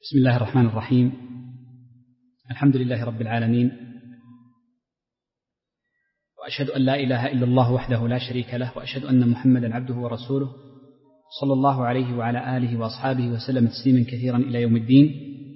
بسم الله الرحمن الرحيم. الحمد لله رب العالمين، وأشهد أن لا إله إلا الله وحده لا شريك له، وأشهد أن محمدا عبده ورسوله صلى الله عليه وعلى آله وأصحابه وسلم تسليما كثيرا إلى يوم الدين.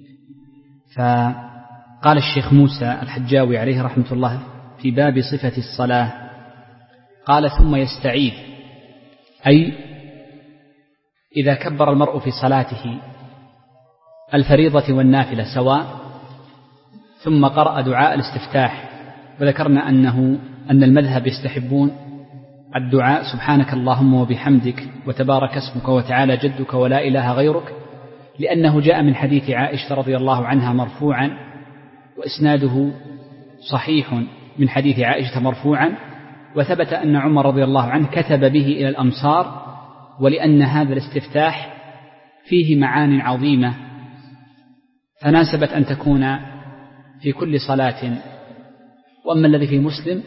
فقال الشيخ موسى الحجاوي عليه رحمة الله في باب صفة الصلاة، قال: ثم يستعيذ، أي إذا كبر المرء في صلاته الفريضة والنافلة سواء، ثم قرأ دعاء الاستفتاح، وذكرنا أن المذهب يستحبون الدعاء سبحانك اللهم وبحمدك وتبارك اسمك وتعالى جدك ولا إله غيرك، لأنه جاء من حديث عائشة رضي الله عنها مرفوعا، وإسناده صحيح من حديث عائشة مرفوعا، وثبت أن عمر رضي الله عنه كتب به إلى الأمصار، ولأن هذا الاستفتاح فيه معان عظيمة فناسبت أن تكون في كل صلاة. وأما الذي في مسلم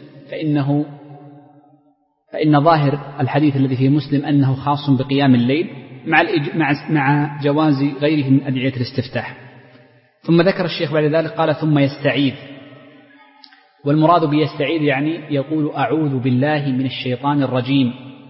فإن ظاهر الحديث الذي في مسلم أنه خاص بقيام الليل مع جواز غيره من أدعية الاستفتاح. ثم ذكر الشيخ بعد ذلك قال: ثم يستعيذ، والمراد بيستعيذ يعني يقول أعوذ بالله من الشيطان الرجيم.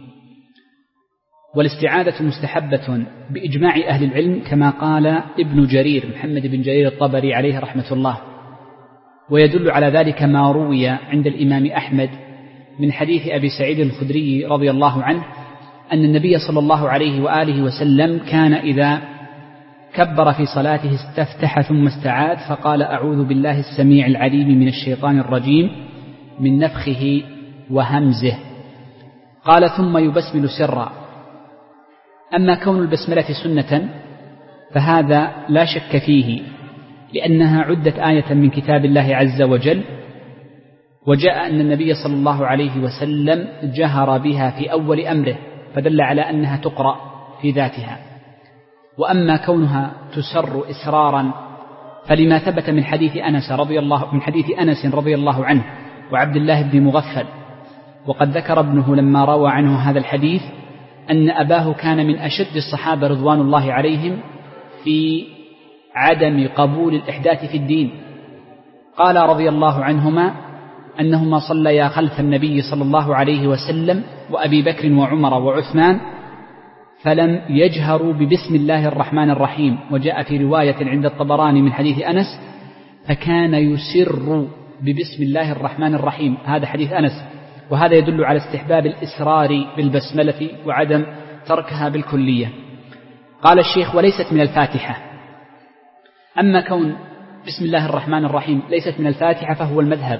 والاستعاذة مستحبة بإجماع أهل العلم، كما قال ابن جرير محمد بن جرير الطبري عليه رحمة الله. ويدل على ذلك ما روي عند الإمام أحمد من حديث أبي سعيد الخدري رضي الله عنه أن النبي صلى الله عليه وآله وسلم كان إذا كبر في صلاته استفتح ثم استعاذ فقال: أعوذ بالله السميع العليم من الشيطان الرجيم من نفخه وهمزه. قال: ثم يبسمل سرا. أما كون البسملة سنة فهذا لا شك فيه، لأنها عدت آية من كتاب الله عز وجل، وجاء أن النبي صلى الله عليه وسلم جهر بها في أول أمره، فدل على أنها تقرأ في ذاتها. وأما كونها تسر إسرارا فلما ثبت من حديث أنس رضي الله عنه وعبد الله بن مغفل، وقد ذكر ابنه لما روى عنه هذا الحديث أن أباه كان من أشد الصحابة رضوان الله عليهم في عدم قبول الإحداث في الدين. قال رضي الله عنهما أنهما صليا خلف النبي صلى الله عليه وسلم وأبي بكر وعمر وعثمان، فلم يجهروا ببسم الله الرحمن الرحيم. وجاء في رواية عند الطبراني من حديث أنس: فكان يسر ببسم الله الرحمن الرحيم. هذا حديث أنس، وهذا يدل على استحباب الإسرار بالبسملة وعدم تركها بالكلية. قال الشيخ: وليست من الفاتحة. أما كون بسم الله الرحمن الرحيم ليست من الفاتحة فهو المذهب،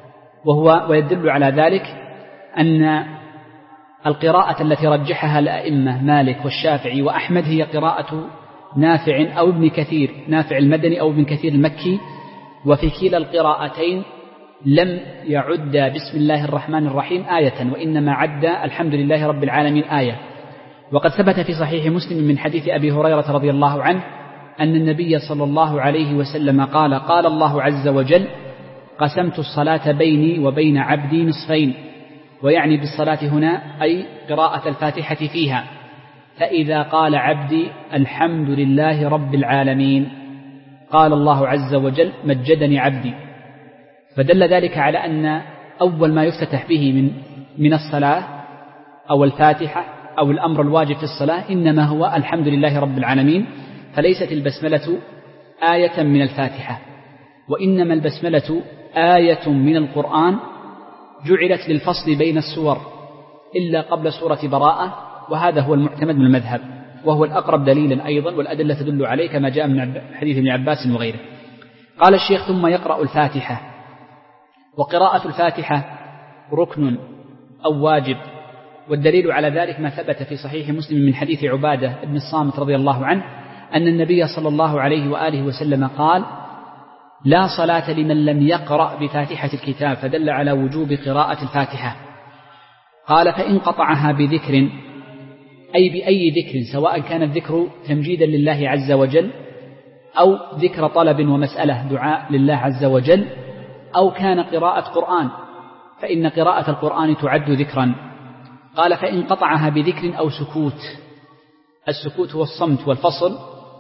ويدل على ذلك أن القراءة التي رجحها الأئمة مالك والشافعي وأحمد هي قراءة نافع أو ابن كثير، نافع المدني أو ابن كثير المكي، وفي كلا القراءتين لم يعد بسم الله الرحمن الرحيم آية، وإنما عد الحمد لله رب العالمين آية. وقد ثبت في صحيح مسلم من حديث أبي هريرة رضي الله عنه أن النبي صلى الله عليه وسلم قال: قال الله عز وجل: قسمت الصلاة بيني وبين عبدي نصفين. ويعني بالصلاة هنا أي قراءة الفاتحة فيها. فإذا قال عبدي الحمد لله رب العالمين قال الله عز وجل: مجدني عبدي. فدل ذلك على أن أول ما يفتتح به من الصلاة أو الفاتحة أو الأمر الواجب في الصلاة إنما هو الحمد لله رب العالمين، فليست البسملة آية من الفاتحة، وإنما البسملة آية من القرآن جعلت للفصل بين السور إلا قبل سورة براءة، وهذا هو المعتمد من المذهب، وهو الأقرب دليلا أيضا، والأدلة تدل عليه كما جاء من حديث ابن عباس وغيره. قال الشيخ: ثم يقرأ الفاتحة. وقراءة الفاتحة ركن أو واجب، والدليل على ذلك ما ثبت في صحيح مسلم من حديث عبادة بن الصامت رضي الله عنه أن النبي صلى الله عليه وآله وسلم قال: لا صلاة لمن لم يقرأ بفاتحة الكتاب، فدل على وجوب قراءة الفاتحة. قال: فإن قطعها بذكر، أي بأي ذكر، سواء كان الذكر تمجيدا لله عز وجل أو ذكر طلب ومسألة دعاء لله عز وجل، أو كان قراءة قرآن، فإن قراءة القرآن تعد ذكرا. قال: فإن قطعها بذكر أو سكوت، السكوت هو الصمت والفصل،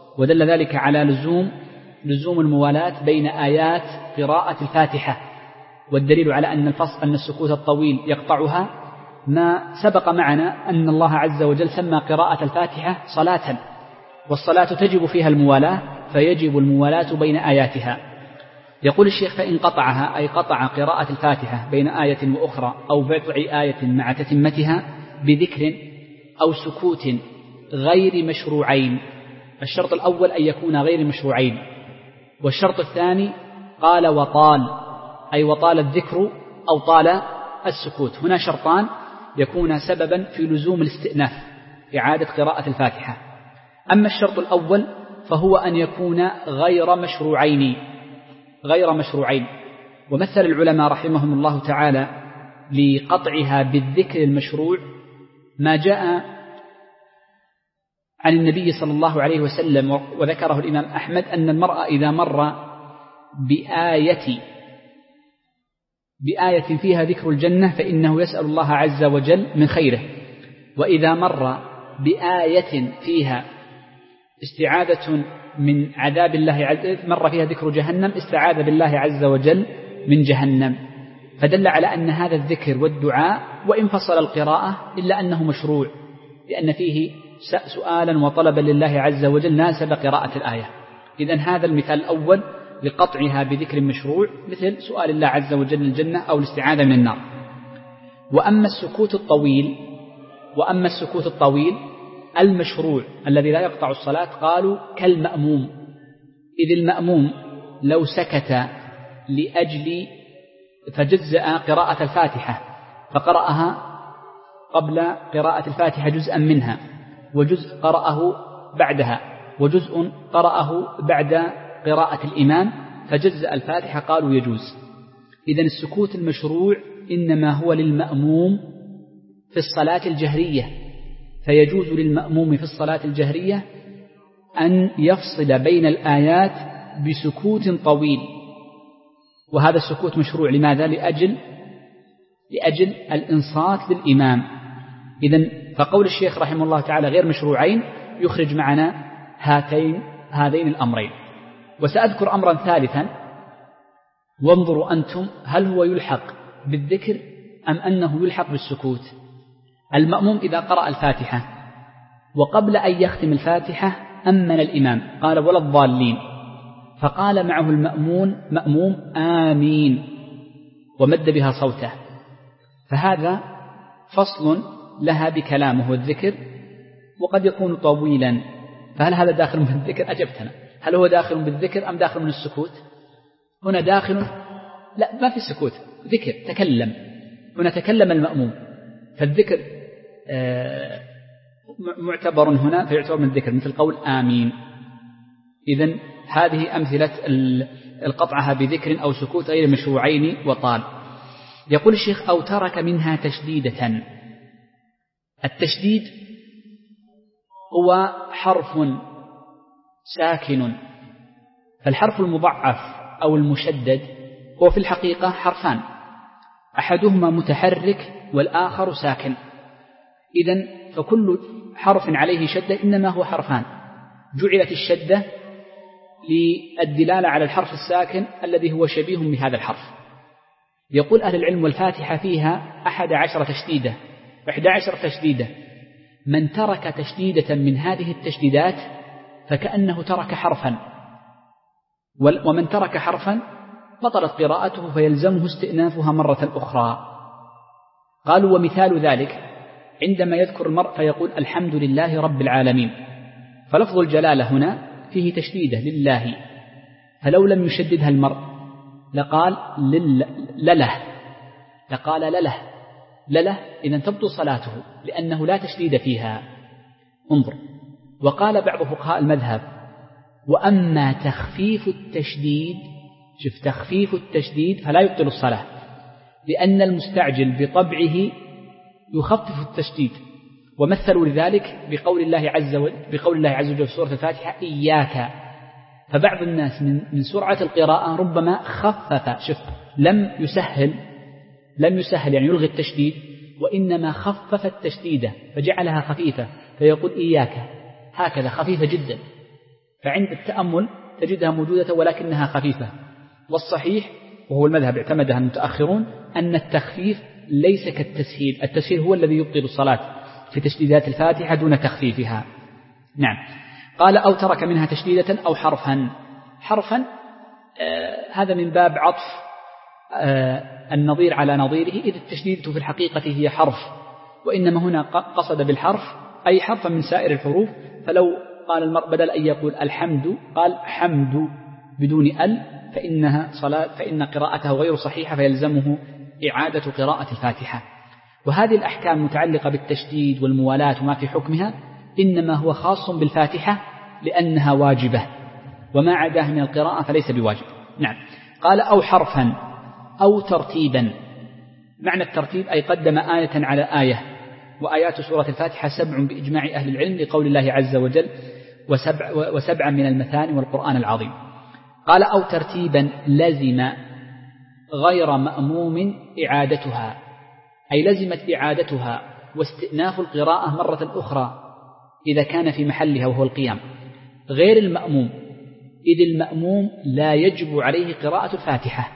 ودل ذلك على لزوم الموالاة بين آيات قراءة الفاتحة. والدليل على أن السكوت الطويل يقطعها ما سبق معنا أن الله عز وجل سمى قراءة الفاتحة صلاة، والصلاة تجب فيها الموالاة، فيجب الموالاة بين آياتها. يقول الشيخ: فإن قطعها، أي قطع قراءة الفاتحة بين آية وأخرى أو بضع آية مع تتمتها بذكر أو سكوت غير مشروعين. الشرط الأول أن يكون غير مشروعين، والشرط الثاني قال وطال، أي وطال الذكر أو طال السكوت. هنا شرطان يكون سببا في لزوم الاستئناف إعادة قراءة الفاتحة. أما الشرط الأول فهو أن يكون غير مشروعين. ومثل العلماء رحمهم الله تعالى لقطعها بالذكر المشروع ما جاء عن النبي صلى الله عليه وسلم، وذكره الإمام أحمد، أن المرء إذا مر بآية فيها ذكر الجنة فإنه يسأل الله عز وجل من خيره، وإذا مر بآية فيها استعاذة من عذاب الله مر فيها ذكر جهنم استعاذ بالله عز وجل من جهنم. فدل على أن هذا الذكر والدعاء وإن فصل القراءة إلا أنه مشروع، لأن فيه سؤالا وطلبا لله عز وجل ناسب قراءة الآية. إذن هذا المثال الأول لقطعها بذكر مشروع، مثل سؤال الله عز وجل الجنة أو الاستعاذة من النار. وأما السكوت الطويل المشروع الذي لا يقطع الصلاة قالوا كالمأموم، إذ المأموم لو سكت لأجل فجزأ قراءة الفاتحة فقرأها قبل قراءة الفاتحة جزءا منها، وجزء قرأه بعدها، وجزء قرأه بعد قراءة الإمام، فجزأ الفاتحة قالوا يجوز. إذن السكوت المشروع إنما هو للمأموم في الصلاة الجهرية، فيجوز للمأموم في الصلاة الجهرية أن يفصل بين الآيات بسكوت طويل، وهذا السكوت مشروع. لماذا؟ لأجل الإنصات للإمام. إذن فقول الشيخ رحمه الله تعالى غير مشروعين يخرج معنا هذين الأمرين. وسأذكر أمرا ثالثا، وانظروا أنتم هل هو يلحق بالذكر أم أنه يلحق بالسكوت. المأموم إذا قرأ الفاتحة وقبل أن يختم الفاتحة أمن الإمام قال ولا الضالين، فقال معه مأموم آمين ومد بها صوته، فهذا فصل لها بكلامه والذكر، وقد يكون طويلا. فهل هذا داخل من الذكر؟ أجبتنا. هل هو داخل بالذكر أم داخل من السكوت؟ هنا داخل، لا ما في سكوت، ذكر تكلم، هنا تكلم المأموم، فالذكر معتبر هنا فيعتبر من الذكر، مثل قول آمين. إذن هذه أمثلة القطعها بذكر أو سكوت غير مشروعين وطال. يقول الشيخ أو ترك منها تشديدة. التشديد هو حرف ساكن، فالحرف المضعف أو المشدد هو في الحقيقة حرفان، أحدهما متحرك والآخر ساكن. إذن فكل حرف عليه شدة إنما هو حرفان، جعلت الشدة للدلالة على الحرف الساكن الذي هو شبيه بهذا الحرف. يقول أهل العلم والفاتحة فيها 11 تشديدة، من ترك تشديدة من هذه التشديدات فكأنه ترك حرفا، ومن ترك حرفا بطلت قراءته فيلزمه استئنافها مرة أخرى. قالوا ومثال ذلك عندما يذكر المرء فيقول الحمد لله رب العالمين، فلفظ الجلالة هنا فيه تشديدة لله، فلو لم يشددها المرء لقال لله، إذن تبطل صلاته لأنه لا تشديد فيها. انظر، وقال بعض فقهاء المذهب وأما تخفيف التشديد فلا يبطل الصلاة، لأن المستعجل بطبعه يخفف التشديد، ومثلوا لذلك بقول الله عز وجل في سورة الفاتحة إياك. فبعض الناس من سرعة القراءة ربما خفف، لم يسهل يعني يلغي التشديد، وإنما خفف التشديد فجعلها خفيفة، فيقول إياك هكذا خفيفة جدا، فعند التأمل تجدها موجودة ولكنها خفيفة. والصحيح وهو المذهب اعتمدها المتأخرون أن التخفيف ليس كالتسهيل، التسهيل هو الذي يبطل الصلاة في تشديدات الفاتحة دون تخفيفها. نعم. قال أو ترك منها تشديدة أو حرفا هذا من باب عطف النظير على نظيره، إذ التشديدة في الحقيقة هي حرف، وإنما هنا قصد بالحرف أي حرفا من سائر الحروف. فلو قال المرء بدل أن يقول الحمد قال حمد بدون فإن قراءته غير صحيحة فيلزمه إعادة قراءة الفاتحة. وهذه الأحكام متعلقة بالتشديد والموالاة وما في حكمها إنما هو خاص بالفاتحة لأنها واجبة، وما عداه من القراءة فليس بواجب. نعم. قال أو حرفا أو ترتيبا. معنى الترتيب أي قدم آية على آية، وآيات سورة الفاتحة 7 بإجماع أهل العلم لقول الله عز وجل وسبعا من المثاني والقرآن العظيم. قال أو ترتيبا لزم غير مأموم إعادتها، أي لزمت إعادتها واستئناف القراءة مرة أخرى إذا كان في محلها وهو القيام، غير المأموم، إذ المأموم لا يجب عليه قراءة الفاتحة.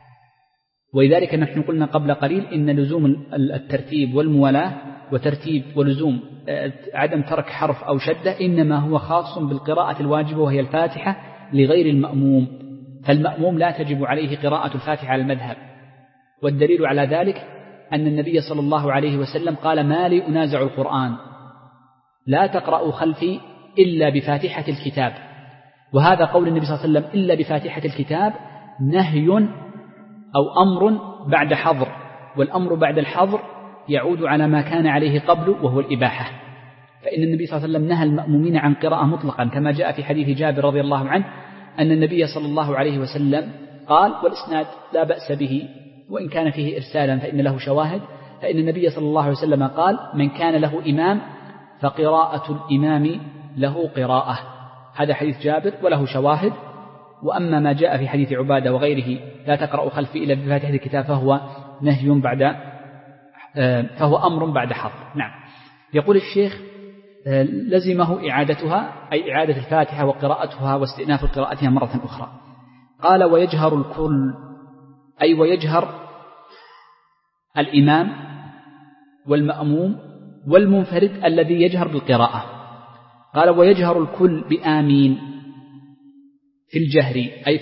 ولذلك نحن قلنا قبل قليل إن لزوم الترتيب والموالاة وترتيب ولزوم عدم ترك حرف أو شدة إنما هو خاص بالقراءة الواجبة وهي الفاتحة لغير المأموم، فالمأموم لا تجب عليه قراءة الفاتحة على المذهب. والدليل على ذلك أن النبي صلى الله عليه وسلم قال ما لي أنازع القرآن لا تقرأوا خلفي إلا بفاتحة الكتاب. وهذا قول النبي صلى الله عليه وسلم إلا بفاتحة الكتاب نهي أو أمر بعد حظر، والأمر بعد الحظر يعود على ما كان عليه قبل وهو الإباحة. فإن النبي صلى الله عليه وسلم نهى المأمومين عن قراءة مطلقا كما جاء في حديث جابر رضي الله عنه أن النبي صلى الله عليه وسلم قال، والإسناد لا بأس به وإن كان فيه إرسالا فإن له شواهد، فإن النبي صلى الله عليه وسلم قال من كان له إمام فقراءة الإمام له قراءة. هذا حديث جابر وله شواهد. وأما ما جاء في حديث عبادة وغيره لا تقرأ خلفي إلا بفاتحة الكتاب فهو أمر بعد حظر. نعم. يقول الشيخ لزمه إعادتها أي إعادة الفاتحة وقراءتها واستئناف قراءتها مرة أخرى. قال ويجهر الكل أي ويجهر الإمام والمأموم والمنفرد الذي يجهر بالقراءة. قال ويجهر الكل بآمين في الجهر أي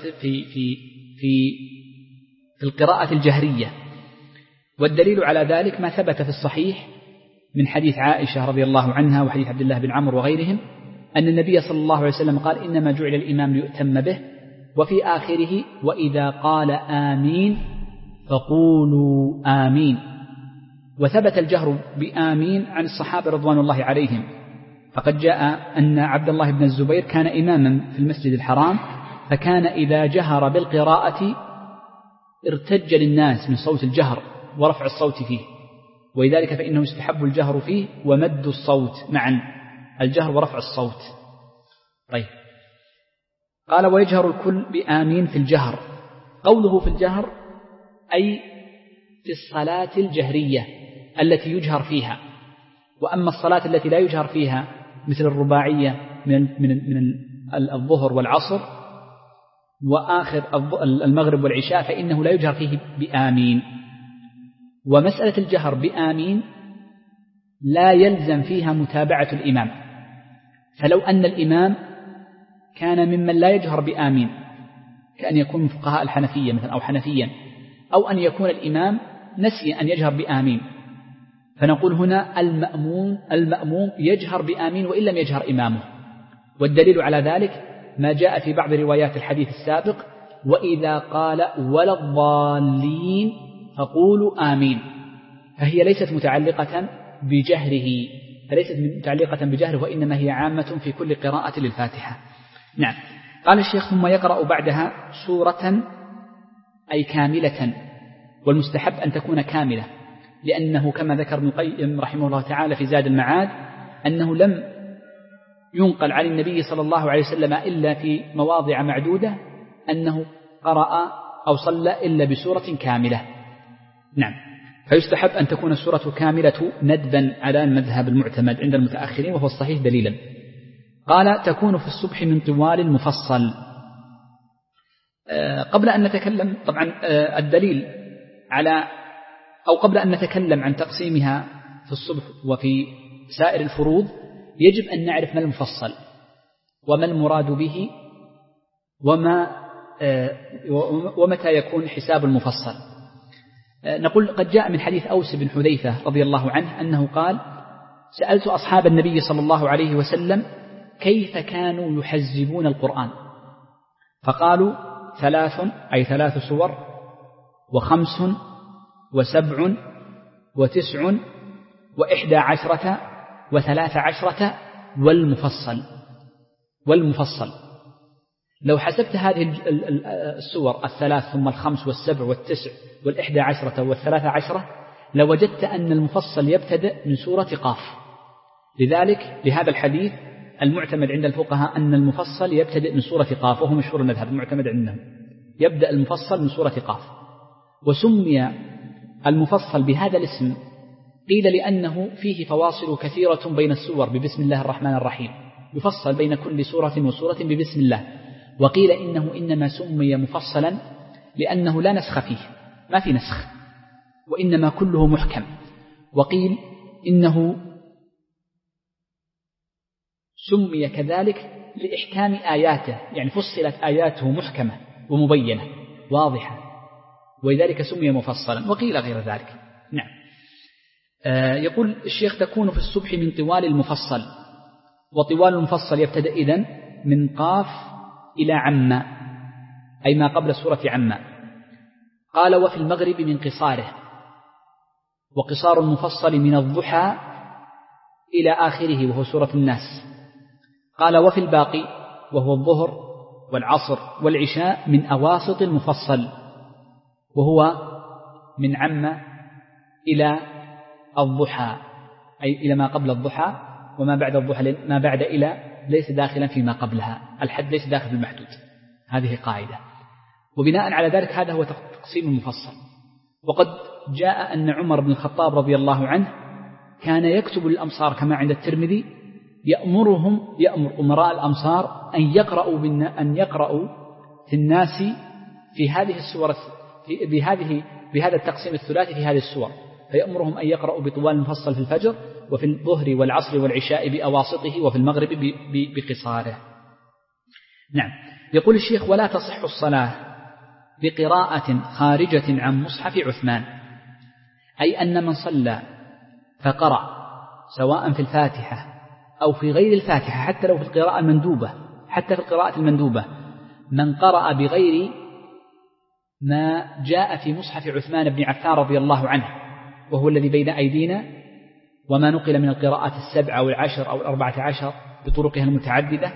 في القراءة الجهرية. والدليل على ذلك ما ثبت في الصحيح من حديث عائشة رضي الله عنها وحديث عبد الله بن عمرو وغيرهم أن النبي صلى الله عليه وسلم قال إنما جعل الإمام ليؤتم به، وفي آخره وإذا قال آمين فقولوا آمين. وثبت الجهر بآمين عن الصحابة رضوان الله عليهم، فقد جاء أن عبد الله بن الزبير كان إماما في المسجد الحرام، فكان إذا جهر بالقراءة ارتج للناس من صوت الجهر ورفع الصوت فيه، ولذلك فإنه يستحب الجهر فيه ومد الصوت معا، الجهر ورفع الصوت. طيب. قال ويجهر الكل بآمين في الجهر. قوله في الجهر أي في الصلاة الجهرية التي يجهر فيها. وأما الصلاة التي لا يجهر فيها مثل الرباعية من الظهر والعصر وآخر المغرب والعشاء فإنه لا يجهر فيه بآمين. ومسألة الجهر بآمين لا يلزم فيها متابعة الإمام، فلو أن الإمام كان ممن لا يجهر بآمين كأن يكون من فقهاء الحنفية مثلا أو حنفيا، أو أن يكون الإمام نسي أن يجهر بآمين، فنقول هنا المأموم يجهر بآمين وإن لم يجهر إمامه. والدليل على ذلك ما جاء في بعض روايات الحديث السابق وإذا قال ولا الضالين فقولوا آمين، فهي ليست متعلقة بجهره وإنما هي عامة في كل قراءة للفاتحة. نعم. قال الشيخ ثم يقرأ بعدها سورة أي كاملة، والمستحب أن تكون كاملة، لأنه كما ذكر ابن القيم رحمه الله تعالى في زاد المعاد أنه لم ينقل عن النبي صلى الله عليه وسلم إلا في مواضع معدودة أنه قرأ أو صلى إلا بسورة كاملة. نعم. فيستحب أن تكون السورة كاملة ندبا على المذهب المعتمد عند المتأخرين وهو الصحيح دليلا. قال تكون في الصبح من طوال المفصل. قبل أن نتكلم طبعا الدليل على، أو قبل أن نتكلم عن تقسيمها في الصبح وفي سائر الفروض، يجب أن نعرف ما المفصل وما المراد به ومتى يكون حساب المفصل. نقول قد جاء من حديث أوس بن حذيفة رضي الله عنه أنه قال: سألت أصحاب النبي صلى الله عليه وسلم كيف كانوا يحزبون القرآن، فقالوا 3 أي 3 سور، 5 و7 و9 و11 و13 والمفصل. لو حسبت هذه السور 3 ثم 5 و7 و9 و11 و13 لوجدت أن المفصل يبتدأ من سورة قاف. لذلك لهذا الحديث المعتمد عند الفقهاء أن المفصل يبتدأ من سورة قاف، وهو مشهور المذهب المعتمد عندهم، يبدأ المفصل من سورة قاف. وسمي المفصل بهذا الاسم قيل لأنه فيه فواصل كثيرة بين السور ببسم الله الرحمن الرحيم، يفصل بين كل سورة وسورة ببسم الله. وقيل إنه إنما سمي مفصلا لأنه لا نسخ فيه، ما في نسخ، وإنما كله محكم. وقيل إنه سمي كذلك لإحكام آياته، يعني فصلت آياته محكمة ومبينة واضحة، ولذلك سمي مفصلا. وقيل غير ذلك. نعم. يقول الشيخ تكون في الصبح من طوال المفصل، وطوال المفصل يبتدأ إذن من قاف إلى عما، أي ما قبل سورة عما. قال وفي المغرب من قصاره، وقصار المفصل من الضحى إلى آخره وهو سورة الناس. قال وفي الباقي وهو الظهر والعصر والعشاء من أواسط المفصل، وهو من عما إلى الضحى، أي إلى ما قبل الضحى، وما بعد الضحى ما بعد إلى ليس داخلا فيما قبلها، الحد ليس داخل في المحدود. هذه قاعدة. وبناء على ذلك هذا هو تقسيم المفصل. وقد جاء أن عمر بن الخطاب رضي الله عنه كان يكتب للأمصار كما عند الترمذي، يأمر أمراء الأمصار أن يقرأوا في الناس في هذه السورة بهذا التقسيم الثلاثي في هذه السور، فيأمرهم أن يقرأوا بطوال المفصل في الفجر، وفي الظهر والعصر والعشاء بأواسطه، وفي المغرب بقصاره. نعم. يقول الشيخ ولا تصح الصلاة بقراءة خارجة عن مصحف عثمان، أي أن من صلى فقرأ سواء في الفاتحة أو في غير الفاتحة، حتى لو في القراءة المندوبة، حتى في القراءة المندوبة، من قرأ بغير ما جاء في مصحف عثمان بن عفان رضي الله عنه، وهو الذي بين أيدينا، وما نقل من القراءات 7 أو 10 أو 14 بطرقها المتعددة،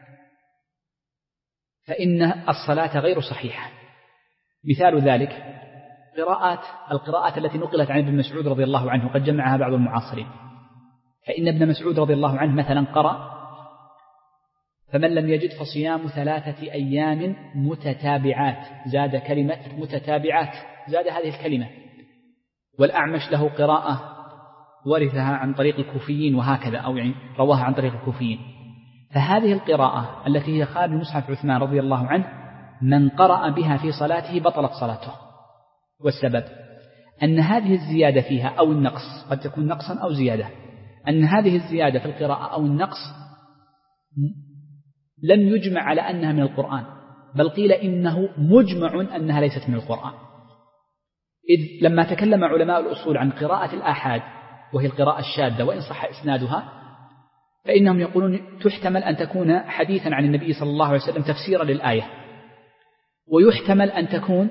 فإن الصلاة غير صحيحة. مثال ذلك القراءات التي نقلت عن ابن مسعود رضي الله عنه، قد جمعها بعض المعاصرين. فإن ابن مسعود رضي الله عنه مثلا قرأ فمن لم يجد فصيام 3 أيام متتابعات، زاد كلمة متتابعات، زاد هذه الكلمة. والأعمش له قراءة ورثها عن طريق الكوفيين وهكذا، أو يعني رواها عن طريق الكوفيين. فهذه القراءة التي هي خارج مصحف عثمان رضي الله عنه من قرأ بها في صلاته بطلت صلاته. والسبب أن هذه الزيادة فيها أو النقص، قد تكون نقصا أو زيادة، أن هذه الزيادة في القراءة أو النقص لم يجمع على أنها من القرآن، بل قيل إنه مجمع أنها ليست من القرآن. إذ لما تكلم علماء الأصول عن قراءة الآحاد وهي القراءة الشاذة وإن صح إسنادها، فإنهم يقولون تحتمل أن تكون حديثا عن النبي صلى الله عليه وسلم تفسيرا للآية، ويحتمل أن تكون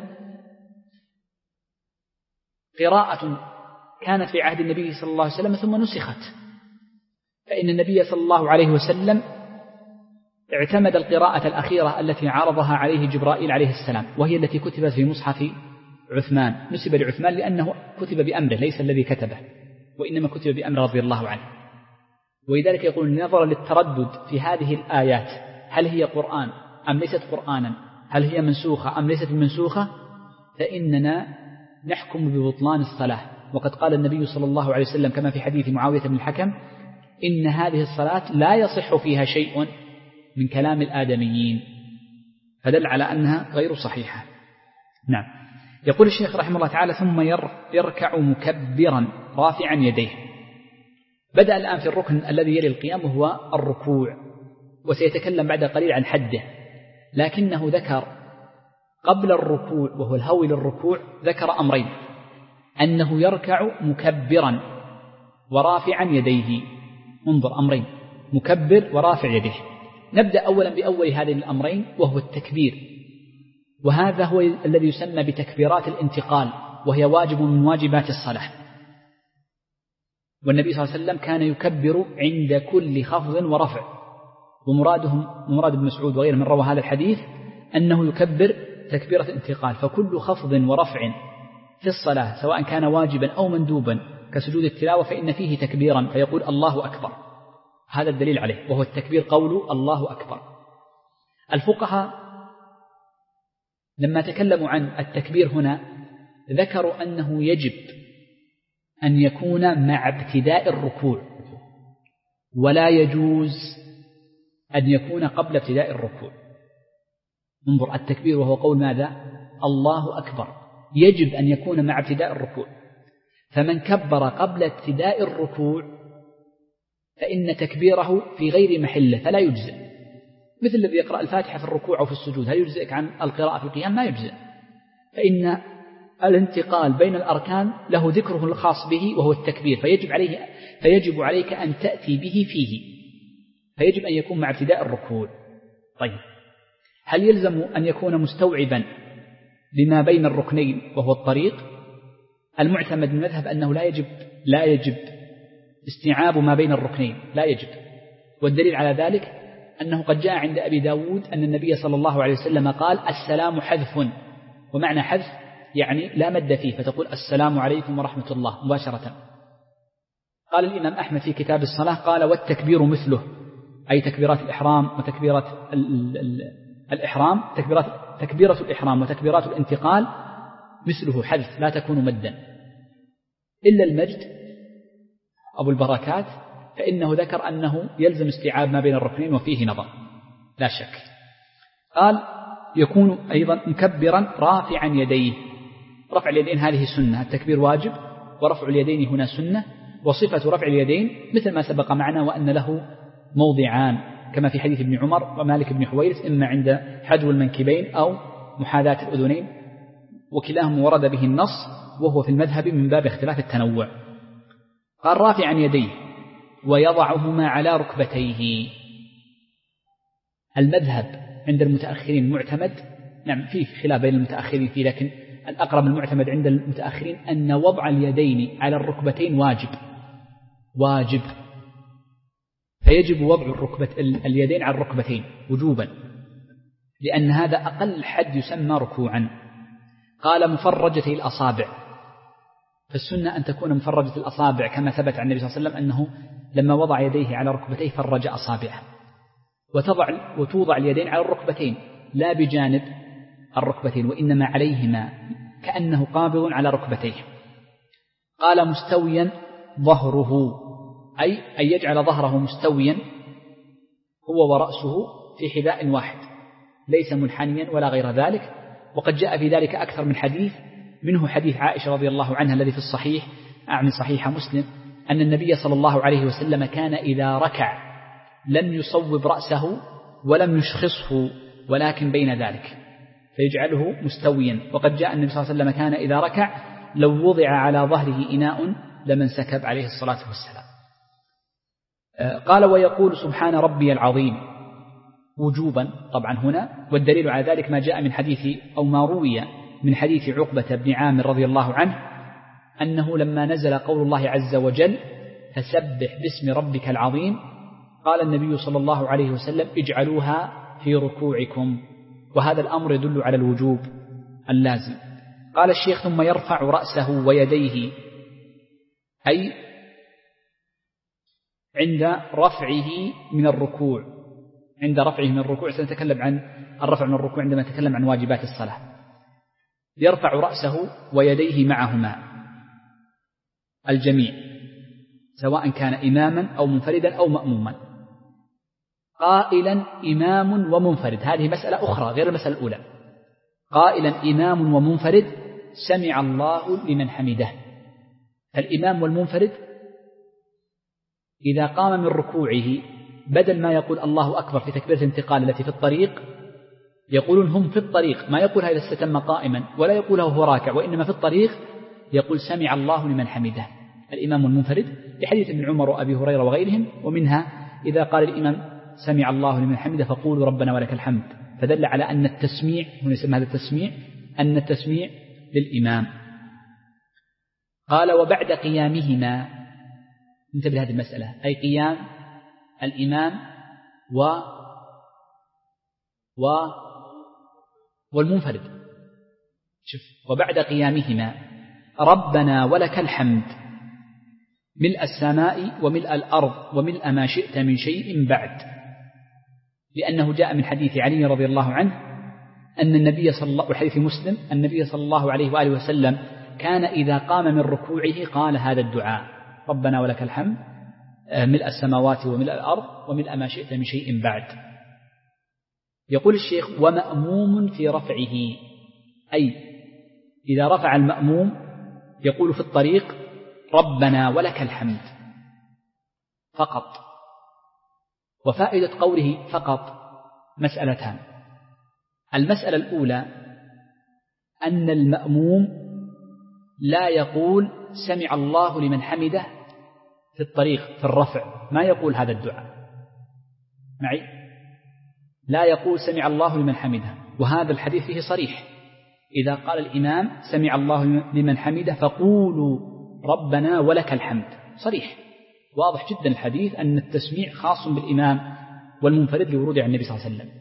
قراءة كانت في عهد النبي صلى الله عليه وسلم ثم نسخت، فإن النبي صلى الله عليه وسلم اعتمد القراءة الأخيرة التي عرضها عليه جبرائيل عليه السلام، وهي التي كتبت في مصحف عثمان، نسب لعثمان لأنه كتب بأمره ليس الذي كتبه، وإنما كتب بأمر رضي الله عنه. ولذلك يقول نظرا للتردد في هذه الآيات، هل هي قرآن أم ليست قرآنا، هل هي منسوخة أم ليست منسوخة، فإننا نحكم ببطلان الصلاة. وقد قال النبي صلى الله عليه وسلم كما في حديث معاوية بن الحكم إن هذه الصلاة لا يصح فيها شيء من كلام الآدميين، فدل على أنها غير صحيحة. نعم. يقول الشيخ رحمه الله تعالى: ثم يركع مكبرا رافعا يديه. بدأ الآن في الركن الذي يلي القيام وهو الركوع، وسيتكلم بعد قليل عن حده، لكنه ذكر قبل الركوع وهو الهوي للركوع ذكر أمرين: أنه يركع مكبرا ورافعا يديه. انظر، أمرين: مكبر ورافع يديه. نبدأ أولا بأول هذين الأمرين وهو التكبير، وهذا هو الذي يسمى بتكبيرات الانتقال، وهي واجب من واجبات الصلاة. والنبي صلى الله عليه وسلم كان يكبر عند كل خفض ورفع، ومراد ابن مسعود وغيره من روى هذا الحديث أنه يكبر تكبيرة الانتقال. فكل خفض ورفع في الصلاة سواء كان واجبا أو مندوبا كسجود التلاوة فإن فيه تكبيرا، فيقول الله أكبر. هذا الدليل عليه، وهو التكبير قول الله أكبر. الفقهاء لما تكلموا عن التكبير هنا ذكروا أنه يجب أن يكون مع ابتداء الركوع، ولا يجوز أن يكون قبل ابتداء الركوع. انظر، التكبير وهو قول ماذا؟ الله أكبر، يجب أن يكون مع ابتداء الركوع. فمن كبر قبل ابتداء الركوع فإن تكبيره في غير محله فلا يجزئ، مثل الذي يقرأ الفاتحة في الركوع أو في السجود، هل يجزئك عن القراءة في القيام؟ ما يجزئ، فإن الانتقال بين الأركان له ذكره الخاص به وهو التكبير، فيجب عليك أن تأتي به فيه، فيجب أن يكون مع ابتداء الركوع. طيب، هل يلزم أن يكون مستوعبا لما بين الركنين وهو الطريق؟ المعتمد من المذهب أنه لا يجب استيعاب ما بين الركنين، لا يجب. والدليل على ذلك أنه قد جاء عند أبي داود أن النبي صلى الله عليه وسلم قال: السلام حذف، ومعنى حذف يعني لا مد فيه، فتقول السلام عليكم ورحمة الله مباشرة. قال الإمام أحمد في كتاب الصلاة قال: والتكبير مثله، أي تكبيرات الإحرام وتكبيرة الإحرام، تكبيرة الإحرام وتكبيرات الانتقال مثله حذف لا تكون مدا، إلا المجد أبو البركات فإنه ذكر أنه يلزم استيعاب ما بين الركنين وفيه نظر لا شك. قال: يكون أيضا مكبرا رافعا يديه. رفع اليدين هذه سنة، التكبير واجب ورفع اليدين هنا سنة. وصفة رفع اليدين مثل ما سبق معنا، وأن له موضعان كما في حديث ابن عمر ومالك بن حويرث، إما عند حجو المنكبين أو محاذاة الأذنين، وكلاهما ورد به النص، وهو في المذهب من باب اختلاف التنوع. قال: رافعا يديه ويضعهما على ركبتيه. المذهب عند المتأخرين معتمد، نعم فيه خلاف بين المتأخرين فيه، لكن الأقرب المعتمد عند المتأخرين أن وضع اليدين على الركبتين واجب، فيجب وضع اليدين على الركبتين وجوبا، لأن هذا أقل حد يسمى ركوعا. قال: مفرجتي الأصابع، فالسنة أن تكون مفرجة الأصابع كما ثبت عن النبي صلى الله عليه وسلم أنه لما وضع يديه على ركبتيه فرج أصابعه، وتوضع اليدين على الركبتين لا بجانب الركبتين، وإنما عليهما كأنه قابض على ركبتيه. قال: مستويا ظهره، أي أن يجعل ظهره مستويا هو ورأسه في حذاء واحد، ليس منحنيا ولا غير ذلك. وقد جاء في ذلك أكثر من حديث، منه حديث عائشة رضي الله عنها الذي في الصحيح، أعني صحيح مسلم، أن النبي صلى الله عليه وسلم كان إذا ركع لم يصوب رأسه ولم يشخصه، ولكن بين ذلك فيجعله مستويا. وقد جاء النبي صلى الله عليه وسلم كان إذا ركع لو وضع على ظهره إناء لمن سكب عليه الصلاة والسلام. قال: ويقول سبحان ربي العظيم وجوبا طبعا هنا، والدليل على ذلك ما جاء من حديث أو ما روي من حديث عقبة بن عامر رضي الله عنه أنه لما نزل قول الله عز وجل: فسبح باسم ربك العظيم، قال النبي صلى الله عليه وسلم: اجعلوها في ركوعكم. وهذا الأمر يدل على الوجوب اللازم. قال الشيخ: ثم يرفع رأسه ويديه، أي عند رفعه من الركوع. عند رفعه من الركوع سنتكلم عن الرفع من الركوع عندما نتكلم عن واجبات الصلاة. يرفع رأسه ويديه معهما الجميع سواء كان إماما أو منفردا أو مأموما. قائلا إمام ومنفرد، هذه مسألة أخرى غير المسألة الأولى. قائلا إمام ومنفرد سمع الله لمن حمده. الإمام والمنفرد إذا قام من ركوعه بدل ما يقول الله أكبر في تكبيرة الانتقال التي في الطريق، يقولون هم في الطريق، ما يقول هذا استتم قائما ولا يقوله هو راكع، وإنما في الطريق يقول سمع الله لمن حمده الإمام المنفرد، لحديث ابن عمر وأبي هريرة وغيرهم. ومنها إذا قال الإمام سمع الله لمن حمده فقولوا ربنا ولك الحمد، فدل على أن التسميع هنا يسمى هذا التسميع أن التسميع للإمام. قال وبعد قيامهما، انتبه لهذه المسألة، أي قيام الإمام والمنفرد. شوف، وبعد قيامهما ربنا ولك الحمد ملء السماء وملء الأرض وملء ما شئت من شيء بعد، لأنه جاء من حديث علي رضي الله عنه أن النبي صلى الله وحديث مسلم النبي صلى الله عليه وآله وسلم كان إذا قام من ركوعه قال هذا الدعاء ربنا ولك الحمد ملء السماوات وملء الأرض وملء ما شئت من شيء بعد. يقول الشيخ ومأموم في رفعه، أي إذا رفع المأموم يقول في الطريق ربنا ولك الحمد فقط. وفائدة قوله فقط مسألتان. المسألة الأولى أن المأموم لا يقول سمع الله لمن حمده في الطريق في الرفع، ما يقول هذا الدعاء معي، لا يقول سمع الله لمن حمده. وهذا الحديث فيه صريح، إذا قال الإمام سمع الله لمن حمده فقولوا ربنا ولك الحمد، صريح واضح جدا الحديث أن التسميع خاص بالإمام والمنفرد لورود عن النبي صلى الله عليه وسلم.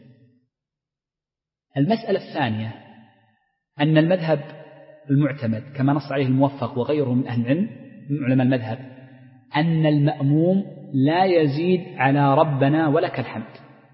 المسألة الثانية أن المذهب المعتمد كما نص عليه الموفق وغيره من أهل العلم من علماء المذهب أن المأموم لا يزيد على ربنا ولك الحمد،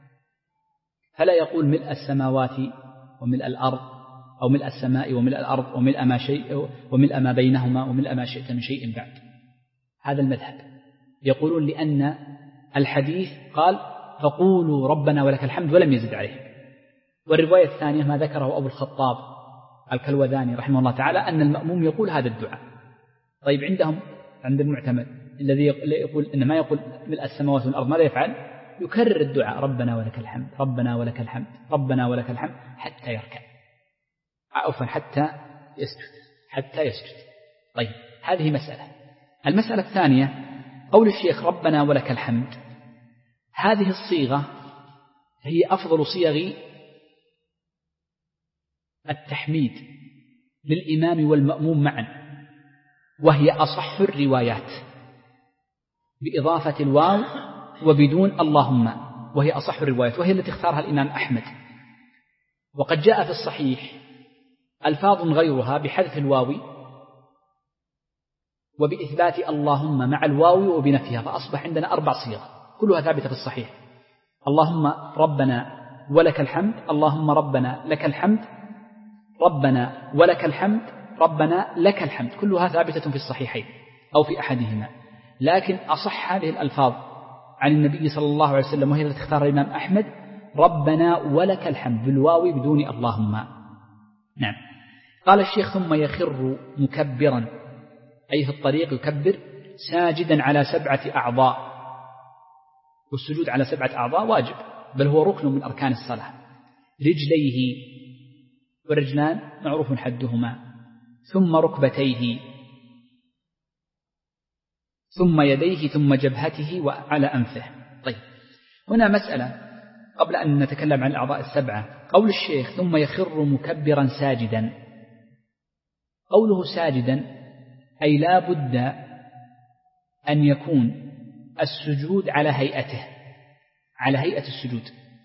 فلا يقول ملء السماوات وملء الأرض أو ملء السماء وملء الأرض وملء ما بينهما وملء ما شئت من شيء بعد. هذا المذهب يقولون لأن الحديث قال فقولوا ربنا ولك الحمد ولم يزد عليه. والرواية الثانية ما ذكره أبو الخطاب الكلوذاني رحمه الله تعالى أن المأموم يقول هذا الدعاء. طيب عند المعتمد الذي يقول إن ما يقول ملء السماوات والأرض ماذا يفعل؟ يكرر الدعاء ربنا ولك الحمد ربنا ولك الحمد ربنا ولك الحمد حتى يركع، عفوا حتى يسجد. طيب هذه مسألة. المسألة الثانية قول الشيخ ربنا ولك الحمد، هذه الصيغة هي أفضل صيغ التحميد للإمام والمأموم معا، وهي أصح الروايات بإضافة الواو وبدون اللهم، وهي أصح الروايات وهي التي اختارها الإمام أحمد. وقد جاء في الصحيح ألفاظ غيرها بحذف الواو وبإثبات اللهم مع الواو وبنفيها، فأصبح عندنا 4 صيغ كلها ثابتة في الصحيح. اللهم ربنا ولك الحمد، اللهم ربنا لك الحمد، ربنا ولك الحمد، ربنا لك الحمد، كلها ثابتة في الصحيحين أو في أحدهما. لكن أصح هذه الألفاظ عن النبي صلى الله عليه وسلم وهي التي اختارها الإمام أحمد ربنا ولك الحمد بالواو بدون اللهم. نعم. قال الشيخ ثم يخر مكبرا، أي في الطريق يكبر ساجدا على 7 أعضاء، والسجود على 7 أعضاء واجب بل هو ركن من أركان الصلاة. رجليه، والرجلان معروف حدهما، ثم ركبتيه، ثم يديه، ثم جبهته وعلى أنفه. طيب هنا مسألة قبل أن نتكلم عن الأعضاء 7. قول الشيخ ثم يخر مكبرا ساجدا، قوله ساجدا أي لا بد أن يكون السجود على هيئته، على هيئة السجود،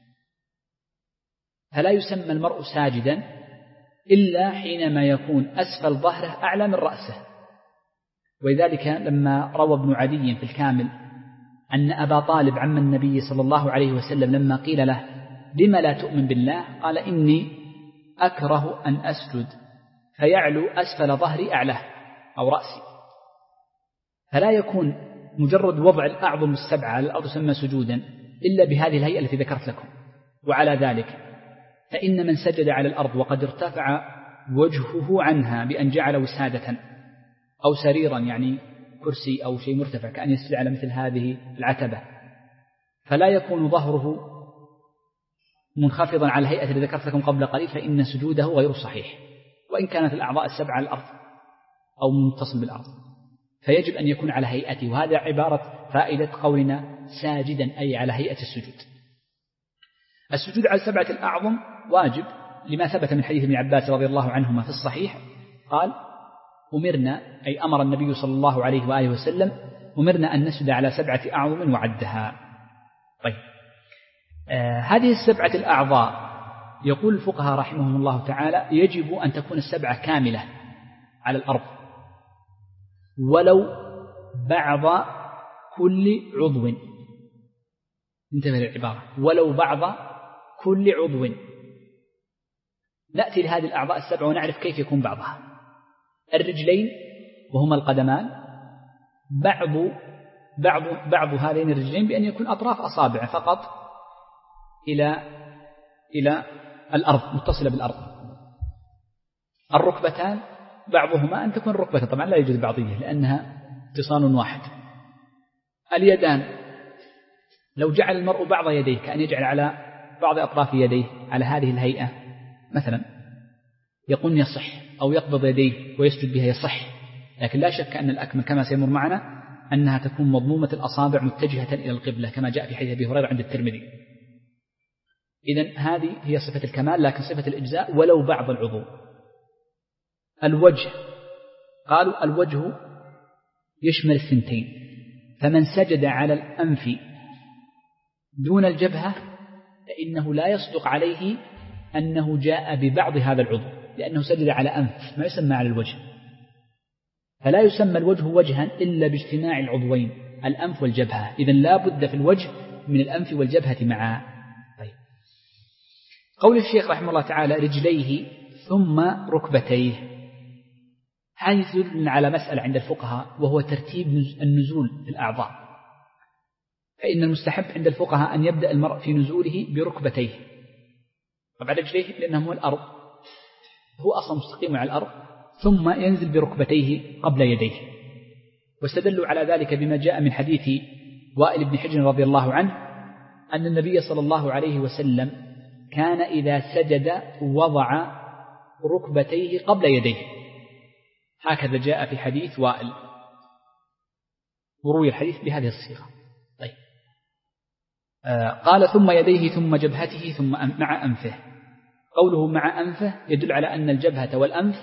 فلا يسمى المرء ساجدا إلا حينما يكون أسفل ظهره أعلى من رأسه. ولذلك لما روى ابن عدي في الكامل أن أبا طالب عم النبي صلى الله عليه وسلم لما قيل له لما لا تؤمن بالله قال إني أكره أن أسجد فيعلو أسفل ظهري أعلاه أو رأسي، فلا يكون مجرد وضع الأعظم السبعة على الأرض يسمى سجودا إلا بهذه الهيئة التي ذكرت لكم. وعلى ذلك فإن من سجد على الأرض وقد ارتفع وجهه عنها بأن جعل وسادة أو سريرا يعني كرسي أو شيء مرتفع كأن يسجد على مثل هذه العتبة، فلا يكون ظهره منخفضا على الهيئة التي ذكرت لكم قبل قليل، فإن سجوده غير صحيح وإن كانت الأعضاء السبعة على الأرض أو متصل بالأرض، فيجب أن يكون على هيئته. وهذا عبارة فائدة قولنا ساجدا أي على هيئة السجود. السجود على السبعة الأعظم واجب لما ثبت من حديث ابن عباس رضي الله عنهما في الصحيح قال أمرنا أي أمر النبي صلى الله عليه وآله وسلم أمرنا أن نسجد على سبعة أعظم وعدها. طيب هذه السبعة الأعضاء يقول الفقهاء رحمهم الله تعالى يجب أن تكون السبعة كاملة على الأرض ولو بعض كل عضو. انتبه للعبارة ولو بعض كل عضو. نأتي لهذه الأعضاء السبعة ونعرف كيف يكون بعضها. الرجلين وهما القدمان بعض هذين الرجلين بأن يكون أطراف أصابع فقط إلى الأرض متصلة بالأرض. الركبتان بعضهما أن تكون الركبة طبعا لا يوجد بعضية لأنها اتصال واحد. اليدان لو جعل المرء بعض يديه كأن يجعل على بعض أطراف يديه على هذه الهيئة مثلا يقول يصح، أو يقبض يديه ويسجد بها يصح، لكن لا شك أن الأكمل كما سيمر معنا أنها تكون مضمومة الأصابع متجهة إلى القبلة كما جاء في حديث أبي هريرة عند الترمذي. إذن هذه هي صفة الكمال، لكن صفة الإجزاء ولو بعض العضو. الوجه قالوا الوجه يشمل الثنتين، فمن سجد على الأنف دون الجبهة فإنه لا يصدق عليه أنه جاء ببعض هذا العضو، لأنه سجد على أنف ما يسمى على الوجه، فلا يسمى الوجه وجها إلا باجتماع العضوين الأنف والجبهة. إذن لا بد في الوجه من الأنف والجبهة معا. طيب. قول الشيخ رحمه الله تعالى رجليه ثم ركبتيه، هذه تدل على مسألة عند الفقهاء وهو ترتيب النزول في الأعضاء. فإن المستحب عند الفقهاء أن يبدأ المرء في نزوله بركبتيه، طبعا رجليه لأنه هو الأرض، هو أصلا مستقيم على الأرض، ثم ينزل بركبتيه قبل يديه. واستدلوا على ذلك بما جاء من حديث وائل بن حجر رضي الله عنه أن النبي صلى الله عليه وسلم كان إذا سجد وضع ركبتيه قبل يديه، هكذا جاء في حديث وائل وروي الحديث بهذه الصيغة. طيب. قال ثم يديه ثم جبهته ثم مع أنفه. قوله مع أنفه يدل على أن الجبهة والأنف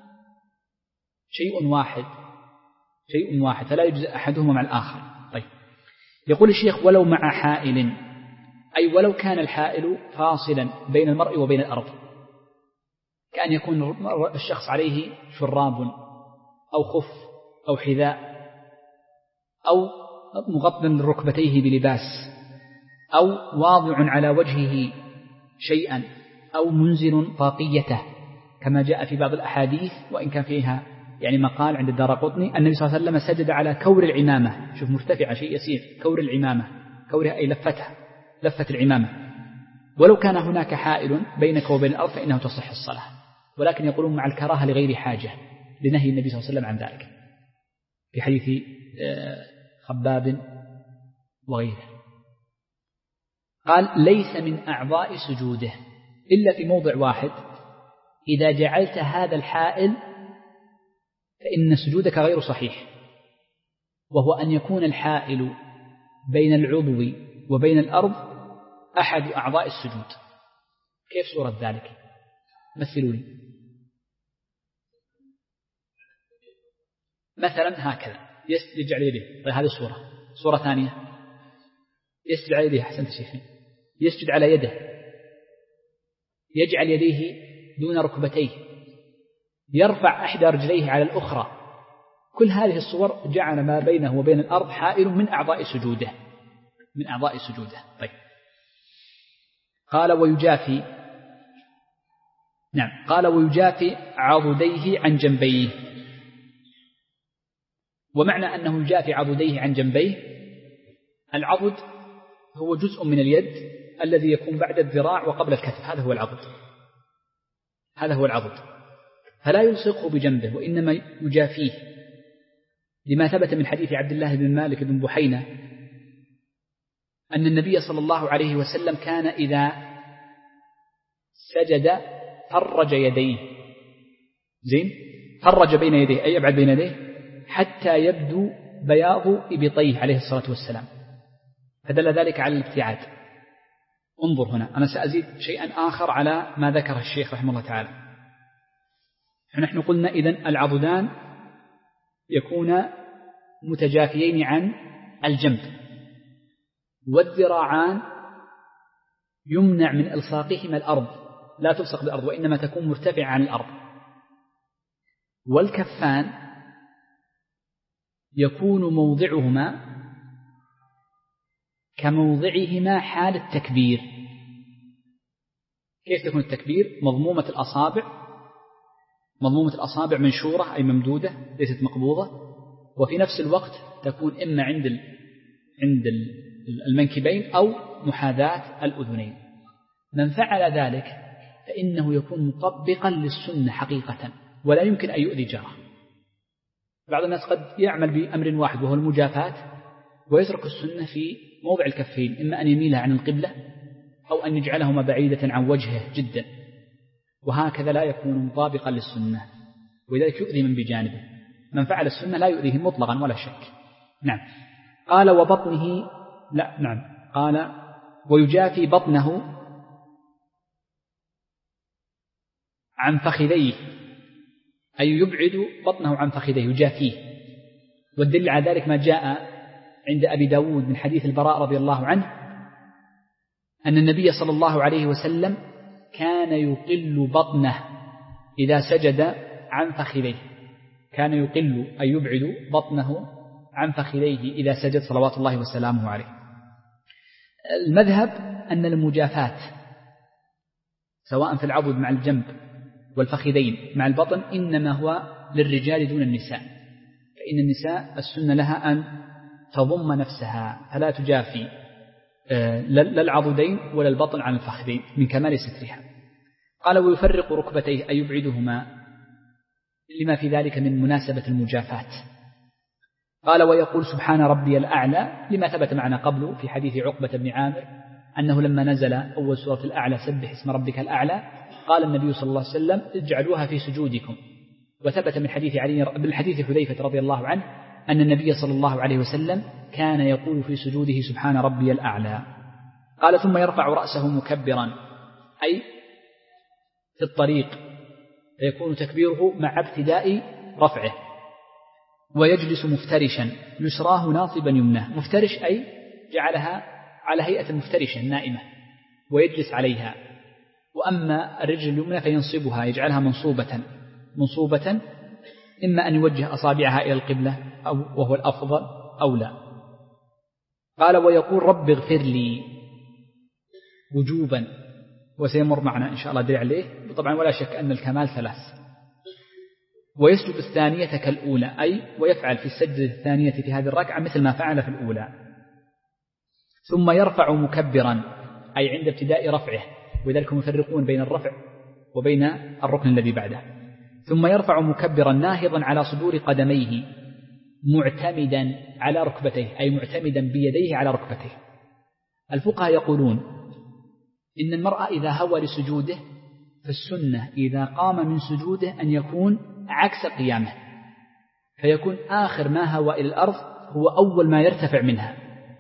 شيء واحد فلا يجزئ أحدهما مع الآخر. طيب. يقول الشيخ ولو مع حائل، أي ولو كان الحائل فاصلا بين المرء وبين الأرض، كأن يكون الشخص عليه شراب أو خف أو حذاء أو مغطى ركبتيه بلباس أو واضع على وجهه شيئا أو منزل طاقيته كما جاء في بعض الأحاديث وإن كان فيها يعني مقال عند الدارقطني النبي صلى الله عليه وسلم سجد على كور العمامة، شوف مرتفعة شيء يسير، كور العمامة، كورها أي لفة العمامة. ولو كان هناك حائل بينك وبين الأرض فإنه تصح الصلاة، ولكن يقولون مع الكراهة لغير حاجة لنهي النبي صلى الله عليه وسلم عن ذلك في حديث خباب وغيره. قال ليس من أعضاء سجوده إلا في موضع واحد، إذا جعلت هذا الحائل فإن سجودك غير صحيح، وهو أن يكون الحائل بين العضو وبين الأرض أحد أعضاء السجود. كيف صورة ذلك؟ مثلوا لي. مثلا هكذا يجعل يده، طيب هذه صورة ثانية يسجد على يده، حسنت شيخي، يسجد على يده، يجعل يديه دون ركبتيه، يرفع إحدى رجليه على الأخرى. كل هذه الصور جعل ما بينه وبين الأرض حائل من أعضاء سجوده. طيب. قال ويجافي عضديه عن جنبيه. ومعنى أنه يجافي عضديه عن جنبيه، العضد هو جزء من اليد الذي يكون بعد الذراع وقبل الكتف، هذا هو العضد، هذا هو العضد. فلا يلصقه بجنبه وإنما يجافيه، لما ثبت من حديث عبد الله بن مالك بن بحينة أن النبي صلى الله عليه وسلم كان إذا سجد فرج يديه، فرج بين يديه أي أبعد بين يديه حتى يبدو بياض إبطيه عليه الصلاة والسلام، فدل ذلك على الابتعاد. انظر هنا، أنا سأزيد شيئا آخر على ما ذكره الشيخ رحمه الله تعالى. فنحن قلنا إذن العضدان يكون متجافيين عن الجنب، والذراعان يمنع من إلصاقهما الأرض، لا تلصق بالأرض وإنما تكون مرتفعة عن الأرض. والكفان يكون موضعهما كموضعهما حال التكبير. كيف تكون التكبير؟ مضمومة الأصابع منشورة أي ممدودة ليست مقبوضة، وفي نفس الوقت تكون إما عند المنكبين أو محاذاة الأذنين. من فعل ذلك فإنه يكون مطبقا للسنة حقيقة، ولا يمكن أن يؤذي جاره. بعض الناس قد يعمل بأمر واحد وهو المجافاة ويترك السنة في موضع الكفين، إما أن يميلها عن القبلة أو أن يجعلهما بعيدة عن وجهه جدا، وهكذا لا يكون مطابقا للسنة، ولذلك يؤذي من بجانبه. من فعل السنة لا يؤذيه مطلقا ولا شك. نعم. قال وبطنه، لا نعم، قال ويجافي بطنه عن فخذيه، أي يبعد بطنه عن فخذيه يجافيه. والدليل على ذلك ما جاء عند أبي داود من حديث البراء رضي الله عنه أن النبي صلى الله عليه وسلم كان يقل بطنه إذا سجد عن فخذيه، كان يقل أي يبعد بطنه عن فخذيه إذا سجد صلوات الله وسلامه عليه. المذهب أن المجافات سواء في العضد مع الجنب والفخذين مع البطن إنما هو للرجال دون النساء، فإن النساء السنة لها أن تضم نفسها فلا تجافي لا العضدين ولا البطن عن الفخذين من كمال سترها. قال ويفرق ركبتيه أي يبعدهما لما في ذلك من مناسبة المجافات. قال ويقول سبحان ربي الأعلى لما ثبت معنا قبل في حديث عقبة بن عامر أنه لما نزل أول سورة الأعلى سبح اسم ربك الأعلى قال النبي صلى الله عليه وسلم اجعلوها في سجودكم. وثبت من حديث حذيفة رضي الله عنه أن النبي صلى الله عليه وسلم كان يقول في سجوده سبحان ربي الأعلى. قال ثم يرفع رأسه مكبرا أي في الطريق، فيكون تكبيره مع ابتداء رفعه، ويجلس مفترشا يسراه ناصبا يمناه. مفترش أي جعلها على هيئة مفترشة نائمة ويجلس عليها. وأما الرجل اليمنى فينصبها يجعلها منصوبة إما أن يوجه أصابعها إلى القبلة أو وهو الأفضل أو لا. قال ويقول رب اغفر لي وجوبا، وسيمر معنا إن شاء الله دليل عليه. طبعا ولا شك أن الكمال ثلاث. ويسجد الثانية كالأولى أي ويفعل في السجدة الثانية في هذه الركعة مثل ما فعل في الأولى. ثم يرفع مكبرا أي عند ابتداء رفعه، وذلك يفرقون بين الرفع وبين الركن الذي بعده. ثم يرفع مكبرا ناهضا على صدور قدميه معتمدا على ركبتيه أي معتمدا بيديه على ركبتيه. الفقهاء يقولون إن المرأة إذا هوى لسجوده فالسنة إذا قام من سجوده أن يكون عكس قيامه، فيكون آخر ما هوى إلى الأرض هو أول ما يرتفع منها.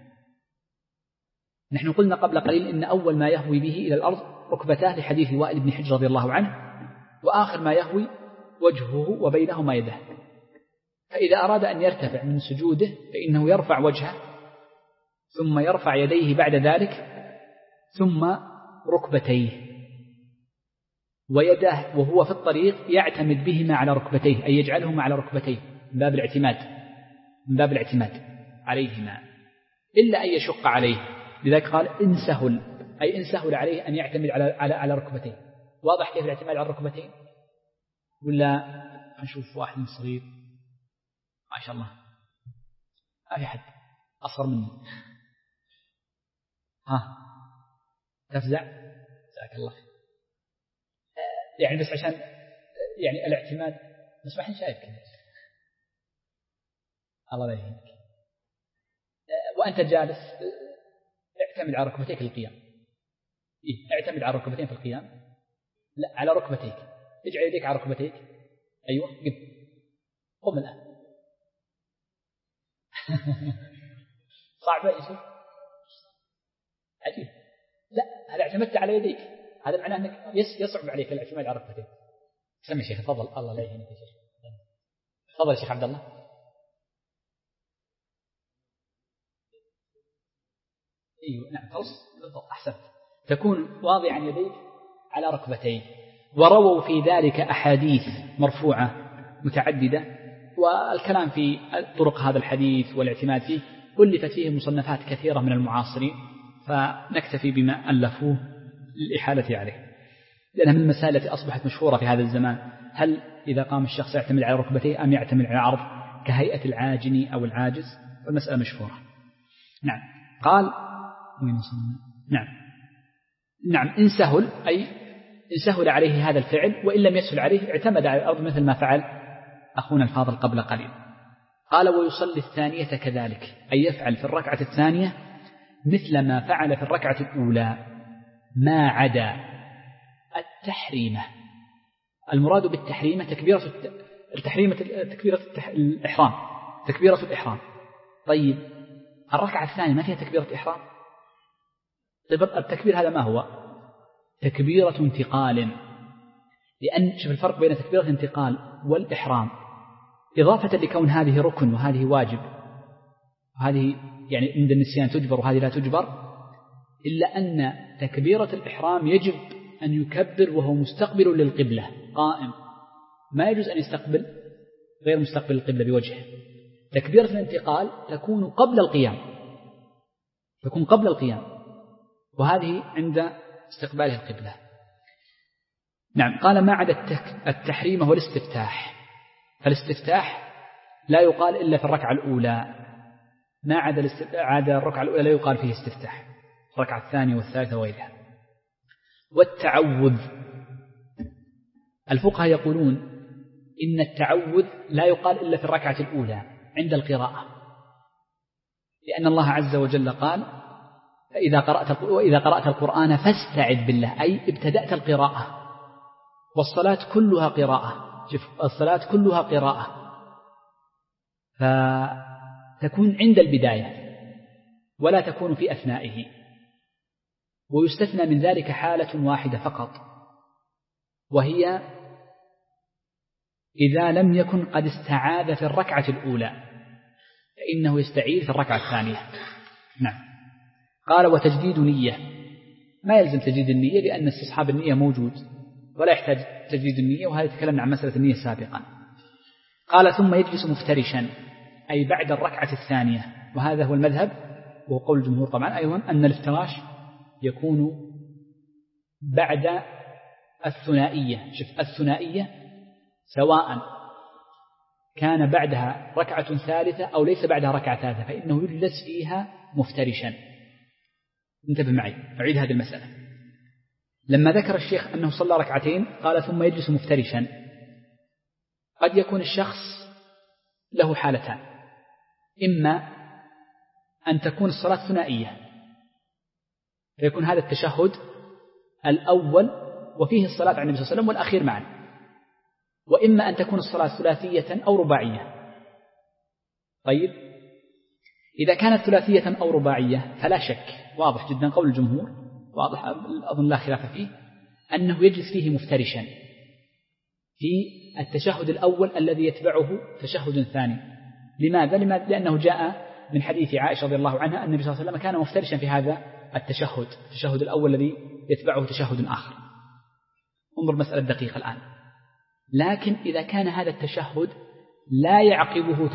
نحن قلنا قبل قليل إن أول ما يهوي به إلى الأرض ركبتاه لحديث وائل بن حجر رضي الله عنه، وآخر ما يهوي وجهه وبينهما يده. فإذا أراد أن يرتفع من سجوده فإنه يرفع وجهه ثم يرفع يديه بعد ذلك ثم ركبتيه، ويداه وهو في الطريق يعتمد بهما على ركبتيه أي يجعلهما على ركبتيه من باب الاعتماد عليهما إلا أن يشق عليه. لذلك قال إن سهل عليه أن يعتمد على ركبتيه. واضح كيف الاعتماد على الركبتين؟ ولا نشوف واحد صغير ما شاء الله ما في حد أصغر مني. تفزع؟ جزاك الله. يعني بس عشان يعني الاعتماد بس ما حد شايف كذا. الله لا يهينك. وأنت جالس اعتمد على ركبتيك للقيام. اعتمد على ركبتين في القيام. لا، على ركبتيك. اجعل يديك على ركبتيك. أيوة قم الآن. صعبة يا شيخ. عجيب. لا، هل اعتمدت على يديك؟ هذا معناه أنك يصعب عليك الاعتماد على ركبتيك. سمي شيخ تفضل. الله لا يهينك يا شيخ. تفضل يا شيخ عبد الله. ايوه نعم بالضبط احسنت. تكون واضعا يديك على ركبتيك. ورووا في ذلك احاديث مرفوعه متعدده، والكلام في طرق هذا الحديث والاعتماد فيه ألفت فيه مصنفات كثيره من المعاصرين، فنكتفي بما الفوه للاحاله عليه، لأنها من المسائل التي أصبحت مشهورة في هذا الزمان. هل إذا قام الشخص يعتمد على ركبتيه أم يعتمد على عرض كهيئة العاجن أو العاجز؟ والمسألة مشهورة. نعم. قال نعم إن سهل، أي إن سهل عليه هذا الفعل، وإن لم يسهل عليه اعتمد على الأرض مثل ما فعل أخونا الفاضل قبل قليل. قال ويصلي الثانية كذلك، أي يفعل في الركعة الثانية مثل ما فعل في الركعة الأولى ما عدا التحريمة. المراد بالتحريمة تكبيرة الإحرام. تكبيرة الإحرام. طيب الركعة الثانية ما فيها تكبيرة إحرام؟ طيب التكبير هذا ما هو؟ تكبيرة انتقال. لأن شوف الفرق بين تكبيرة الانتقال والإحرام، إضافة لكون هذه ركن وهذه واجب، وهذه يعني عند النسيان تجبر وهذه لا تجبر، إلا أن تكبيرة الإحرام يجب أن يكبر وهو مستقبل للقبلة قائم، ما يجوز أن يستقبل غير مستقبل القبلة بوجهه. تكبيرة الانتقال تكون قبل القيام، وهذه عند استقباله القبلة. نعم. قال ما عدا التحريم هو الاستفتاح، فالاستفتاح لا يقال إلا في الركعة الأولى، ما عدا الركعة الأولى لا يقال فيه استفتاح، الركعة الثانية والثالثة وغيرها. والتعوذ، الفقهاء يقولون إن التعوذ لا يقال إلا في الركعة الأولى عند القراءة، لأن الله عز وجل قال وإذا قرأت القرآن فاستعذ بالله، أي ابتدأت القراءة. والصلاة كلها قراءة، الصلاة كلها قراءة، فتكون عند البداية ولا تكون في أثنائه. ويستثنى من ذلك حالة واحدة فقط، وهي إذا لم يكن قد استعاذ في الركعة الأولى فإنه يستعيذ في الركعة الثانية. نعم. قال وتجديد نية، ما يلزم تجديد النية لأن استصحاب النية موجود ولا يحتاج تجديد النية، وهذا تكلمنا عن مسألة النية سابقا. قال ثم يجلس مفترشا، أي بعد الركعة الثانية، وهذا هو المذهب وهو قول الجمهور طبعا أيضا أن الافتراش يكون بعد الثنائية. شوف الثنائية سواء كان بعدها ركعة ثالثة أو ليس بعدها ركعة ثالثة فإنه يجلس فيها مفترشا. انتبه معي، أعيد هذه المسألة. لما ذكر الشيخ أنه صلى ركعتين قال ثم يجلس مفترشا، قد يكون الشخص له حالتان، إما أن تكون الصلاة ثنائية فيكون هذا التشهد الأول وفيه الصلاة على النبي صلى الله عليه وسلم والأخير معا، وإما أن تكون الصلاة ثلاثية أو رباعية. طيب إذا كانت ثلاثية أو رباعية فلا شك، واضح جدا قول الجمهور، واضح أظن لا خلاف فيه، أنه يجلس فيه مفترشا في التشهد الأول الذي يتبعه تشهد ثاني. لماذا؟ لأنه جاء من حديث عائشة رضي الله عنها أن النبي صلى الله عليه وسلم كان مفترشا في هذا التشهد الأول الذي يتبعه تشهد آخر. انظر مسألة دقيقة الآن. لكن إذا كان هذا التشهد لا يعقبه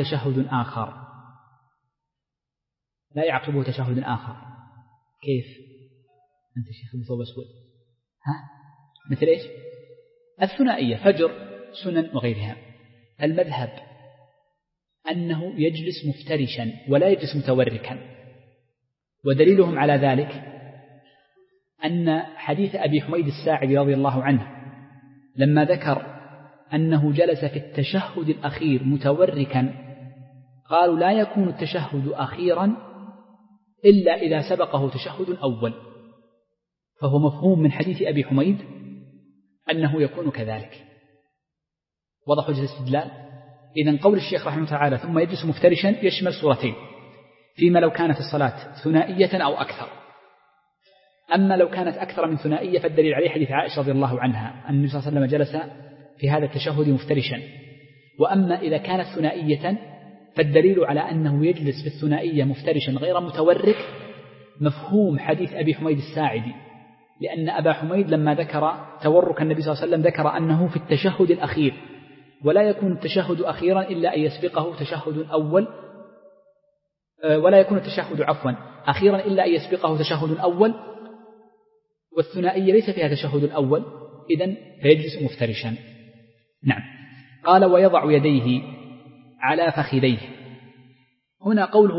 تشهد آخر، كيف؟ أنت شيخ بثوب أسود، مثل إيش؟ الثنائية، فجر، سنن وغيرها. المذهب أنه يجلس مفترشا ولا يجلس متوركا، ودليلهم على ذلك أن حديث أبي حميد الساعدي رضي الله عنه لما ذكر أنه جلس في التشهد الأخير متوركا قالوا لا يكون التشهد أخيرا إلا إذا سبقه تشهد أول، فهو مفهوم من حديث أبي حميد أنه يكون كذلك. وضح وجه الاستدلال؟ إذن قول الشيخ رحمه الله تعالى ثم يجلس مفترشا يشمل صورتين، فيما لو كانت الصلاة ثنائية أو أكثر. أما لو كانت أكثر من ثنائية فالدليل عليه حديث عائشة رضي الله عنها أن النبي صلى الله عليه وسلم جلس في هذا التشهد مفترشا. وأما إذا كانت ثنائية فالدليل على أنه يجلس في الثنائية مفترشا غير متورك مفهوم حديث أبي حميد الساعدي، لأن أبا حميد لما ذكر تورك النبي صلى الله عليه وسلم ذكر أنه في التشهد الأخير، ولا يكون التشهد أخيرا إلا أن يسبقه تشهد أول، ولا يكون التشهد أخيرا إلا أن يسبقه تشهد أول، والثنائية ليس فيها تشهد أول، إذن فيجلس مفترشا. نعم. قال ويضع يديه على فخذيه. هنا قوله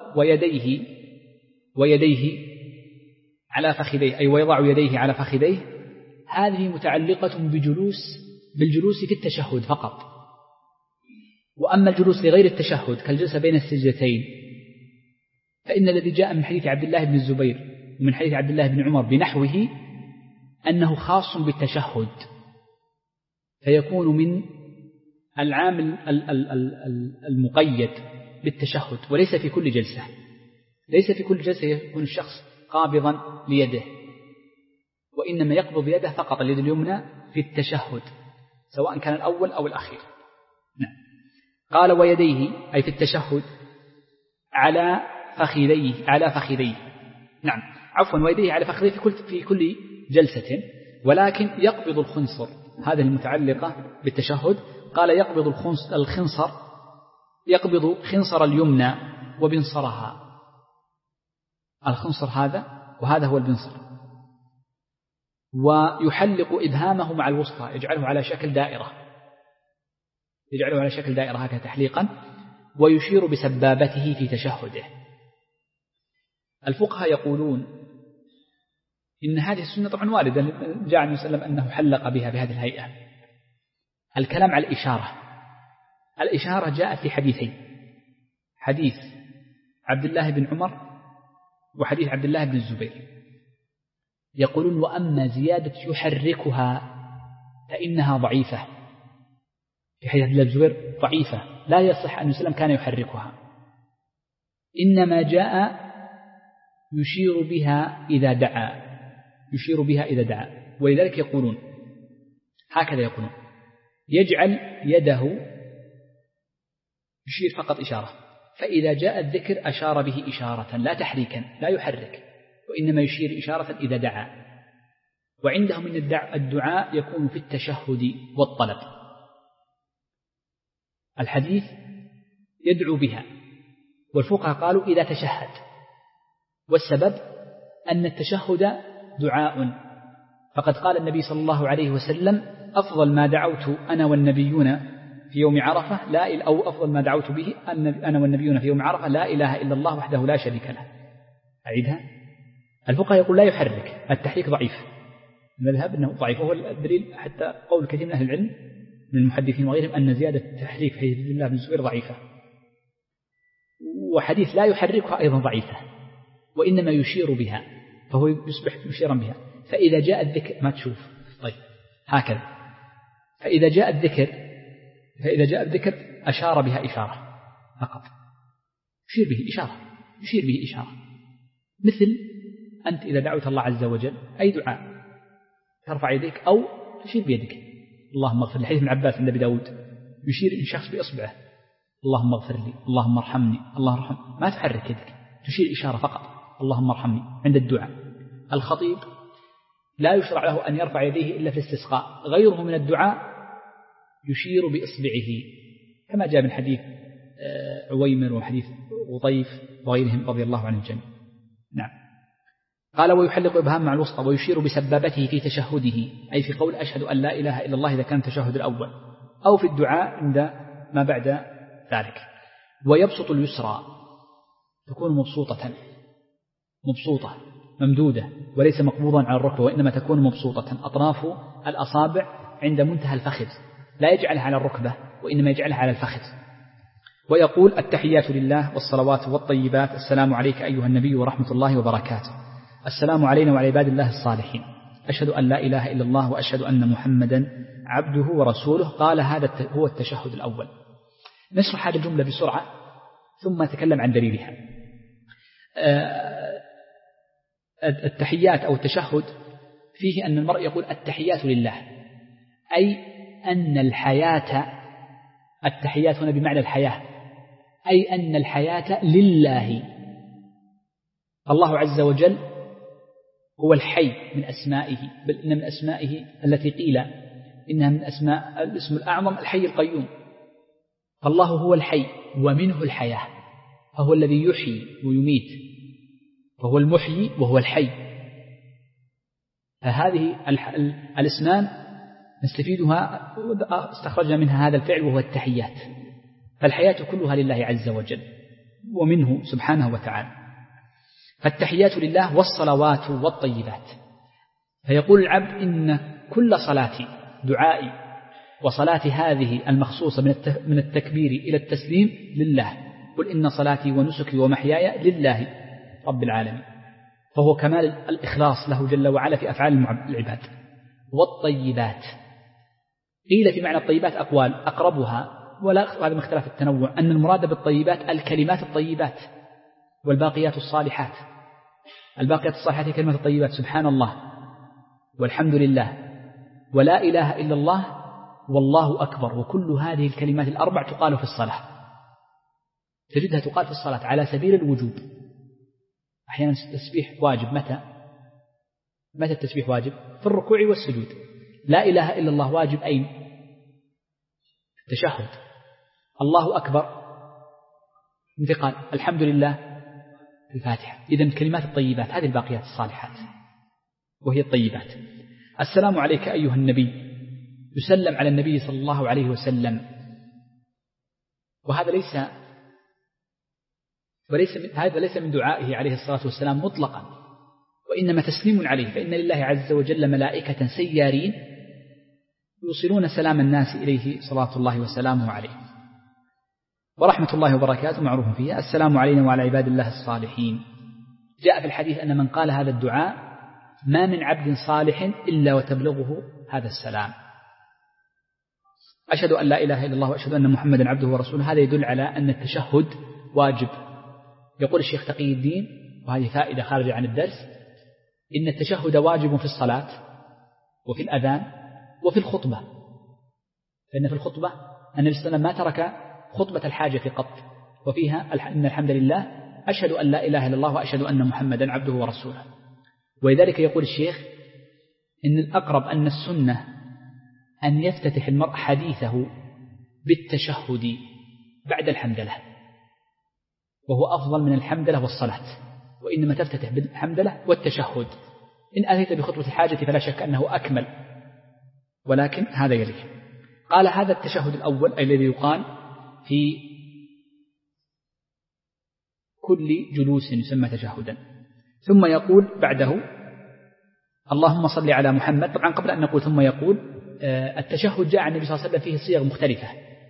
ويديه على فخذيه أي ويضع يديه على فخذيه، هذه متعلقة بالجلوس في التشهد فقط. وأما الجلوس لغير التشهد كالجلسة بين السجدتين فإن الذي جاء من حديث عبد الله بن الزبير ومن حديث عبد الله بن عمر بنحوه أنه خاص بالتشهد، فيكون من العامل المقيد بالتشهد، وليس في كل جلسة. ليس في كل جلسة يكون الشخص قابضا ليده، وإنما يقبض يده فقط اليد اليمنى في التشهد سواء كان الأول أو الأخير. نعم. قال ويديه أي في التشهد على فخذيه. نعم عفوا، ويديه على فخذيه في كل جلسة، ولكن يقبض الخنصر، هذه المتعلقة بالتشهد. قال يقبض الخنصر، يقبض خنصر اليمنى وبنصرها. الخنصر هذا وهذا هو البنصر. ويحلق إبهامه مع الوسطى، يجعله على شكل دائرة هكذا تحليقا، ويشير بسبابته في تشهده. الفقهاء يقولون إن هذه السنة طبعا واردة، جاء النبي صلى الله عليه وسلم أنه حلق بها بهذه الهيئة. الكلام على الإشارة جاءت في حديثين، حديث عبد الله بن عمر وحديث عبد الله بن الزبير. يقولون وأما زيادة يحركها فإنها ضعيفة، في حديث عبد الله بن الزبير ضعيفة، لا يصح أن النبي كان يحركها، إنما جاء يشير بها إذا دعا. ولذلك يقولون هكذا، يقولون يجعل يده يشير فقط إشارة، فإذا جاء الذكر أشار به إشارة لا تحريكا، لا يحرك، وإنما يشير إشارة إذا دعا. وعندهم من الدعاء يكون في التشهد والطلب. الحديث يدعو بها، والفقهاء قالوا إذا تشهد، والسبب أن التشهد دعاء، فقد قال النبي صلى الله عليه وسلم أفضل ما دعوت أنا والنبيون في يوم عرفة أو أفضل ما دعوت به أنا والنبيون في يوم عرفة لا إله إلا الله وحده لا شريك له. أعيدها. الفقهاء يقول لا يحرك، التحريك ضعيف، المذهب أنه ضعيف، وهو الدليل حتى قول كثير من أهل العلم من المحدثين وغيرهم أن زيادة التحريك في حديث عبد الله بن الزبير ضعيفة، وحديث لا يحركها أيضا ضعيفة، وإنما يشير بها، فهو يصبح مشيرا بها. فإذا جاء الذكر ما تشوف طيب هكذا، فإذا جاء الذكر أشار بها إشارة فقط، يشير به إشارة، مثل أنت إذا دعوت الله عز وجل أي دعاء ترفع يديك أو تشير بيدك، اللهم اغفر لي، حديث ابن عباس عند أبي داود يشير الشخص بإصبعه اللهم اغفر لي، اللهم ارحمني، اللهم ارحم، ما تحرك يدك، تشير إشارة فقط اللهم ارحمني عند الدعاء. الخطيب لا يشرع له أن يرفع يديه إلا في الاستسقاء، غيره من الدعاء يشير بإصبعه، كما جاء من حديث عويمر وحديث غطيف وغيرهم رضي الله عنهم جميعا. نعم. قال ويحلق إبهام مع الوسطى ويشير بسبابته في تشهده، أي في قول أشهد أن لا إله إلا الله إذا كان التشهد الأول، أو في الدعاء عند ما بعد ذلك. ويبسط اليسرى تكون مبسوطة ممدودة وليس مقبوضا على الركبة، وإنما تكون مبسوطة أطراف الأصابع عند منتهى الفخذ، لا يجعلها على الركبة وإنما يجعلها على الفخذ. ويقول: التحيات لله والصلوات والطيبات، السلام عليك أيها النبي ورحمة الله وبركاته، السلام علينا وعلى عباد الله الصالحين، أشهد أن لا إله إلا الله وأشهد أن محمدا عبده ورسوله. قال: هذا هو التشهد الأول. نشرح هذه الجملة بسرعة ثم نتكلم عن دليلها. التحيات أو التشهد فيه أن المرء يقول: التحيات لله، أي أن الحياة، التحيات هنا بمعنى الحياة، أي أن الحياة لله. الله عز وجل هو الحي من أسمائه، بل إن من أسمائه التي قيل إنها من أسماء الاسم الأعظم الحي القيوم. فالله هو الحي ومنه الحياة، فهو الذي يحيي ويميت، فهو المحيي وهو الحي. فهذه الاسمان نستفيدها، استخرجنا منها هذا الفعل وهو التحيات. فالحياة كلها لله عز وجل ومنه سبحانه وتعالى. فالتحيات لله والصلوات والطيبات. فيقول العبد: إن كل صلاتي دعائي وصلاتي هذه المخصوصة من التكبير إلى التسليم لله. قل إن صلاتي ونسكي ومحياي لله رب العالمين. فهو كمال الإخلاص له جل وعلا في أفعال العباد. والطيبات قيل في معنى الطيبات أقوال، أقربها ولا هذا اختلاف التنوع أن المراد بالطيبات الكلمات الطيبات والباقيات الصالحات. الباقيات الصالحات هي كلمات الطيبات: سبحان الله والحمد لله ولا إله إلا الله والله أكبر. وكل هذه الكلمات الأربع تقال في الصلاة، تجدها تقال في الصلاة على سبيل الوجوب. أحيانا التسبيح واجب. متى التسبيح واجب؟ في الركوع والسجود. لا إله إلا الله واجب أين؟ التشهد. الله أكبر انتقال. الحمد لله في الفاتحة. إذن كلمات الطيبات هذه الباقيات الصالحات وهي الطيبات. السلام عليك أيها النبي، يسلم على النبي صلى الله عليه وسلم. وهذا ليس من دعائه عليه الصلاة والسلام مطلقا، وإنما تسليم عليه، فإن لله عز وجل ملائكة سيارين يوصلون سلام الناس إليه صلاة الله وسلامه عليه. ورحمة الله وبركاته معروف فيها: السلام علينا وعلى عباد الله الصالحين. جاء في الحديث أن من قال هذا الدعاء ما من عبد صالح إلا وتبلغه هذا السلام. أشهد أن لا إله إلا الله وأشهد أن محمدا عبده ورسوله. هذا يدل على أن التشهد واجب. يقول الشيخ تقي الدين، وهذه فائدة خارجة عن الدرس، إن التشهد واجب في الصلاة وفي الأذان وفي الخطبة. فإن في الخطبة النبي صلى الله عليه وسلم ما ترك خطبة الحاجة قط، وفيها إن الحمد لله أشهد أن لا إله إلا الله وأشهد أن محمدا عبده ورسوله. ولذلك يقول الشيخ إن الأقرب أن السنة أن يفتتح المرء حديثه بالتشهد بعد الحمدلة، وهو أفضل من الحمدلة والصلاة، وإنما تفتتح بالحمدلة والتشهد. إن أتيت بخطبة الحاجة فلا شك أنه أكمل، ولكن هذا يليه. قال: هذا التشهد الأول أي الذي يقال في كل جلوس يسمى تشهدا. ثم يقول بعده: اللهم صل على محمد. طبعا قبل أن نقول ثم يقول، التشهد جاء عن النبي صلى الله عليه وسلم فيه صيغ مختلفة،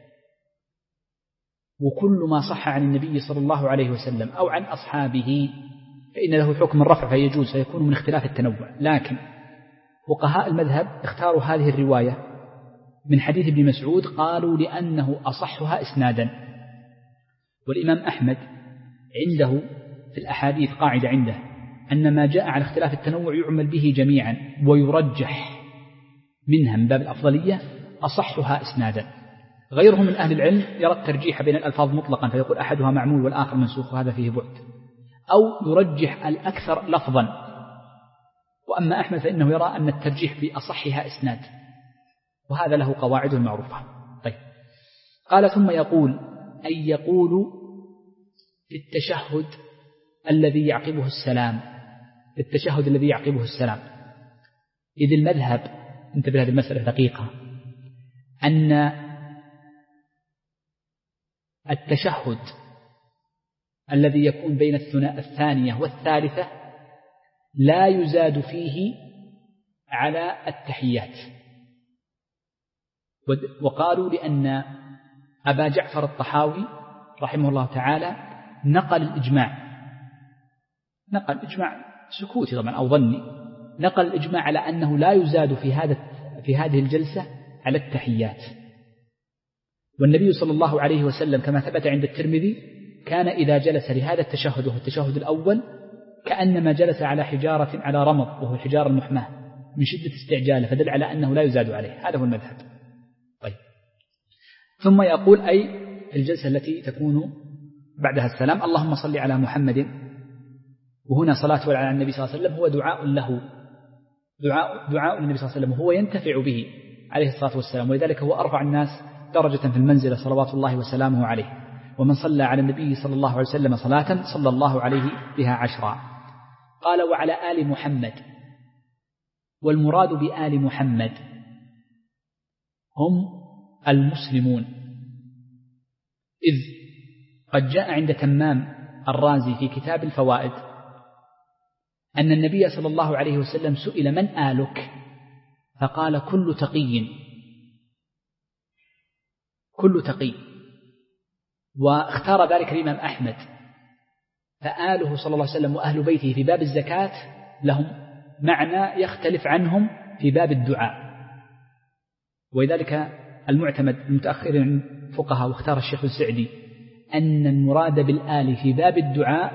وكل ما صح عن النبي صلى الله عليه وسلم أو عن أصحابه فإن له حكم الرفع فيجوز، فيكون من اختلاف التنوع. لكن فقهاء المذهب اختاروا هذه الرواية من حديث ابن مسعود، قالوا لأنه أصحها إسنادا. والإمام أحمد عنده في الأحاديث قاعدة عنده أن ما جاء على اختلاف التنوع يعمل به جميعا، ويرجح منها من باب الأفضلية أصحها إسنادا. غيرهم من أهل العلم يرى الترجيح بين الألفاظ مطلقا، فيقول أحدها معمول والآخر منسوخ، وهذا فيه بعد، أو يرجح الأكثر لفظا. وأما أحمد فإنه يرى أن الترجيح بأصحها إسناد، وهذا له قواعد معروفة. طيب، قال: ثم يقول، أي يقول في التشهد الذي يعقبه السلام، التشهد الذي يعقبه السلام. إذ المذهب، انتبه هذه المسألة دقيقة، أن التشهد الذي يكون بين الثانية والثالثة لا يزاد فيه على التحيات. وقالوا لأن أبا جعفر الطحاوي رحمه الله تعالى نقل إجماع سكوتي طبعا أو ظني، نقل الإجماع على أنه لا يزاد في هذه الجلسة على التحيات. والنبي صلى الله عليه وسلم كما ثبت عند الترمذي كان إذا جلس لهذا التشهد وهو التشهد الأول كأنما جلس على حجارة على رمض وهو الحجارة المحماة من شدة استعجاله، فدل على أنه لا يزاد عليه. هذا هو المذهب. طيب، ثم يقول أي الجلسة التي تكون بعدها السلام اللهم صل على محمد، وهنا صلاة على النبي صلى الله عليه وسلم هو دعاء له، دعاء النبي صلى الله عليه وسلم وهو ينتفع به عليه الصلاة والسلام، ولذلك هو أرفع الناس درجة في المنزلة صلوات الله وسلامه عليه. ومن صلى على النبي صلى الله عليه وسلم صلاة صلى الله عليه بها 10. قال وعلى آل محمد، والمراد بآل محمد هم المسلمون، إذ قد جاء عند تمام الرازي في كتاب الفوائد أن النبي صلى الله عليه وسلم سئل من آلك؟ فقال كل تقي، واختار ذلك الإمام أحمد، فآله صلى الله عليه وسلم وأهل بيته في باب الزكاة لهم معنى يختلف عنهم في باب الدعاء. ولذلك المعتمد المتأخر عن فقهاء واختار الشيخ السعدي أن المراد بالآل في باب الدعاء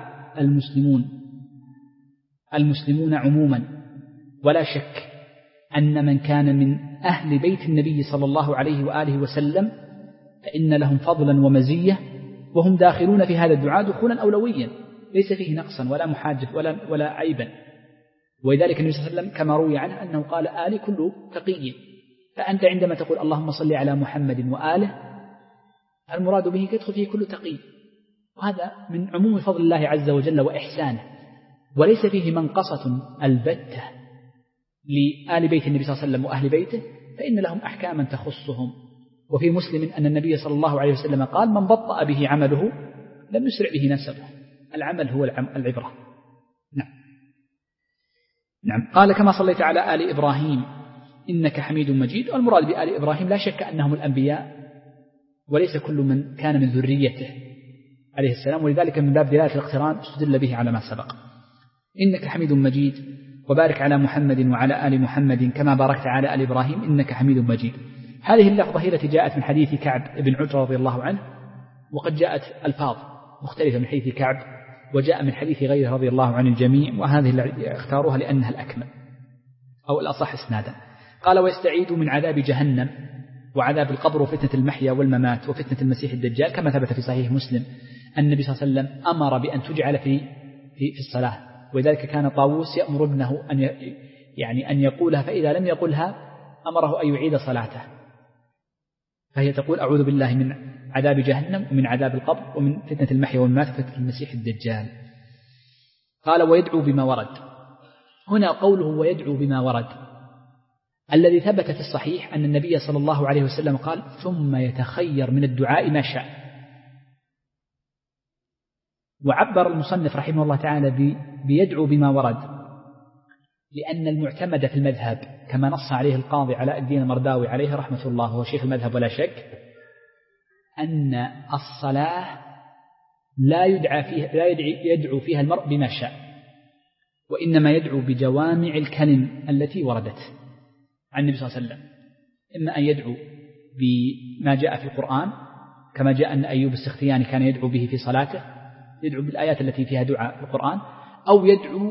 المسلمون عموما، ولا شك أن من كان من أهل بيت النبي صلى الله عليه وآله وسلم فإن لهم فضلا ومزية، وهم داخلون في هذا الدعاء دخولا أولويا ليس فيه نقصا ولا محاجة ولا عيبا. ولذلك النبي صلى الله عليه وسلم كما روي عنه أنه قال آل كل تقي، فأنت عندما تقول اللهم صل على محمد وآله المراد به يدخل فيه كل تقي، وهذا من عموم فضل الله عز وجل وإحسانه، وليس فيه منقصة البتة لآل بيت النبي صلى الله عليه وسلم وأهل بيته، فإن لهم أحكاما تخصهم. وفي مسلم أن النبي صلى الله عليه وسلم قال من بطأ به عمله لم يسرع به نسبه، العمل هو العبرة. نعم. قال كما صليت على آل إبراهيم إنك حميد مجيد، والمراد بآل إبراهيم لا شك أنهم الأنبياء وليس كل من كان من ذريته عليه السلام، ولذلك من باب دلالة الاقتران استدل به على ما سبق. إنك حميد مجيد وبارك على محمد وعلى آل محمد كما باركت على آل إبراهيم إنك حميد مجيد. هذه اللفظة هي التي جاءت من حديث كعب بن عجرة رضي الله عنه، وقد جاءت ألفاظ مختلفة من حديث كعب وجاء من حديث غيره رضي الله عن الجميع، وهذه اللي اختاروها لأنها الأكمل أو الأصح إسنادا. قال ويستعيد من عذاب جهنم وعذاب القبر وفتنة المحيا والممات وفتنة المسيح الدجال، كما ثبت في صحيح مسلم أن النبي صلى الله عليه وسلم أمر بأن تجعل في الصلاة، ولذلك كان طاووس يأمر ابنه أن يقولها، فإذا لم يقلها أمره أن يعيد صلاته، فهي تقول أعوذ بالله من عذاب جهنم ومن عذاب القبر ومن فتنة المحيا والممات وفتنة المسيح الدجال. قال ويدعو بما ورد. هنا قوله ويدعو بما ورد الذي ثبت في الصحيح أن النبي صلى الله عليه وسلم قال ثم يتخير من الدعاء ما شاء. وعبر المصنف رحمه الله تعالى بيدعو بما ورد لأن المعتمد في المذهب كما نص عليه القاضي علاء الدين المرداوي عليه رحمة الله هو شيخ المذهب ولا شك، أن الصلاة لا يدعو فيها المرء بما شاء، وإنما يدعو بجوامع الكلم التي وردت عن النبي صلى الله عليه وسلم، إما أن يدعو بما جاء في القرآن كما جاء أن أيوب السختياني كان يدعو به في صلاته، يدعو بالآيات التي فيها دعاء في القرآن، أو يدعو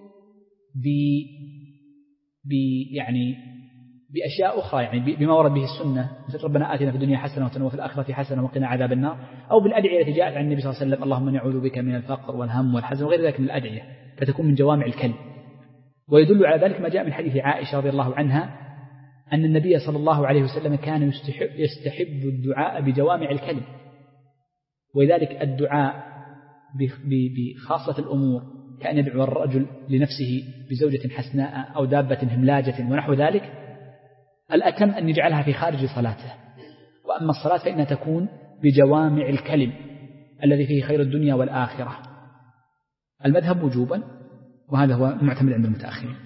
بأشياء أخرى بما ورد به السنة، مثل ربنا آتنا في الدنيا حسنة وفي الآخرة حسنة وقنا عذاب النار، أو بالأدعية التي جاءت عن النبي صلى الله عليه وسلم اللهم نعوذ بك من الفقر والهم والحزن وغير ذلك من الأدعية، فتكون من جوامع الكلم. ويدل على ذلك ما جاء من حديث عائشة رضي الله عنها أن النبي صلى الله عليه وسلم كان يستحب الدعاء بجوامع الكلم، ولذلك الدعاء بخاصة الأمور كأن يدعو الرجل لنفسه بزوجة حسناء أو دابة هملاجة ونحو ذلك، الأتم أن يجعلها في خارج صلاته. وأما الصلاة فإنها تكون بجوامع الكلم، الذي فيه خير الدنيا والآخرة. المذهب وجوبا، وهذا هو معتمد عند المتأخرين.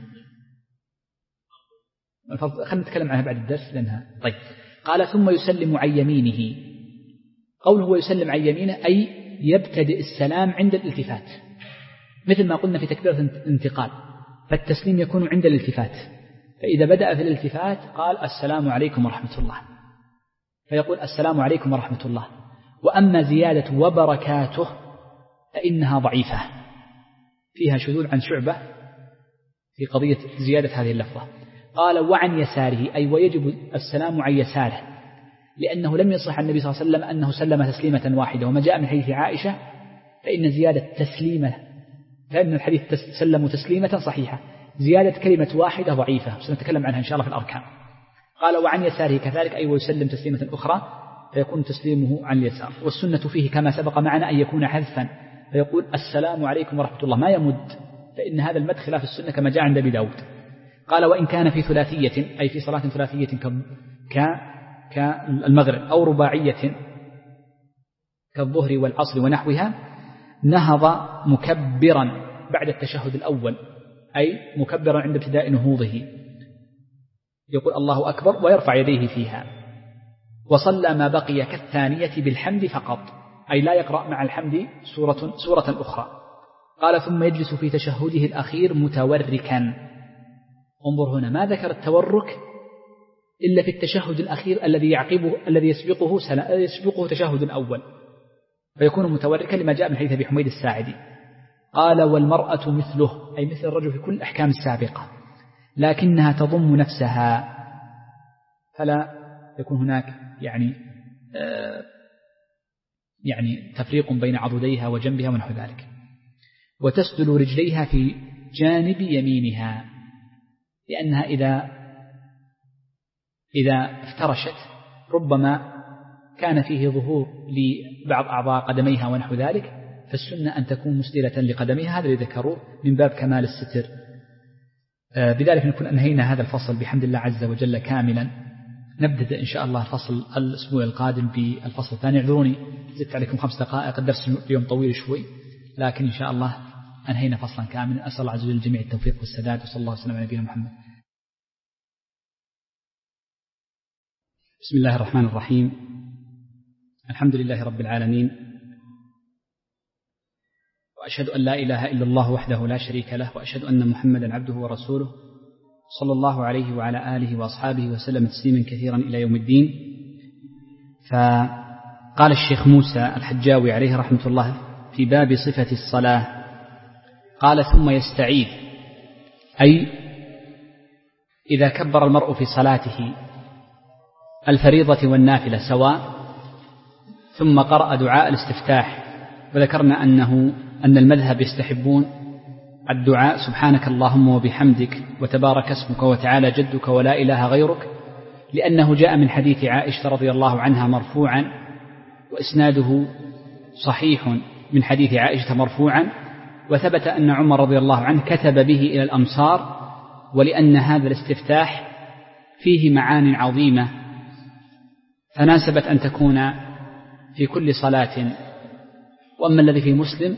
خلينا نتكلم عنها بعد الدرس لأنها طيب. قال ثم يسلم عن يمينه. قوله ويسلم عن يمينه أي يبتدئ السلام عند الالتفات، مثل ما قلنا في تكبيرة الانتقال، فالتسليم يكون عند الالتفات، فإذا بدأ في الالتفات قال السلام عليكم ورحمة الله، فيقول السلام عليكم ورحمة الله. وأما زيادة وبركاته فإنها ضعيفة، فيها شذوذ عن شعبة في قضية زيادة هذه اللفظة. قال وعن يساره أي ويجب السلام عن يساره، لأنه لم يصح عن النبي صلى الله عليه وسلم أنه سلم تسليمة واحدة، وما جاء من حديث عائشة فإن زيادة تسليمة، لأن الحديث سلموا تسليمة صحيحة، زيادة كلمة واحدة ضعيفة، سنتكلم عنها إن شاء الله في الأركان. قال وعن يساره كذلك أي ويسلم تسليمة أخرى فيكون تسليمه عن اليسار. والسنة فيه كما سبق معنا أن يكون حذفا، فيقول السلام عليكم ورحمة الله، ما يمد، فإن هذا المد خلاف السنة كما جاء عند أبي داود. قال وإن كان في ثلاثية أي في صلاة ثلاثية كالمغرب أو رباعية كالظهر والعصر ونحوها، نهض مكبرا بعد التشهد الأول، أي مكبرا عند ابتداء نهوضه، يقول الله أكبر ويرفع يديه فيها. وصلى ما بقي كالثانية بالحمد فقط، أي لا يقرأ مع الحمد سورة أخرى. قال ثم يجلس في تشهده الأخير متوركا. انظر هنا ما ذكر التورك إلا في التشهد الأخير الذي يسبقه تشهد الأول، فيكون متوركا لما جاء من حديث أبي حميد الساعدي. قال والمرأة مثله أي مثل الرجل في كل الأحكام السابقة، لكنها تضم نفسها، فلا يكون هناك يعني تفريق بين عضديها وجنبها ونحو ذلك. وتسدل رجليها في جانب يمينها، لأنها إذا افترشت ربما كان فيه ظهور لبعض أعضاء قدميها ونحو ذلك، فالسنة أن تكون مسدلة لقدميها، هذا اللي ذكروه من باب كمال الستر. بذلك نكون أنهينا هذا الفصل بحمد الله عز وجل كاملا. نبدأ إن شاء الله الفصل الأسبوع القادم بالفصل الثاني. اعذروني زدت عليكم 5 دقائق، الدرس اليوم طويل شوي، لكن إن شاء الله أنهينا فصلا كاملا. أسأل الله عز وجل الجميع التوفيق والسداد، وصلى الله وسلم على نبينا محمد. بسم الله الرحمن الرحيم. الحمد لله رب العالمين، وأشهد أن لا إله إلا الله وحده لا شريك له، وأشهد أن محمدا عبده ورسوله، صلى الله عليه وعلى آله وأصحابه وسلم تسليما كثيرا إلى يوم الدين. فقال الشيخ موسى الحجاوي عليه رحمة الله في باب صفة الصلاة، قال ثم يستعيذ، أي إذا كبر المرء في صلاته الفريضة والنافلة سواء، ثم قرأ دعاء الاستفتاح، وذكرنا أن المذهب يستحبون الدعاء سبحانك اللهم وبحمدك وتبارك اسمك وتعالى جدك ولا إله غيرك، لأنه جاء من حديث عائشة رضي الله عنها مرفوعا، وإسناده صحيح من حديث عائشة مرفوعا، وثبت أن عمر رضي الله عنه كتب به إلى الأمصار، ولأن هذا الاستفتاح فيه معان عظيمة فناسبت أن تكون في كل صلاة. وأما الذي في مسلم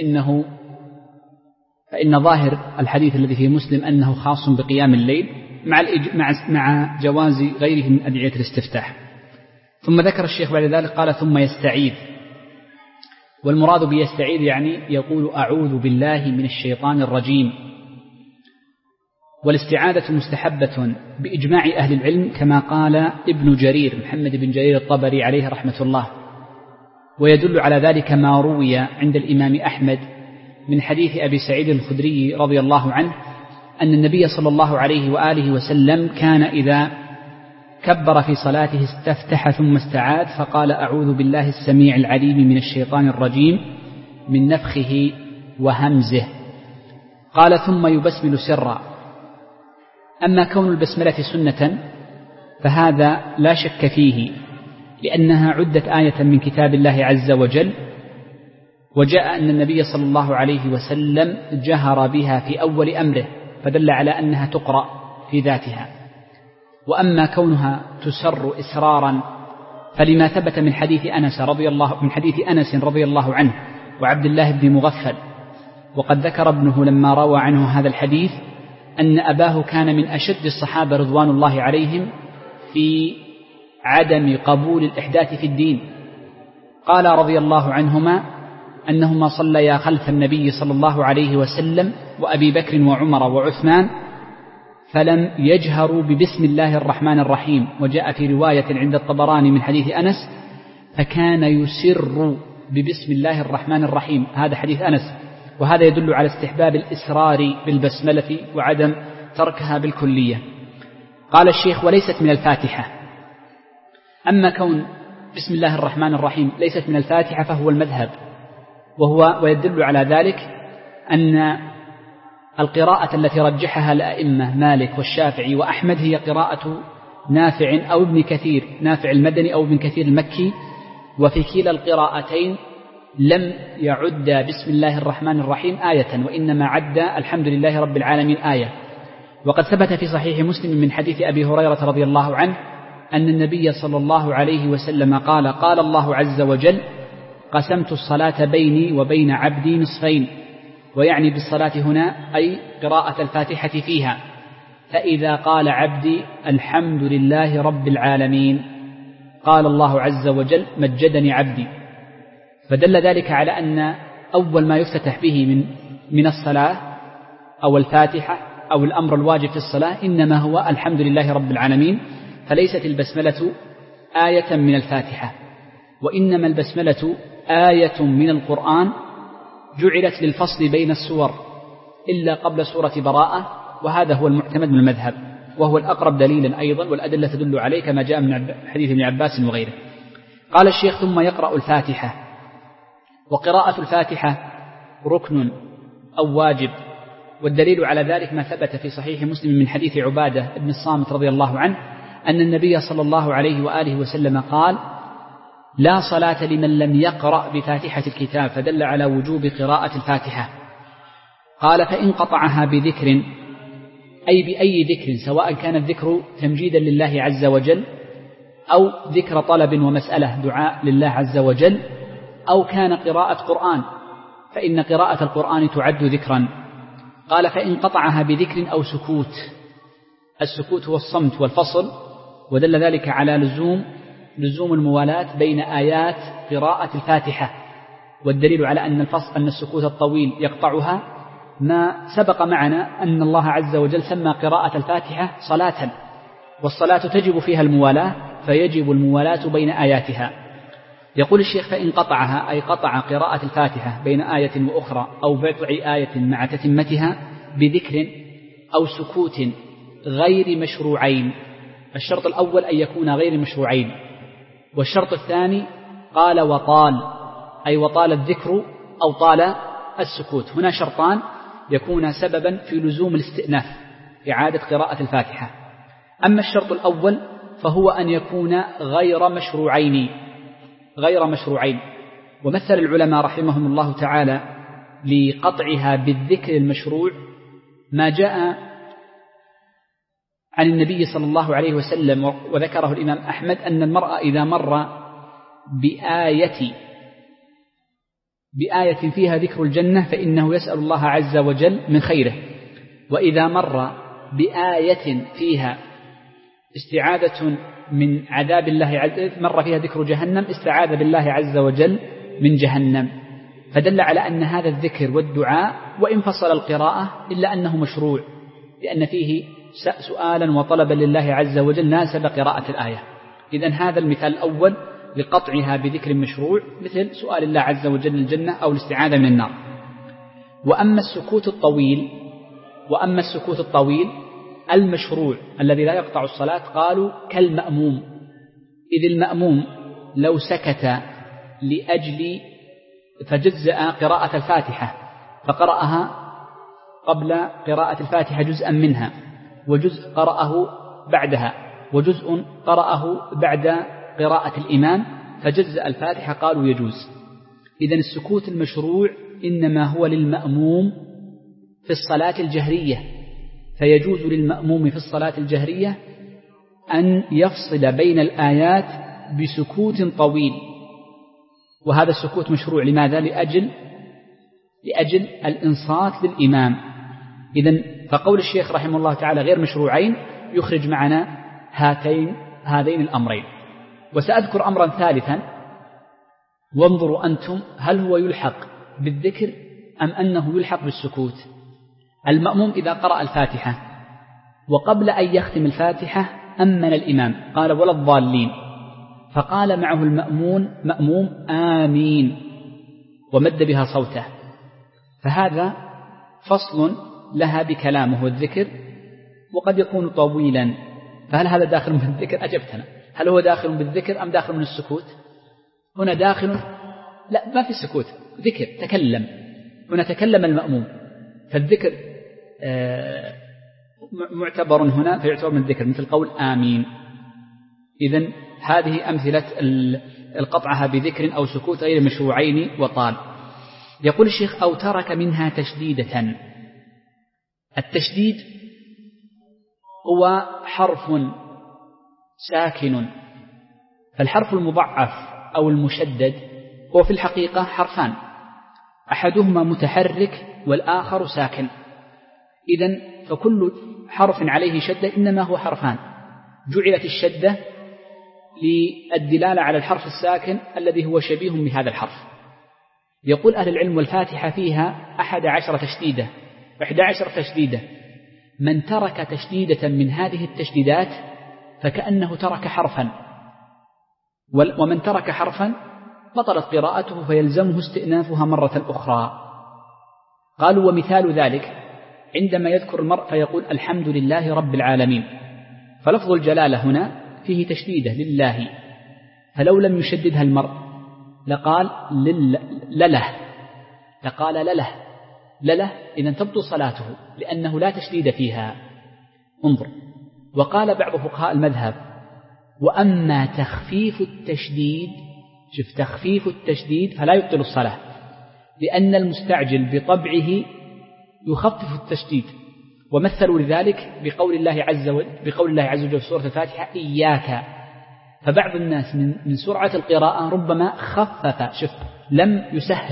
فإن ظاهر الحديث الذي في مسلم أنه خاص بقيام الليل مع جواز غيره من أدعية الاستفتاح. ثم ذكر الشيخ بعد ذلك قال ثم يستعيذ، والمراد بيستعيذ يعني يقول أعوذ بالله من الشيطان الرجيم. والاستعاذة مستحبة بإجماع أهل العلم كما قال ابن جرير محمد بن جرير الطبري عليه رحمة الله. ويدل على ذلك ما روي عند الإمام أحمد من حديث أبي سعيد الخدري رضي الله عنه أن النبي صلى الله عليه وآله وسلم كان إذا كبر في صلاته استفتح ثم استعاذ فقال أعوذ بالله السميع العليم من الشيطان الرجيم من نفخه وهمزه. قال ثم يبسمل سرا. أما كون البسملة سنة فهذا لا شك فيه، لأنها عدت آية من كتاب الله عز وجل، وجاء أن النبي صلى الله عليه وسلم جهر بها في أول أمره، فدل على أنها تقرأ في ذاتها. وأما كونها تسر إسرارا فلما ثبت من حديث أنس رضي الله عنه وعبد الله بن مغفل، وقد ذكر ابنه لما روى عنه هذا الحديث أن أباه كان من أشد الصحابة رضوان الله عليهم في عدم قبول الإحداث في الدين. قال رضي الله عنهما أنهما صليا خلف النبي صلى الله عليه وسلم وأبي بكر وعمر وعثمان فلم يجهروا ببسم الله الرحمن الرحيم، وجاء في رواية عند الطبراني من حديث أنس فكان يسر ببسم الله الرحمن الرحيم. هذا حديث أنس، وهذا يدل على استحباب الإسرار بالبسملة وعدم تركها بالكلية. قال الشيخ: وليست من الفاتحة. أما كون بسم الله الرحمن الرحيم ليست من الفاتحة فهو المذهب، ويدل على ذلك أن القراءة التي رجحها الأئمة مالك والشافعي وأحمد هي قراءة نافع أو ابن كثير، نافع المدني أو ابن كثير المكي، وفي كلا القراءتين لم يعد بسم الله الرحمن الرحيم آية، وإنما عد الحمد لله رب العالمين آية. وقد ثبت في صحيح مسلم من حديث أبي هريرة رضي الله عنه أن النبي صلى الله عليه وسلم قال: قال الله عز وجل: قسمت الصلاة بيني وبين عبدي نصفين، ويعني بالصلاة هنا أي قراءة الفاتحة فيها، فإذا قال عبدي الحمد لله رب العالمين قال الله عز وجل: مجدني عبدي. فدل ذلك على أن أول ما يفتتح به من الصلاة أو الفاتحة أو الأمر الواجب في الصلاة إنما هو الحمد لله رب العالمين، فليست البسملة آية من الفاتحة، وإنما البسملة آية من القرآن جعلت للفصل بين السور إلا قبل سورة براءة، وهذا هو المعتمد من المذهب، وهو الأقرب دليلا أيضا، والأدلة تدل عليه كما جاء من حديث ابن عباس وغيره. قال الشيخ: ثم يقرأ الفاتحة. وقراءة الفاتحة ركن أو واجب، والدليل على ذلك ما ثبت في صحيح مسلم من حديث عبادة بن الصامت رضي الله عنه أن النبي صلى الله عليه وآله وسلم قال: لا صلاة لمن لم يقرأ بفاتحة الكتاب، فدل على وجوب قراءة الفاتحة. قال: فإن قطعها بذكر، أي بأي ذكر، سواء كان الذكر تمجيدا لله عز وجل أو ذكر طلب ومسألة دعاء لله عز وجل، أو كان قراءة قرآن، فإن قراءة القرآن تعد ذكرا. قال: فإن قطعها بذكر أو سكوت، السكوت هو الصمت والفصل، ودل ذلك على لزوم الموالاة بين آيات قراءة الفاتحة، والدليل على أن السكوت الطويل يقطعها ما سبق معنا أن الله عز وجل سمى قراءة الفاتحة صلاة، والصلاة تجب فيها الموالاة، فيجب الموالاة بين آياتها. يقول الشيخ: فإن قطعها، أي قطع قراءة الفاتحة بين آية وأخرى أو بضع آية مع تتمتها بذكر أو سكوت غير مشروعين. الشرط الأول أن يكون غير مشروعين، والشرط الثاني قال وطال، أي وطال الذكر أو طال السكوت. هنا شرطان يكون سببا في لزوم الاستئناف في إعادة قراءة الفاتحة. أما الشرط الأول فهو أن يكون غير مشروعين. ومثل العلماء رحمهم الله تعالى لقطعها بالذكر المشروع ما جاء عن النبي صلى الله عليه وسلم، وذكره الإمام أحمد، أن المرء إذا مر بآية فيها ذكر الجنة فإنه يسأل الله عز وجل من خيره، وإذا مر بآية فيها استعاذة من عذاب الله مر فيها ذكر جهنم استعاذ بالله عز وجل من جهنم. فدل على أن هذا الذكر والدعاء وإن فصل القراءة إلا أنه مشروع، لأن فيه سؤالا وطلبا لله عز وجل ناسب قراءة الآية. إذن هذا المثال الأول لقطعها بذكر مشروع، مثل سؤال الله عز وجل الجنة أو الاستعاذة من النار. وأما السكوت الطويل المشروع الذي لا يقطع الصلاة قالوا كالمأموم، إذ المأموم لو سكت لأجل فجزأ قراءة الفاتحة فقرأها قبل قراءة الفاتحة جزءا منها، وجزء قرأه بعدها، وجزء قرأه بعد قراءة الإمام فجزأ الفاتحة، قالوا يجوز. إذن السكوت المشروع إنما هو للمأموم في الصلاة الجهرية، فيجوز للمأموم في الصلاة الجهرية أن يفصل بين الآيات بسكوت طويل، وهذا السكوت مشروع لماذا؟ لأجل الإنصات للإمام. إذن فقول الشيخ رحمه الله تعالى غير مشروعين يخرج معنا هذين الأمرين. وسأذكر أمرا ثالثا، وانظروا أنتم هل هو يلحق بالذكر أم أنه يلحق بالسكوت. المأموم إذا قرأ الفاتحة وقبل أن يختم الفاتحة أمن الإمام قال ولا الضالين، فقال معه مأموم آمين ومد بها صوته، فهذا فصل لها بكلامه والذكر، وقد يكون طويلا، فهل هذا داخل من الذكر؟ أجبتنا. هل هو داخل بالذكر أم داخل من السكوت؟ هنا داخل، لا ما في السكوت، ذكر تكلم، هنا تكلم المأموم، فالذكر معتبر هنا فيعتبر من الذكر، مثل قول آمين. إذن هذه أمثلة القطعها بذكر أو سكوت غير مشروعين وطال. يقول الشيخ أو ترك منها تشديدة. التشديد هو حرف ساكن، فالحرف المضعف أو المشدد هو في الحقيقة حرفان، أحدهما متحرك والآخر ساكن. إذن فكل حرف عليه شدة إنما هو حرفان، جعلت الشدة للدلالة على الحرف الساكن الذي هو شبيه بهذا الحرف. يقول أهل العلم والفاتحة فيها 11 تشديدة و11 تشديدة، من ترك تشديدة من هذه التشديدات فكأنه ترك حرفا، ومن ترك حرفا بطلت قراءته فيلزمه استئنافها مرة أخرى. قالوا ومثال ذلك عندما يذكر المرء فيقول الحمد لله رب العالمين، فلفظ الجلالة هنا فيه تشديدة لله، فلو لم يشددها المرء لقال لله، إذن تبطل صلاته لأنه لا تشديد فيها. انظر، وقال بعض فقهاء المذهب وأما تخفيف التشديد، شوف تخفيف التشديد فلا يبطل الصلاة، لأن المستعجل بطبعه يخفف التشديد، ومثلوا لذلك بقول الله عز وجل في سورة الفاتحة إياك، فبعض الناس من سرعة القراءة ربما خفف، شوف لم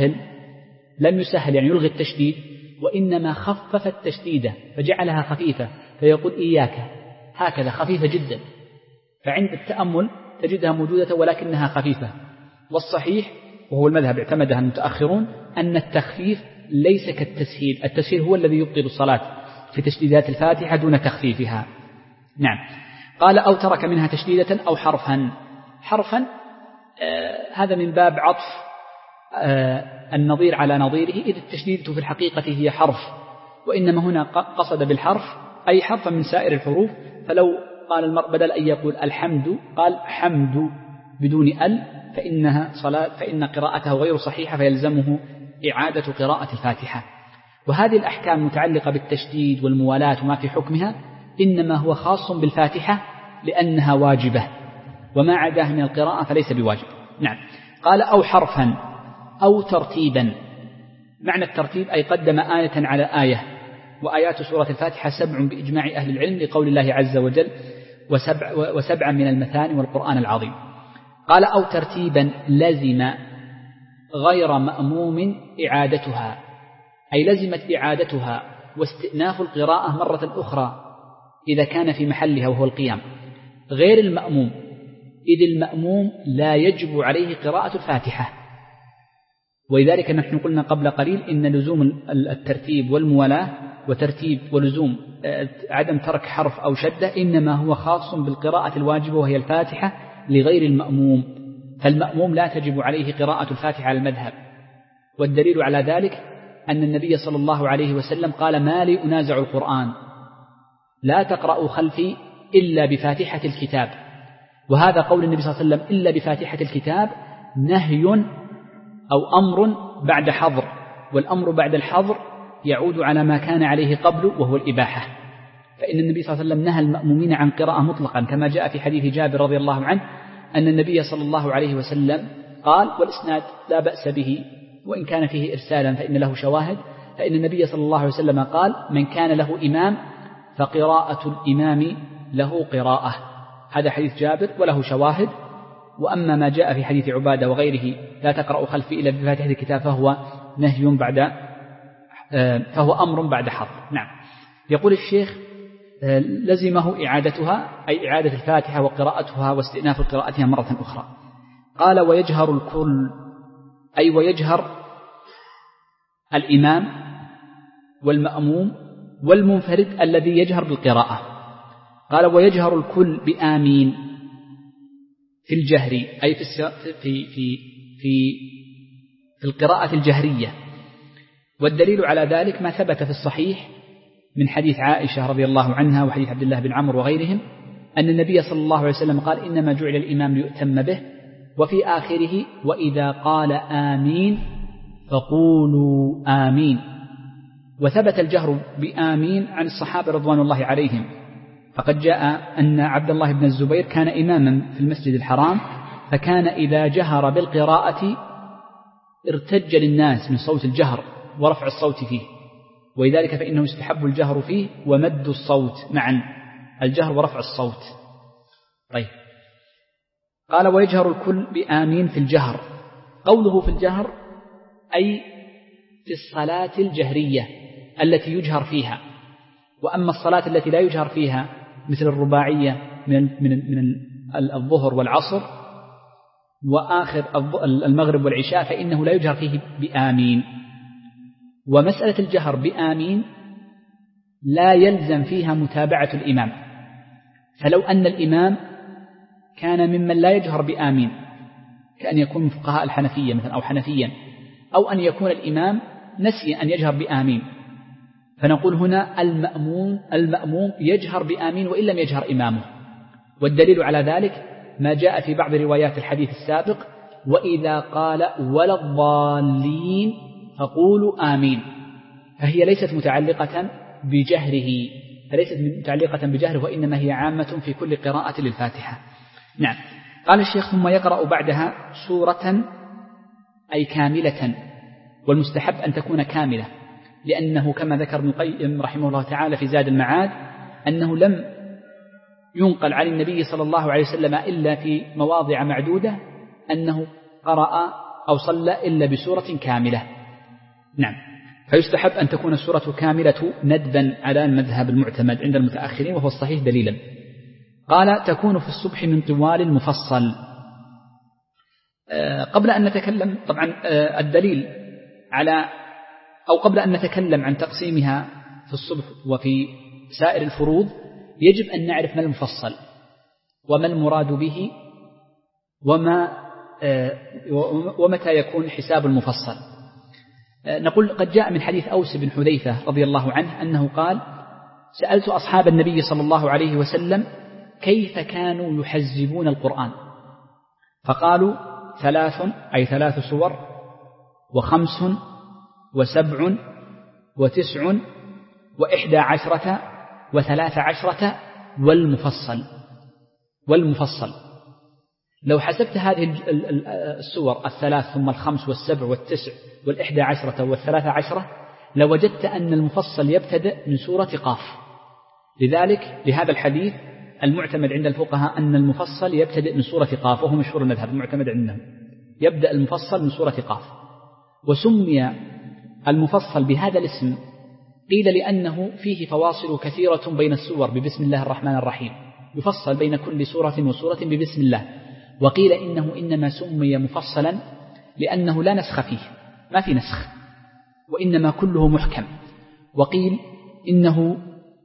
يسهل يعني يلغي التشديد، وإنما خفف التشديد فجعلها خفيفة، فيقول إياك هكذا خفيفة جدا، فعند التأمل تجدها موجودة ولكنها خفيفة. والصحيح وهو المذهب اعتمدها المتأخرون أن التخفيف ليس كالتسهيل، التسهيل هو الذي يبطل الصلاة في تشديدات الفاتحة دون تخفيفها. نعم. قال أو ترك منها تشديدة أو حرفا هذا من باب عطف النظير على نظيره، إذ التشديد في الحقيقة هي حرف، وإنما هنا قصد بالحرف أي حرفا من سائر الحروف، فلو قال المرء بدل أن يقول الحمد قال حمد بدون فإن قراءته غير صحيحة فيلزمه إعادة قراءة الفاتحة. وهذه الأحكام متعلقة بالتشديد والموالاة وما في حكمها إنما هو خاص بالفاتحة لأنها واجبة، وما عداه من القراءة فليس بواجب. نعم. قال أو حرفا أو ترتيبا. معنى الترتيب أي قدم آية على آية، وآيات سورة الفاتحة 7 بإجماع أهل العلم لقول الله عز وجل وسبعا من المثاني والقرآن العظيم. قال أو ترتيبا لزم غير مأموم إعادتها، أي لزمت إعادتها واستئناف القراءة مرة أخرى إذا كان في محلها وهو القيام، غير المأموم، إذ المأموم لا يجب عليه قراءة الفاتحة. ولذلك نحن قلنا قبل قليل إن لزوم الترتيب والموالاة وترتيب ولزوم عدم ترك حرف أو شدة إنما هو خاص بالقراءة الواجبة وهي الفاتحة لغير المأموم، فالمأموم لا تجب عليه قراءة الفاتحة على المذهب. والدليل على ذلك أن النبي صلى الله عليه وسلم قال ما لي أنازع القرآن لا تقرأوا خلفي إلا بفاتحة الكتاب، وهذا قول النبي صلى الله عليه وسلم إلا بفاتحة الكتاب نهي أو أمر بعد حظر، والأمر بعد الحظر يعود على ما كان عليه قبله وهو الإباحة، فإن النبي صلى الله عليه وسلم نهى المأمومين عن قراءة مطلقا كما جاء في حديث جابر رضي الله عنه أن النبي صلى الله عليه وسلم قال، والإسناد لا بأس به وإن كان فيه إرسالا فإن له شواهد، فإن النبي صلى الله عليه وسلم قال من كان له إمام فقراءة الإمام له قراءة، هذا حديث جابر وله شواهد، وأما ما جاء في حديث عبادة وغيره لا تقرأ خلفي إلا بفاتحة الكتاب فهو أمر بعد حظر. نعم. يقول الشيخ لزمه إعادتها أي إعادة الفاتحة وقراءتها واستئناف قراءتها مرة أخرى. قال ويجهر الكل أي ويجهر الإمام والمأموم والمنفرد الذي يجهر بالقراءة. قال ويجهر الكل بآمين في الجهر أي في القراءة الجهرية. والدليل على ذلك ما ثبت في الصحيح من حديث عائشة رضي الله عنها وحديث عبد الله بن عمرو وغيرهم أن النبي صلى الله عليه وسلم قال إنما جعل الإمام ليؤتم به، وفي آخره وإذا قال آمين فقولوا آمين. وثبت الجهر بآمين عن الصحابة رضوان الله عليهم، فقد جاء أن عبد الله بن الزبير كان إماما في المسجد الحرام، فكان إذا جهر بالقراءة ارتج للناس من صوت الجهر ورفع الصوت فيه، ولذلك فإنه يستحب الجهر فيه ومد الصوت معا، الجهر ورفع الصوت. طيب. قال ويجهر الكل بآمين في الجهر. قوله في الجهر أي في الصلاة الجهرية التي يجهر فيها. وأما الصلاة التي لا يجهر فيها مثل الرباعية من الظهر والعصر وآخر المغرب والعشاء فإنه لا يجهر فيه بآمين. ومسألة الجهر بآمين لا يلزم فيها متابعة الإمام، فلو أن الإمام كان ممن لا يجهر بآمين كأن يكون من فقهاء الحنفية مثلا أو حنفيا، أو أن يكون الإمام نسي أن يجهر بآمين، فنقول هنا المأموم يجهر بآمين وإن لم يجهر إمامه. والدليل على ذلك ما جاء في بعض روايات الحديث السابق وإذا قال ولا الضالين فقولوا آمين، فهي ليست متعلقة بجهره وإنما هي عامة في كل قراءة للفاتحة. نعم. قال الشيخ ثم يقرأ بعدها سورة أي كاملة، والمستحب أن تكون كاملة، لأنه كما ذكر ابن القيم رحمه الله تعالى في زاد المعاد أنه لم ينقل عن النبي صلى الله عليه وسلم إلا في مواضع معدودة أنه قرأ أو صلى إلا بسورة كاملة. نعم. فيستحب أن تكون السورة كاملة ندبا على المذهب المعتمد عند المتأخرين وهو الصحيح دليلا. قال تكون في الصبح من طوال المفصل. قبل أن نتكلم طبعا الدليل على أو قبل أن نتكلم عن تقسيمها في الصبح وفي سائر الفروض يجب أن نعرف ما المفصل وما المراد به ومتى يكون حساب المفصل. نقول قد جاء من حديث أوس بن حذيفة رضي الله عنه أنه قال سألت أصحاب النبي صلى الله عليه وسلم كيف كانوا يحزبون القرآن، فقالوا 3 أي 3 سور و5 و7 و9 و11 و13 والمفصل. لو حسبت هذه السور 3 ثم 5 و7 و9 و11 و13 لوجدت أن المفصل يبتدأ من سورة قاف. لذلك لهذا الحديث المعتمد عند الفقهاء أن المفصل يبتدأ من سورة قاف، وهو مشهور المذهب المعتمد عندهم، يبدأ المفصل من سورة قاف. وسمي المفصل بهذا الاسم قيل لأنه فيه فواصل كثيرة بين السور ببسم الله الرحمن الرحيم، يفصل بين كل سورة وسورة ببسم الله. وقيل إنه إنما سمي مفصلا لأنه لا نسخ فيه، ما في نسخ، وإنما كله محكم. وقيل إنه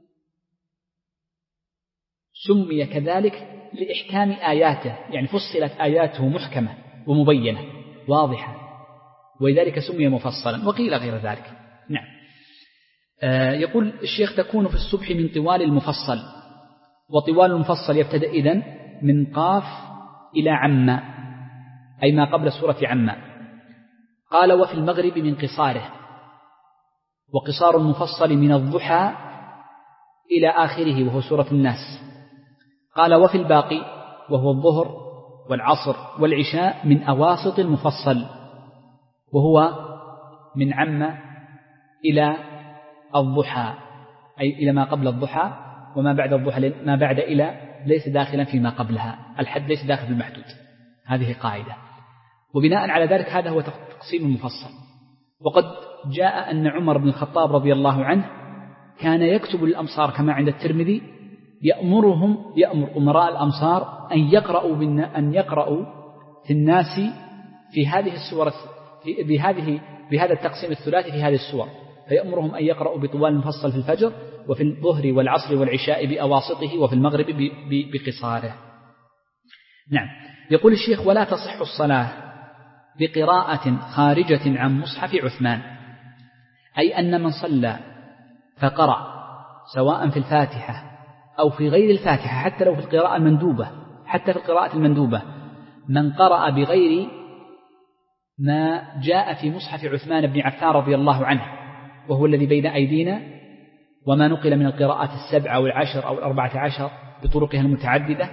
سمي كذلك لإحكام آياته، يعني فصلت آياته محكمة ومبينة واضحة، ولذلك سمي مفصلا. وقيل غير ذلك. نعم. يقول الشيخ تكون في الصبح من طوال المفصل. وطوال المفصل يبتدأ إذن من قاف إلى عما، أي ما قبل سورة عما. قال وفي المغرب من قصاره، وقصار المفصل من الضحى إلى آخره وهو سورة الناس. قال وفي الباقي وهو الظهر والعصر والعشاء من أواسط المفصل، وهو من عما إلى الضحى، أي إلى ما قبل الضحى، وما بعد الضحى ما بعد إلى ليس داخلا فيما قبلها، الحد ليس داخل في المحدود. هذه قاعدة. وبناء على ذلك هذا هو تقسيم المفصل. وقد جاء أن عمر بن الخطاب رضي الله عنه كان يكتب للأمصار كما عند الترمذي يأمر أمراء الأمصار أن يقرأوا في الناس في هذه السور بهذا التقسيم الثلاثي في هذه السور، فيأمرهم أن يقرأوا بطوال المفصل في الفجر وفي الظهر والعصر والعشاء بأواسطه وفي المغرب بقصاره. نعم. يقول الشيخ: ولا تصح الصلاة بقراءة خارجة عن مصحف عثمان، أي أن من صلى فقرأ سواء في الفاتحة أو في غير الفاتحة، حتى لو في القراءة المندوبة، حتى في القراءة المندوبة، من قرأ بغير ما جاء في مصحف عثمان بن عفان رضي الله عنه وهو الذي بين أيدينا، وما نقل من القراءات 7 أو 10 أو 14 بطرقها المتعددة،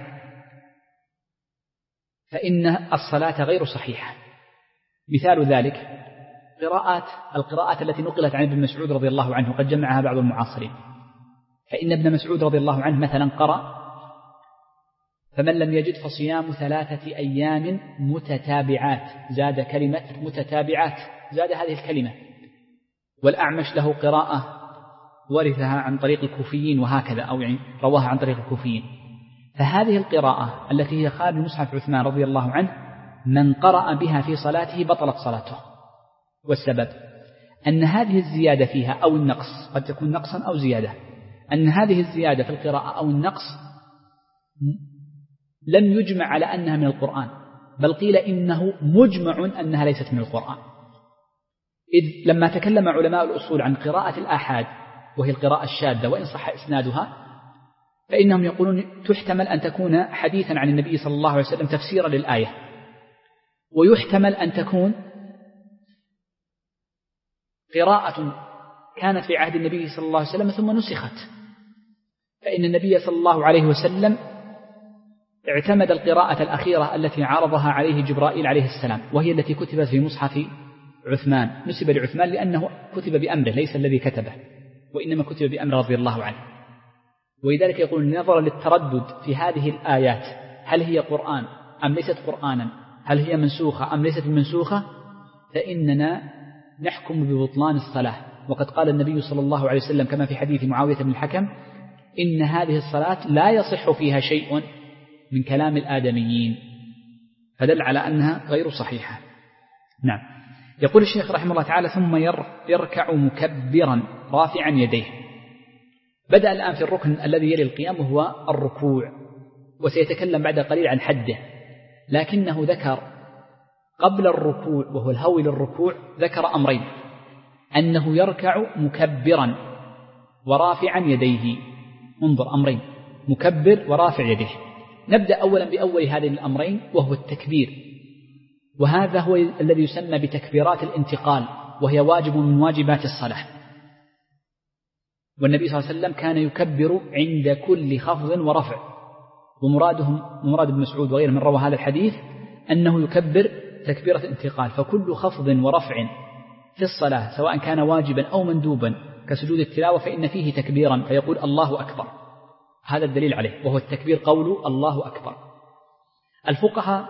فإن الصلاة غير صحيحة. مثال ذلك القراءات التي نقلت عن ابن مسعود رضي الله عنه، قد جمعها بعض المعاصرين. فإن ابن مسعود رضي الله عنه مثلا قرأ: فمن لم يجد فصيام 3 أيام متتابعات، زاد كلمة متتابعات، زاد هذه الكلمة. والأعمش له قراءة ورثها عن طريق الكوفيين وهكذا، أو يعني رواها عن طريق الكوفيين. فهذه القراءة التي هي خارج مصحف عثمان رضي الله عنه من قرأ بها في صلاته بطلت صلاته. والسبب أن هذه الزيادة فيها أو النقص، قد تكون نقصا أو زيادة، أن هذه الزيادة في القراءة أو النقص لم يجمع على أنها من القرآن، بل قيل إنه مجمع أنها ليست من القرآن. إذ لما تكلم علماء الأصول عن قراءة الآحاد وهي القراءة الشاذة وإن صح إسنادها، فإنهم يقولون تحتمل أن تكون حديثا عن النبي صلى الله عليه وسلم تفسيرا للآية، ويحتمل أن تكون قراءة كانت في عهد النبي صلى الله عليه وسلم ثم نسخت، فإن النبي صلى الله عليه وسلم اعتمد القراءة الأخيرة التي عرضها عليه جبرائيل عليه السلام، وهي التي كتبت في مصحف عثمان، نسب لعثمان لأنه كتب بأمره ليس الذي كتبه، وإنما كتب بأمره رضي الله عنه. ولذلك يقول: نظرا للتردد في هذه الآيات، هل هي قرآن أم ليست قرآنا، هل هي منسوخة أم ليست منسوخة، فإننا نحكم ببطلان الصلاة. وقد قال النبي صلى الله عليه وسلم كما في حديث معاوية بن الحكم: إن هذه الصلاة لا يصح فيها شيء من كلام الآدميين، فدل على أنها غير صحيحة. نعم. يقول الشيخ رحمه الله تعالى: ثم يركع مكبرا رافعا يديه. بدأ الآن في الركن الذي يلي القيام وهو الركوع، وسيتكلم بعد قليل عن حده، لكنه ذكر قبل الركوع وهو الهوي للركوع ذكر أمرين: أنه يركع مكبرا ورافعا يديه. انظر، أمرين: مكبر ورافع يديه. نبدأ أولا بأول هذه الأمرين وهو التكبير، وهذا هو الذي يسمى بتكبيرات الانتقال، وهي واجب من واجبات الصلاة. والنبي صلى الله عليه وسلم كان يكبر عند كل خفض ورفع، ومراد ابن مسعود وغيره من روى هذا الحديث أنه يكبر تكبيرة الانتقال. فكل خفض ورفع في الصلاة سواء كان واجبا أو مندوبا كسجود التلاوة فإن فيه تكبيرا، فيقول الله أكبر. هذا الدليل عليه، وهو التكبير قول الله أكبر. الفقهاء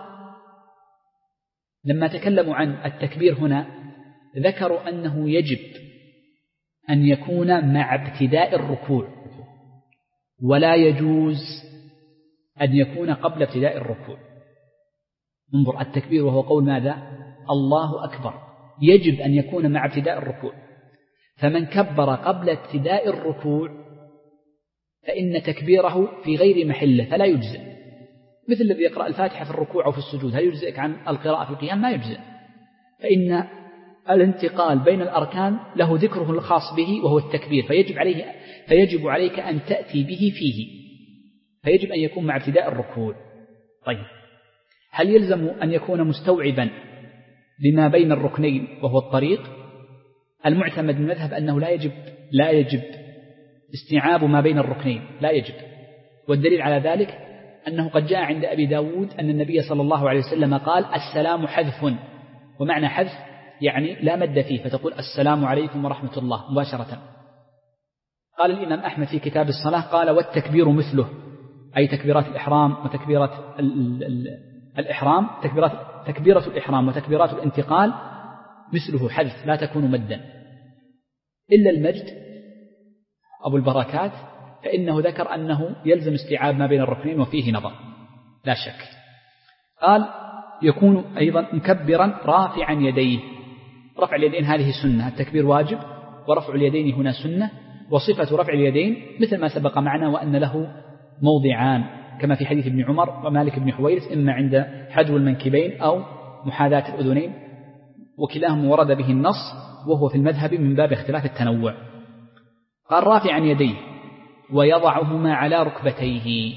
لما تكلموا عن التكبير هنا ذكروا أنه يجب أن يكون مع ابتداء الركوع، ولا يجوز أن يكون قبل ابتداء الركوع. انظر، التكبير وهو قول ماذا؟ الله أكبر، يجب أن يكون مع ابتداء الركوع. فمن كبر قبل ابتداء الركوع فإن تكبيره في غير محله فلا يجزئ، مثل الذي يقرأ الفاتحة في الركوع أو في السجود، هل يجزئك عن القراءة في القيام؟ ما يجزئ، فإن الانتقال بين الأركان له ذكره الخاص به وهو التكبير، فيجب عليك أن تأتي به فيه، فيجب أن يكون مع ابتداء الركوع. طيب، هل يلزم أن يكون مستوعبا لما بين الركنين وهو الطريق؟ المعتمد من المذهب أنه لا يجب استيعاب ما بين الركنين، لا يجب. والدليل على ذلك أنه قد جاء عند أبي داود أن النبي صلى الله عليه وسلم قال: السلام حذف، ومعنى حذف يعني لا مد فيه، فتقول السلام عليكم ورحمة الله مباشرة. قال الإمام أحمد في كتاب الصلاة قال: والتكبير مثله، أي تكبيرات الإحرام وتكبيرات الإحرام تكبيرة الإحرام وتكبيرات الانتقال مثله حذف لا تكون مدا، إلا المجد أبو البركات فإنه ذكر أنه يلزم استيعاب ما بين الركنين وفيه نظر لا شك. قال يكون أيضا مكبرا رافعا يديه. رفع اليدين هذه سنة، التكبير واجب ورفع اليدين هنا سنة. وصفة رفع اليدين مثل ما سبق معنا وأن له موضعان كما في حديث ابن عمر ومالك بن حويرث، إما عند حجو المنكبين أو محاذاة الأذنين، وكلاهما ورد به النص وهو في المذهب من باب اختلاف التنوع. قال رافعا يديه ويضعهما على ركبتيه.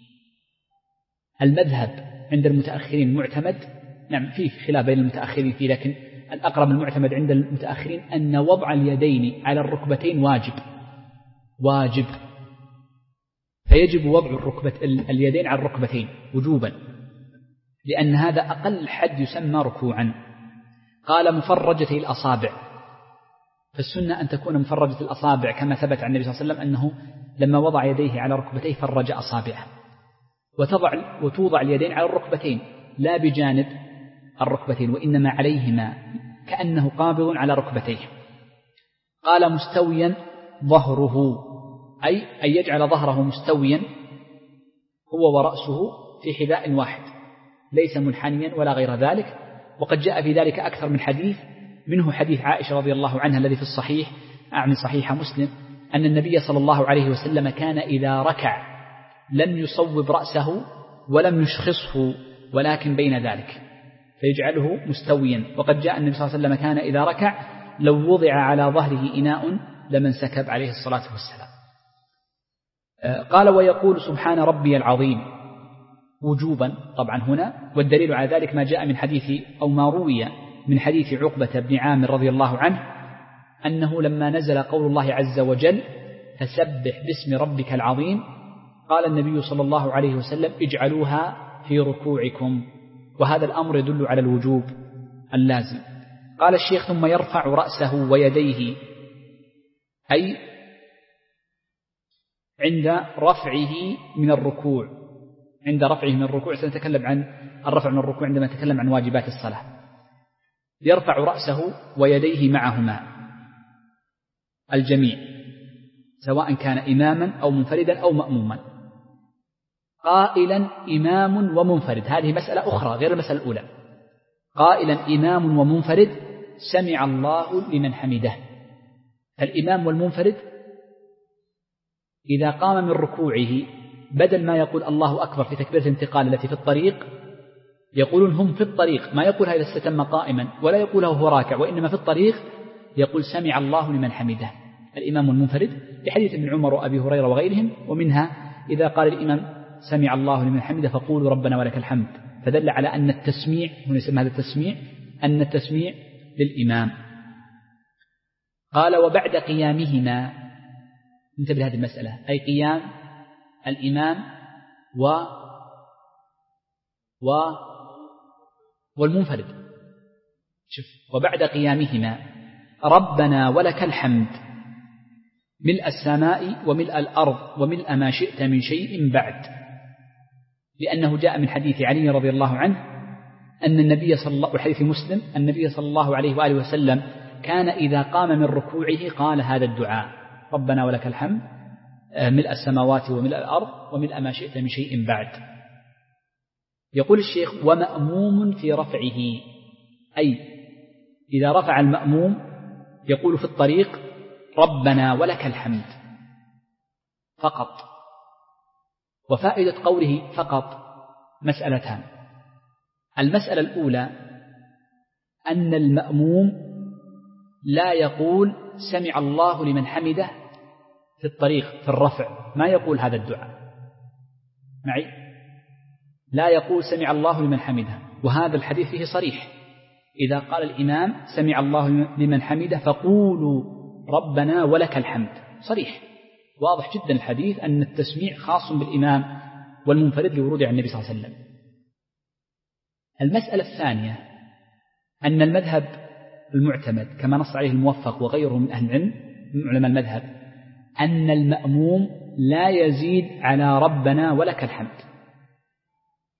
المذهب عند المتأخرين معتمد، نعم فيه خلاف بين المتأخرين فيه، لكن الأقرب المعتمد عند المتأخرين أن وضع اليدين على الركبتين واجب، فيجب وضع اليدين على الركبتين وجوبا، لأن هذا أقل حد يسمى ركوعا. قال مفرجة الأصابع، فالسنة أن تكون مفرجة الأصابع كما ثبت عن النبي صلى الله عليه وسلم أنه لما وضع يديه على ركبتيه فرج أصابعه. وتوضع اليدين على الركبتين لا بجانب الركبتين وإنما عليهما كأنه قابض على ركبتيه. قال مستويا ظهره، أي أن يجعل ظهره مستويا هو ورأسه في حذاء واحد ليس منحنيا ولا غير ذلك. وقد جاء في ذلك أكثر من حديث، منه حديث عائشة رضي الله عنها الذي في الصحيح أعني صحيح مسلم، أن النبي صلى الله عليه وسلم كان إذا ركع لم يصوب رأسه ولم يشخصه ولكن بين ذلك فيجعله مستويا. وقد جاء النبي صلى الله عليه وسلم كان إذا ركع لو وضع على ظهره إناء لمن سكب عليه الصلاة والسلام. قال ويقول سبحان ربي العظيم وجوبا طبعا هنا، والدليل على ذلك ما جاء من حديث أو ما روي من حديث عقبة بن عامر رضي الله عنه أنه لما نزل قول الله عز وجل فسبح باسم ربك العظيم قال النبي صلى الله عليه وسلم اجعلوها في ركوعكم، وهذا الأمر يدل على الوجوب اللازم. قال الشيخ ثم يرفع رأسه ويديه، أي عند رفعه من الركوع. عند رفعه من الركوع سنتكلم عن الرفع من الركوع عندما نتكلم عن واجبات الصلاة. يرفع رأسه ويديه معهما الجميع سواء كان إماما أو منفردا أو مأموما. قائلا إمام ومنفرد، هذه مسألة أخرى غير المسألة الأولى. قائلا إمام ومنفرد سمع الله لمن حمده. الإمام والمنفرد إذا قام من ركوعه بدل ما يقول الله أكبر في تكبيرة الانتقال التي في الطريق، يقولون هم في الطريق ما يقول هذا استتم قائما ولا يقوله هو راكع، وإنما في الطريق يقول سمع الله لمن حمده الإمام والمنفرد لحديث ابن عمر وأبي هريرة وغيرهم. ومنها إذا قال الإمام سمع الله لمن حمده فقولوا ربنا ولك الحمد، فدل على أن التسميع هنا يسمى هذا التسميع أن التسميع للإمام. قال وبعد قيامهما، انتبه هذه المسألة، أي قيام الإمام والمنفرد. شوف وبعد قيامهما ربنا ولك الحمد ملء السماء وملء الأرض وملء ما شئت من شيء بعد، لأنه جاء من حديث علي رضي الله عنه أن النبي صلى الله وحديث مسلم النبي صلى الله عليه وآله وسلم كان إذا قام من ركوعه قال هذا الدعاء ربنا ولك الحمد ملء السماوات وملء الأرض وملء ما شئت من شيء بعد. يقول الشيخ ومأموم في رفعه، أي إذا رفع المأموم يقول في الطريق ربنا ولك الحمد فقط. وفائدة قوله فقط مسألتان. المسألة الأولى أن المأموم لا يقول سمع الله لمن حمده في الطريق في الرفع، ما يقول هذا الدعاء معي، لا يقول سمع الله لمن حمده. وهذا الحديث فيه صريح، إذا قال الإمام سمع الله لمن حمده فقولوا ربنا ولك الحمد، صريح واضح جدا الحديث أن التسميع خاص بالإمام والمنفرد لورود عن النبي صلى الله عليه وسلم. المسألة الثانية أن المذهب المعتمد كما نص عليه الموفق وغيره من أهل العلم من علماء المذهب أن المأموم لا يزيد على ربنا ولك الحمد،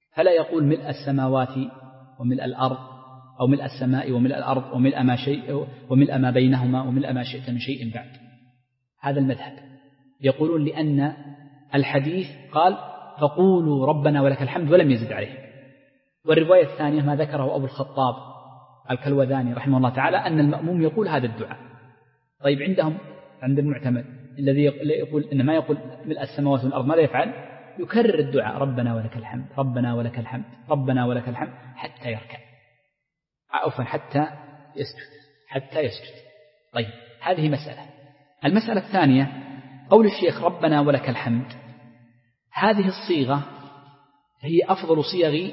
فلا يقول ملء السماوات وملء الأرض أو ملء السماء وملء الأرض وملء ما بينهما وملء ما شئت من شيء بعد. هذا المذهب. يقولون لأن الحديث قال فقولوا ربنا ولك الحمد ولم يزد عليه. والرواية الثانية ما ذكره أبو الخطاب الكلوذاني رحمه الله تعالى أن المأموم يقول هذا الدعاء. طيب عندهم عند المعتمد الذي يقول إن ما يقول ملء السماوات والأرض ماذا يفعل؟ يكرر الدعاء ربنا ولك الحمد ربنا ولك الحمد ربنا ولك الحمد حتى يركع أو حتى يسجد. طيب هذه مسألة. المسألة الثانية قول الشيخ ربنا ولك الحمد، هذه الصيغة هي أفضل صيغ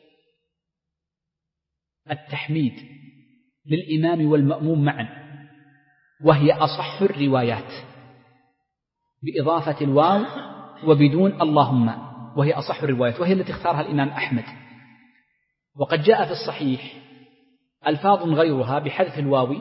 التحميد للإمام والمأموم معا، وهي أصح الروايات بإضافة الواو وبدون اللهم، وهي أصح الروايات، وهي التي اختارها الإمام أحمد. وقد جاء في الصحيح ألفاظ غيرها بحذف الواو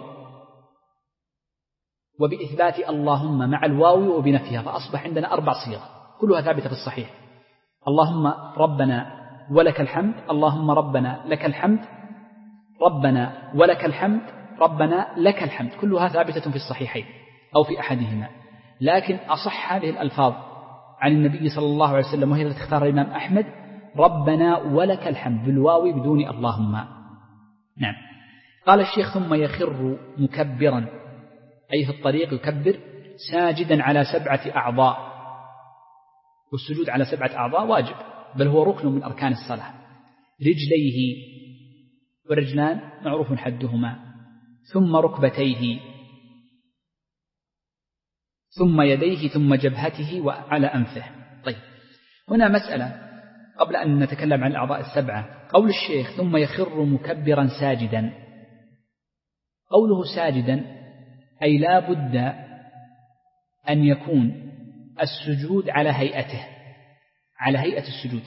وبإثبات اللهم مع الواو وبنفيها، فأصبح عندنا 4 صيغ كلها ثابتة في الصحيح. اللهم ربنا ولك الحمد، اللهم ربنا لك الحمد، ربنا ولك الحمد، ربنا لك الحمد، كلها ثابتة في الصحيحين أو في أحدهما. لكن أصح هذه الألفاظ عن النبي صلى الله عليه وسلم وهي التي اختار الإمام أحمد ربنا ولك الحمد بالواو بدون اللهم. نعم. قال الشيخ ثم يخر مكبرا، أي في الطريق يكبر ساجدا على 7 أعضاء. والسجود على 7 أعضاء واجب، بل هو ركن من أركان الصلاة. رجليه، والرجلان معروف حدهما، ثم ركبتيه، ثم يديه، ثم جبهته وعلى أنفه. طيب هنا مسألة قبل أن نتكلم عن الأعضاء 7. قول الشيخ ثم يخر مكبرا ساجدا، قوله ساجدا أي لا بد أن يكون السجود على هيئته، على هيئة السجود،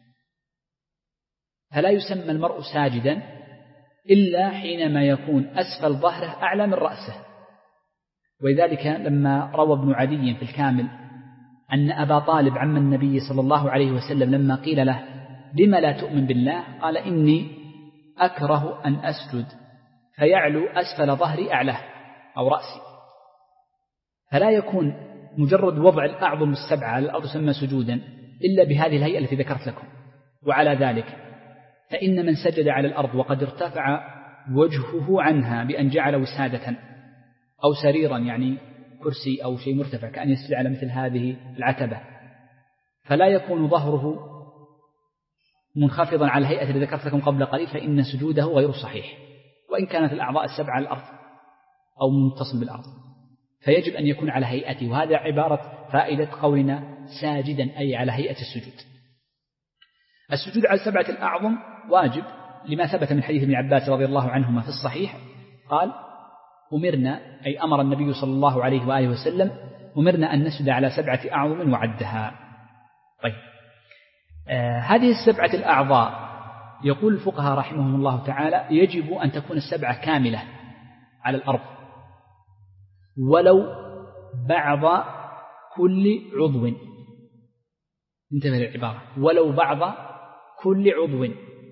فلا يسمى المرء ساجدا إلا حينما يكون أسفل ظهره أعلى من رأسه. ولذلك لما روى ابن عدي في الكامل أن أبا طالب عم النبي صلى الله عليه وسلم لما قيل له لم لا تؤمن بالله قال إني أكره أن أسجد فيعلو أسفل ظهري أعلاه أو رأسي. فلا يكون مجرد وضع الأعظم 7 على الأرض يسمى سجودا إلا بهذه الهيئة التي ذكرت لكم. وعلى ذلك فإن من سجد على الأرض وقد ارتفع وجهه عنها بأن جعل وسادة أو سريرا يعني كرسي أو شيء مرتفع كأن يسجد على مثل هذه العتبة، فلا يكون ظهره منخفضا على الهيئة التي ذكرت لكم قبل قليل، فإن سجوده غير صحيح وإن كانت الأعضاء 7 على الأرض أو متصل بالأرض، فيجب أن يكون على هيئته. وهذا عبارة فائدة قولنا ساجدا أي على هيئة السجود. السجود على 7 الأعظم واجب لما ثبت من حديث ابن عباس رضي الله عنهما في الصحيح قال أمرنا، أي أمر النبي صلى الله عليه وآله وسلم أمرنا أن نسجد على 7 أعظم وعدها. طيب هذه 7 الأعضاء يقول الفقهاء رحمهم الله تعالى يجب أن تكون 7 كاملة على الأرض ولو بعض كل عضو. انتبه للعبارة ولو بعض كل عضو.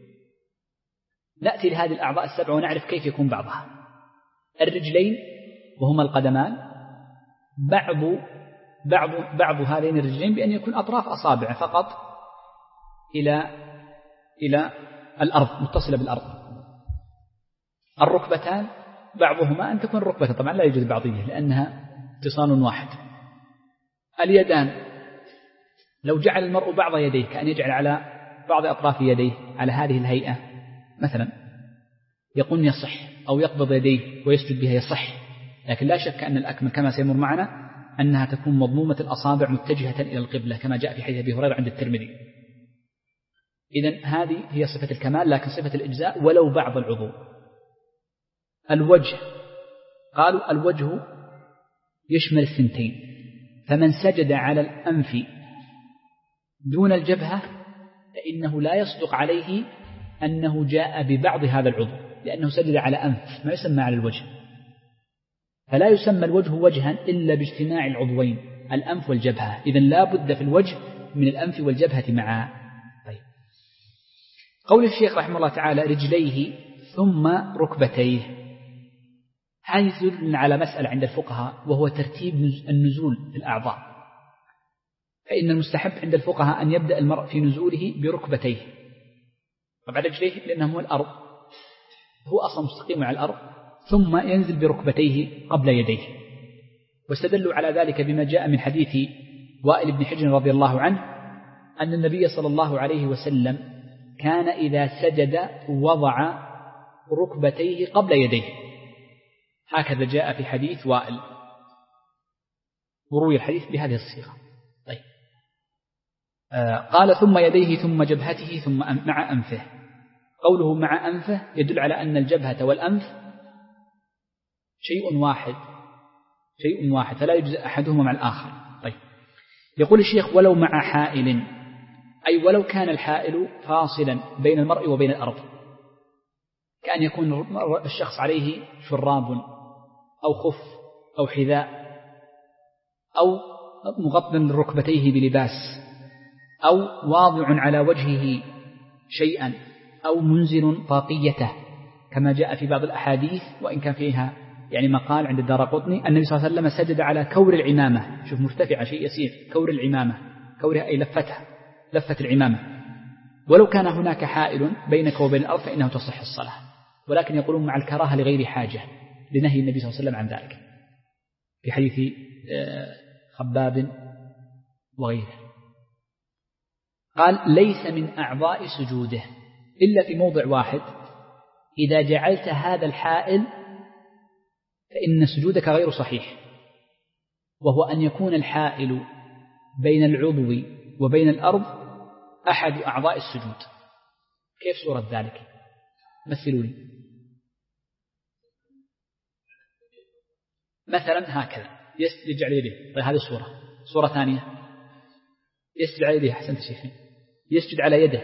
نأتي لهذه الأعضاء 7 ونعرف كيف يكون بعضها. الرجلين وهما القدمان بعض هذين الرجلين بأن يكون أطراف أصابع فقط إلى الأرض متصلة بالأرض. الركبتان بعضهما أن تكون الركبة، طبعا لا يوجد بعضية لأنها اتصال واحد. اليدان لو جعل المرء بعض يديه كأن يجعل على بعض أطراف يديه على هذه الهيئة مثلا يقول يصح، أو يقبض يديه ويسجد بها يصح، لكن لا شك أن الأكمل كما سيمر معنا أنها تكون مضمومة الأصابع متجهة إلى القبلة كما جاء في حديث أبي هريرة عند الترمذي. إذن هذه هي صفة الكمال، لكن صفة الإجزاء ولو بعض العضو. الوجه قالوا الوجه يشمل 2، فمن سجد على الأنف دون الجبهة فإنه لا يصدق عليه أنه جاء ببعض هذا العضو، لأنه سجد على أنف ما يسمى على الوجه، فلا يسمى الوجه وجها إلا باجتماع العضوين الأنف والجبهة. إذن لا بد في الوجه من الأنف والجبهة معا. طيب قول الشيخ رحمه الله تعالى رجليه ثم ركبتيه، هذه تدل على مسألة عند الفقهاء، وهو ترتيب النزول في الأعضاء. فإن المستحب عند الفقهاء أن يبدأ المرء في نزوله بركبتيه، طبعا رجليه لأنه هو الأرض، هو أصلا مستقيم على الأرض، ثم ينزل بركبتيه قبل يديه. واستدلوا على ذلك بما جاء من حديث وائل بن حجر رضي الله عنه أن النبي صلى الله عليه وسلم كان إذا سجد وضع ركبتيه قبل يديه، هكذا جاء في حديث وائل، وروي الحديث بهذه الصيغة. طيب. قال ثم يديه ثم جبهته ثم مع أنفه. قوله مع أنفه يدل على أن الجبهة والأنف شيء واحد فلا يجزئ أحدهما مع الآخر. طيب. يقول الشيخ ولو مع حائل، أي ولو كان الحائل فاصلا بين المرء وبين الأرض، كأن يكون الشخص عليه شراب أو خف أو حذاء أو مغطى ركبتيه بلباس أو واضع على وجهه شيئا أو منزل طاقيته، كما جاء في بعض الأحاديث وإن كان فيها يعني مقال عند الدارقطني النبي صلى الله عليه وسلم سجد على كور العمامة، شوف مرتفعة شيء يسير، كور العمامة، كورها أي لفة العمامة. ولو كان هناك حائل بينك وبين الأرض فإنه تصح الصلاة، ولكن يقولون مع الكراهة لغير حاجة لنهي النبي صلى الله عليه وسلم عن ذلك في حديث خباب وغيره. قال ليس من أعضاء سجوده إلا في موضع واحد، إذا جعلت هذا الحائل فإن سجودك غير صحيح، وهو أن يكون الحائل بين العضو وبين الأرض أحد أعضاء السجود. كيف صورة ذلك؟ مثلوا لي. مثلا هكذا يسجد على يده، طيب هذه صورة ثانية يسجد على يده، حسنت شيخي، يسجد على يده،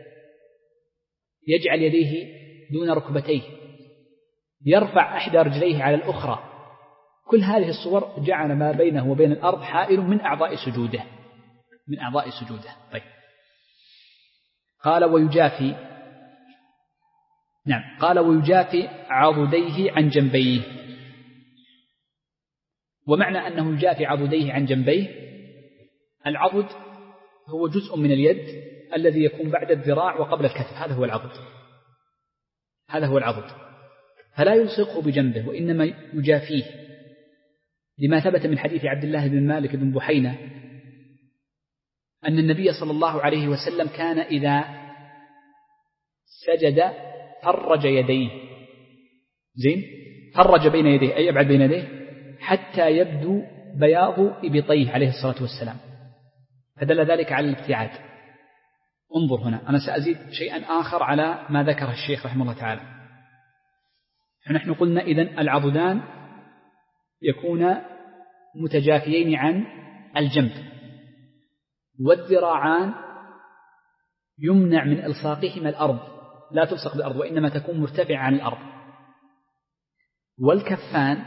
يجعل يديه دون ركبتيه، يرفع إحدى رجليه على الأخرى. كل هذه الصور جعل ما بينه وبين الأرض حائل من أعضاء سجوده. طيب. قال ويجافي عضديه عن جنبيه. ومعنى أنه يجافي عضديه عن جنبيه، العضد هو جزء من اليد الذي يكون بعد الذراع وقبل الكتف، هذا هو العضد، فلا يلصقه بجنبه وإنما يجافيه، لما ثبت من حديث عبد الله بن مالك بن بحينة أن النبي صلى الله عليه وسلم كان إذا سجد فرج يديه، فرج بين يديه أي أبعد بين يديه حتى يبدو بياض إبطيه عليه الصلاة والسلام، فدل ذلك على الابتعاد. انظر هنا، أنا سأزيد شيئا آخر على ما ذكر الشيخ رحمه الله تعالى. نحن قلنا إذن العضدان يكون متجافيين عن الجنب، والذراعان يمنع من إلصاقهما الأرض، لا تلصق بالأرض وإنما تكون مرتفعة عن الأرض. والكفان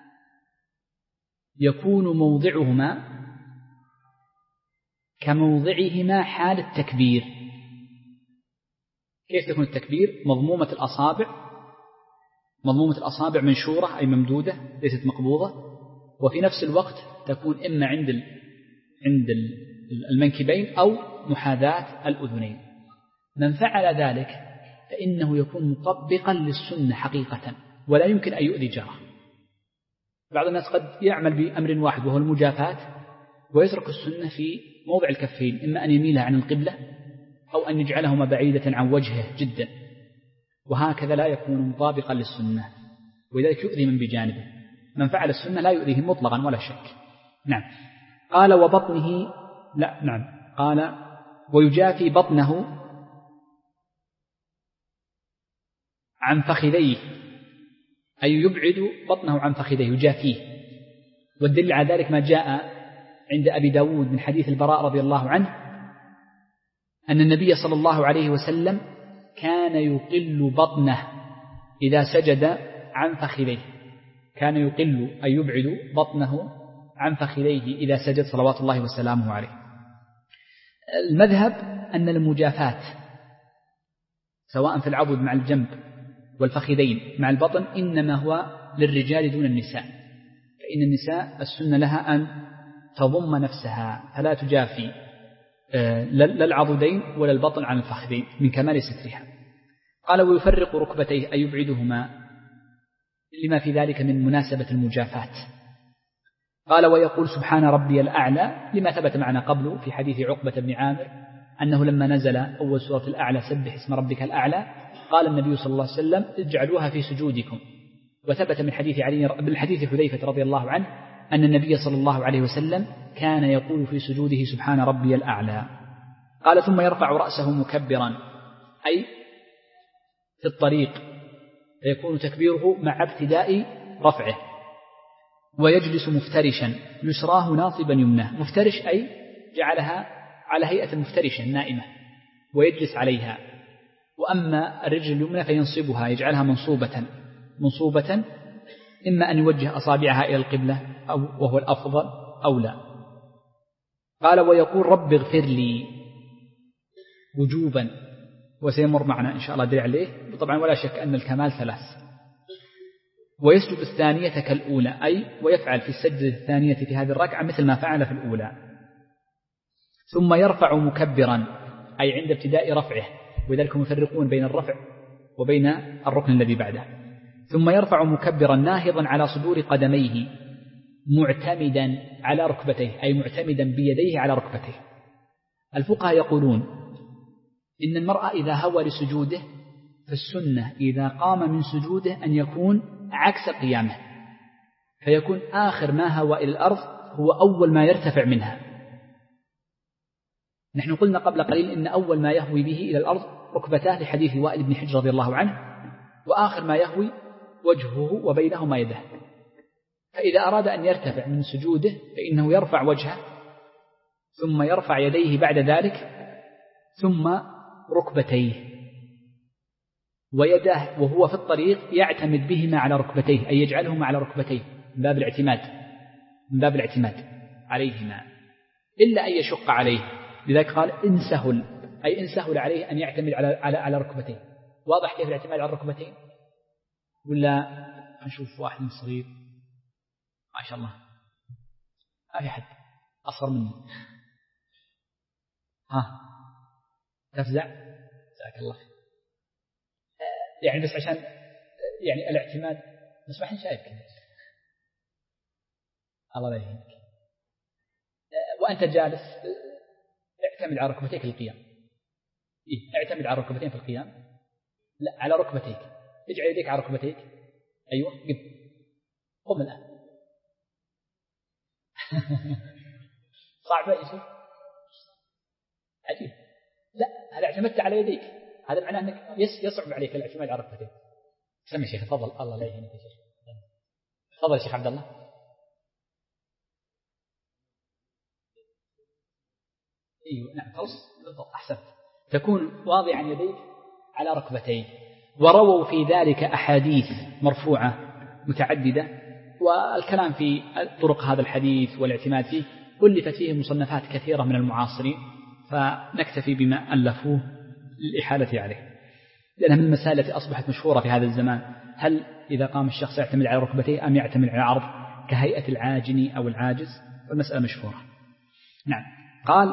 يكون موضعهما كموضعهما حال التكبير. كيف يكون التكبير؟ مضمومة الأصابع منشورة أي ممدودة ليست مقبوضة، وفي نفس الوقت تكون إما عند المنكبين أو محاذاة الأذنين. من فعل ذلك فإنه يكون مطبقا للسنة حقيقة، ولا يمكن أن يؤذي جاره. بعض الناس قد يعمل بأمر واحد وهو المجافاة ويترك السنة في موضع الكفين، إما أن يميلها عن القبلة أو أن يجعلهما بعيدة عن وجهه جدا، وهكذا لا يكون مطابقا للسنة، ولذلك يؤذي من بجانبه. من فعل السنة لا يؤذيه مطلقا ولا شك. نعم. قال وبطنه قال ويجافي بطنه عن فخذيه، أي يبعد بطنه عن فخذيه يجافيه. والدليل على ذلك ما جاء عند أبي داود من حديث البراء رضي الله عنه أن النبي صلى الله عليه وسلم كان يقل بطنه إذا سجد عن فخذيه، كان يقل أي يبعد بطنه عن فخذيه إذا سجد صلوات الله وسلامه عليه. المذهب أن المجافاة سواء في العضد مع الجنب والفخذين مع البطن إنما هو للرجال دون النساء، فإن النساء السنة لها أن تضم نفسها فلا تجافي لا العضدين ولا البطن عن الفخذين من كمال سترها. قال ويفرق ركبتيه أي يبعدهما لما في ذلك من مناسبة المجافات. قال ويقول سبحان ربي الأعلى لما ثبت معنا قبل في حديث عقبة بن عامر أنه لما نزل أول سورة الأعلى سبح اسم ربك الأعلى قال النبي صلى الله عليه وسلم اجعلوها في سجودكم. وثبت من حديث حذيفة رضي الله عنه أن النبي صلى الله عليه وسلم كان يقول في سجوده سبحان ربي الأعلى. قال ثم يرفع رأسه مكبرا أي في الطريق فيكون تكبيره مع ابتداء رفعه، ويجلس مفترشا يسراه ناصبا يمناه. مفترش أي جعلها على هيئة مفترشة نائمة ويجلس عليها. وأما الرجل اليمنى فينصبها يجعلها منصوبة إما أن يوجه أصابعها إلى القبلة أو وهو الأفضل أو لا. قال ويقول رب اغفر لي وجوبا، وسيمر معنا إن شاء الله دليل عليه. طبعا ولا شك أن الكمال 3. ويسجد الثانية كالأولى أي ويفعل في السجدة الثانية في هذه الركعة مثل ما فعل في الأولى. ثم يرفع مكبرا أي عند ابتداء رفعه، وذلك يفرقون بين الرفع وبين الركن الذي بعده. ثم يرفع مكبرا ناهضا على صدور قدميه معتمدا على ركبتيه أي معتمدا بيديه على ركبتيه. الفقهاء يقولون إن المرأة إذا هوى لسجوده فالسنة إذا قام من سجوده أن يكون عكس قيامه، فيكون آخر ما هوى إلى الأرض هو أول ما يرتفع منها. نحن قلنا قبل قليل إن أول ما يهوي به إلى الأرض ركبتاه لحديث وائل بن حجر رضي الله عنه، وآخر ما يهوي وجهه وبينهما يده. فإذا أراد أن يرتفع من سجوده فإنه يرفع وجهه ثم يرفع يديه بعد ذلك ثم ركبتيه، ويداه وهو في الطريق يعتمد بهما على ركبتيه أي يجعلهما على ركبتيه من باب الاعتماد عليهما إلا أن يشق عليه. لذلك قال إن سهل أي إن سهل عليه أن يعتمد على ركبتيه. واضح كيف الاعتماد على الركبتين؟ ولا نشوف واحد صغير ما شاء الله ما في حد أصغر مني تفزع جزاك الله يعني بس عشان يعني الاعتماد نسمح لي شايف كذا الله لا يهينك. وأنت جالس اعتمد على ركبتيك للقيام. اعتمد على ركبتين في القيام، لا على ركبتيك، اجعل يديك على ركبتيك. أيوة قم الآن. صعبة يشوف عجيب. لا هل اعتمدت على يديك هذا معناه أنك يصعب عليك الاعتماد على ركبتيك. سمي شيخ تفضل. الله لا يهينك يا شيخ. تفضل يا شيخ عبد الله. أيوة نعم بالضبط أحسنت. تكون واضعا يديك على ركبتيك. ورووا في ذلك أحاديث مرفوعة متعددة، والكلام في طرق هذا الحديث والاعتماد فيه ألفت فيه مصنفات كثيرة من المعاصرين، فنكتفي بما ألفوه للإحالة عليه، لأنها من المسائل التي أصبحت مشهورة في هذا الزمان. هل إذا قام الشخص يعتمد على ركبتيه أم يعتمد على عرض كهيئة العاجن أو العاجز؟ والمسألة مشهورة. نعم. قال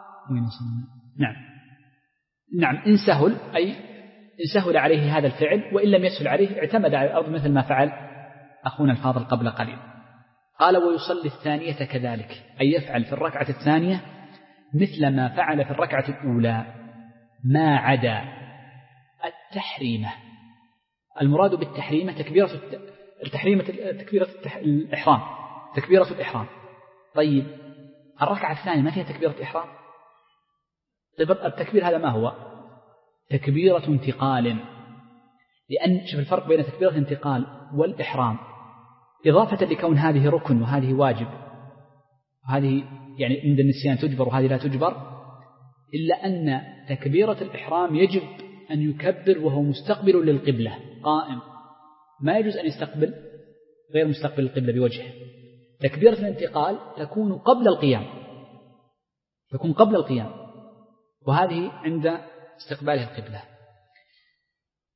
نعم إن سهل أي إن سهل عليه هذا الفعل، وإن لم يسهل عليه اعتمد على الأرض مثل ما فعل أخونا الفاضل قبل قليل. قال ويصلي الثانية كذلك أي يفعل في الركعة الثانية مثل ما فعل في الركعة الأولى ما عدا التحريمة. المراد بالتحريمة تكبيرة الإحرام. طيب الركعة الثانية ما فيها تكبيرة إحرام؟ طيب التكبير هذا ما هو؟ تكبيرة انتقال، لأن شوف الفرق بين تكبيرة الانتقال والإحرام، إضافة لكون هذه ركن وهذه واجب وهذه يعني عند النسيان تجبر وهذه لا تجبر، إلا أن تكبيرة الإحرام يجب أن يكبر وهو مستقبل للقبلة قائم، ما يجوز أن يستقبل غير مستقبل القبلة بوجهه. تكبيرة الانتقال تكون قبل القيام وهذه عند استقباله القبلة.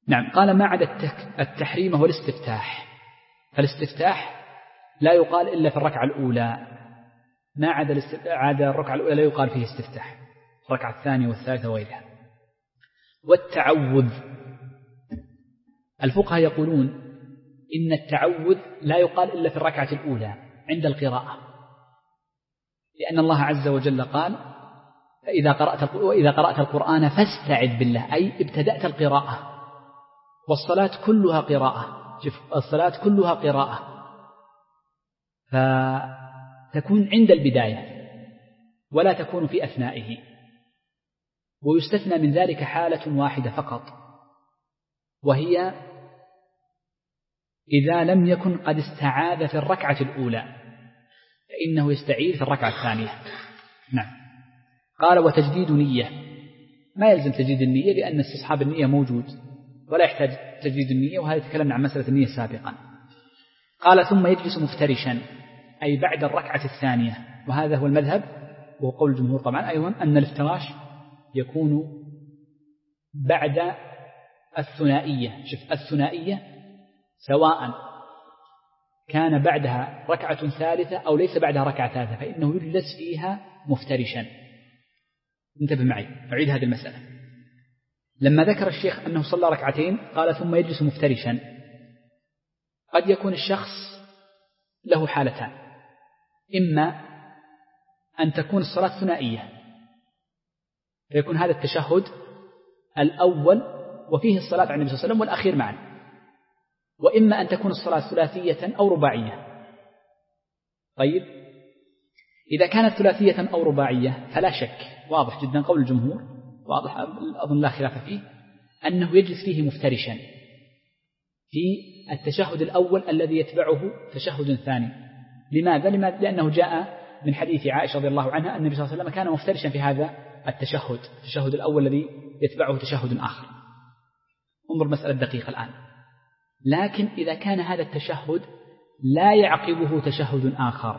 نعم. قال ما عدا التحريم هو الاستفتاح، فالاستفتاح لا يقال إلا في الركعة الأولى، ما عدا الركعة الأولى لا يقال فيه استفتاح، الركعة الثانية والثالثة وغيرها. والتعوذ، الفقهاء يقولون إن التعوذ لا يقال إلا في الركعة الأولى عند القراءة، لأن الله عز وجل قال وإذا قرأت القرآن فاستعذ بالله، أي ابتدأت القراءة، والصلاة كلها قراءة، الصلاة كلها قراءة، فتكون عند البداية ولا تكون في أثنائه. ويستثنى من ذلك حالة واحدة فقط، وهي إذا لم يكن قد استعاذ في الركعة الأولى فإنه يستعيذ في الركعة الثانية. نعم. قال وتجديد نية، ما يلزم تجديد النية لأن استصحاب النية موجود ولا يحتاج تجديد النية، وهذا تكلمنا عن مسألة النية سابقا. قال ثم يجلس مفترشا، أي بعد الركعة الثانية، وهذا هو المذهب وهو قول الجمهور طبعا أيضا أن الافتراش يكون بعد الثنائية. شوف الثنائية سواء كان بعدها ركعة ثالثة أو ليس بعدها ركعة ثالثة فإنه يجلس فيها مفترشا. انتبه معي، أعيد هذه المسألة. لما ذكر الشيخ أنه صلى ركعتين قال ثم يجلس مفترشا، قد يكون الشخص له حالتان، إما أن تكون الصلاة ثنائية فيكون هذا التشهد الأول وفيه الصلاة على النبي صلى الله عليه وسلم والأخير معا، وإما أن تكون الصلاة ثلاثية أو رباعية. طيب إذا كانت ثلاثية أو رباعية فلا شك، واضح جدا قول الجمهور، واضح أظن لا خلاف فيه، أنه يجلس فيه مفترشا في التشهد الأول الذي يتبعه تشهد ثاني. لماذا؟ لأنه جاء من حديث عائشة رضي الله عنها أن النبي صلى الله عليه وسلم كان مفترشا في هذا التشهد الأول الذي يتبعه تشهد آخر. انظر مسألة دقيقة الآن. لكن إذا كان هذا التشهد لا يعقبه تشهد آخر،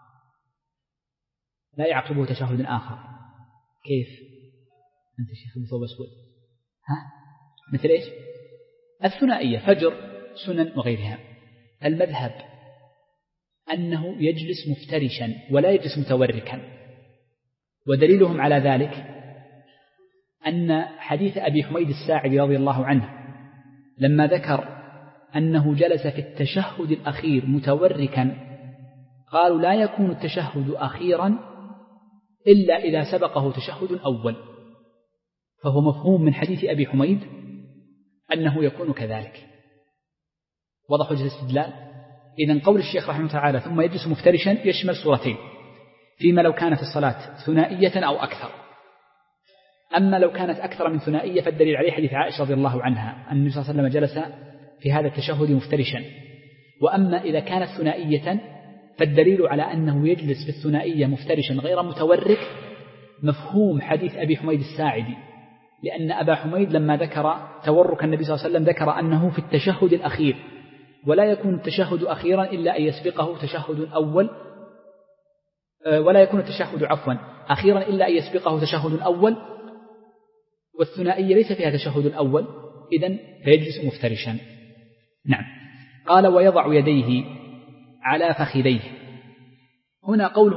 لا يعقبه تشهد آخر، كيف؟ أنت شيخ بصوب أسود، مثل إيش؟ الثنائية، فجر، سنن وغيرها. المذهب أنه يجلس مفترشا ولا يجلس متوركا، ودليلهم على ذلك أن حديث أبي حميد الساعدي رضي الله عنه لما ذكر أنه جلس في التشهد الأخير متوركا قالوا لا يكون التشهد أخيرا إلا إذا سبقه تشهد أول، فهو مفهوم من حديث أبي حميد أنه يكون كذلك. وضح وجه الاستدلال. إذن قول الشيخ رحمه الله تعالى ثم يجلس مفترشا يشمل صورتين، فيما لو كانت الصلاة ثنائية أو أكثر. أما لو كانت أكثر من ثنائية فالدليل عليه حديث عائشة رضي الله عنها أن النبي صلى الله عليه وسلم جلس في هذا التشهد مفترشا. وأما إذا كانت ثنائية فالدليل على أنه يجلس في الثنائية مفترشا غير متورك مفهوم حديث أبي حميد الساعدي، لأن أبا حميد لما ذكر تورك النبي صلى الله عليه وسلم ذكر أنه في التشهد الأخير، ولا يكون التشهد أخيرا إلا أن يسبقه تشهد أول، ولا يكون التشهد أخيرا إلا أن يسبقه تشهد أول، والثنائية ليس فيها تشهد الأول، إذن فيجلس مفترشا. نعم. قال ويضع يديه على فخذيه. هنا قوله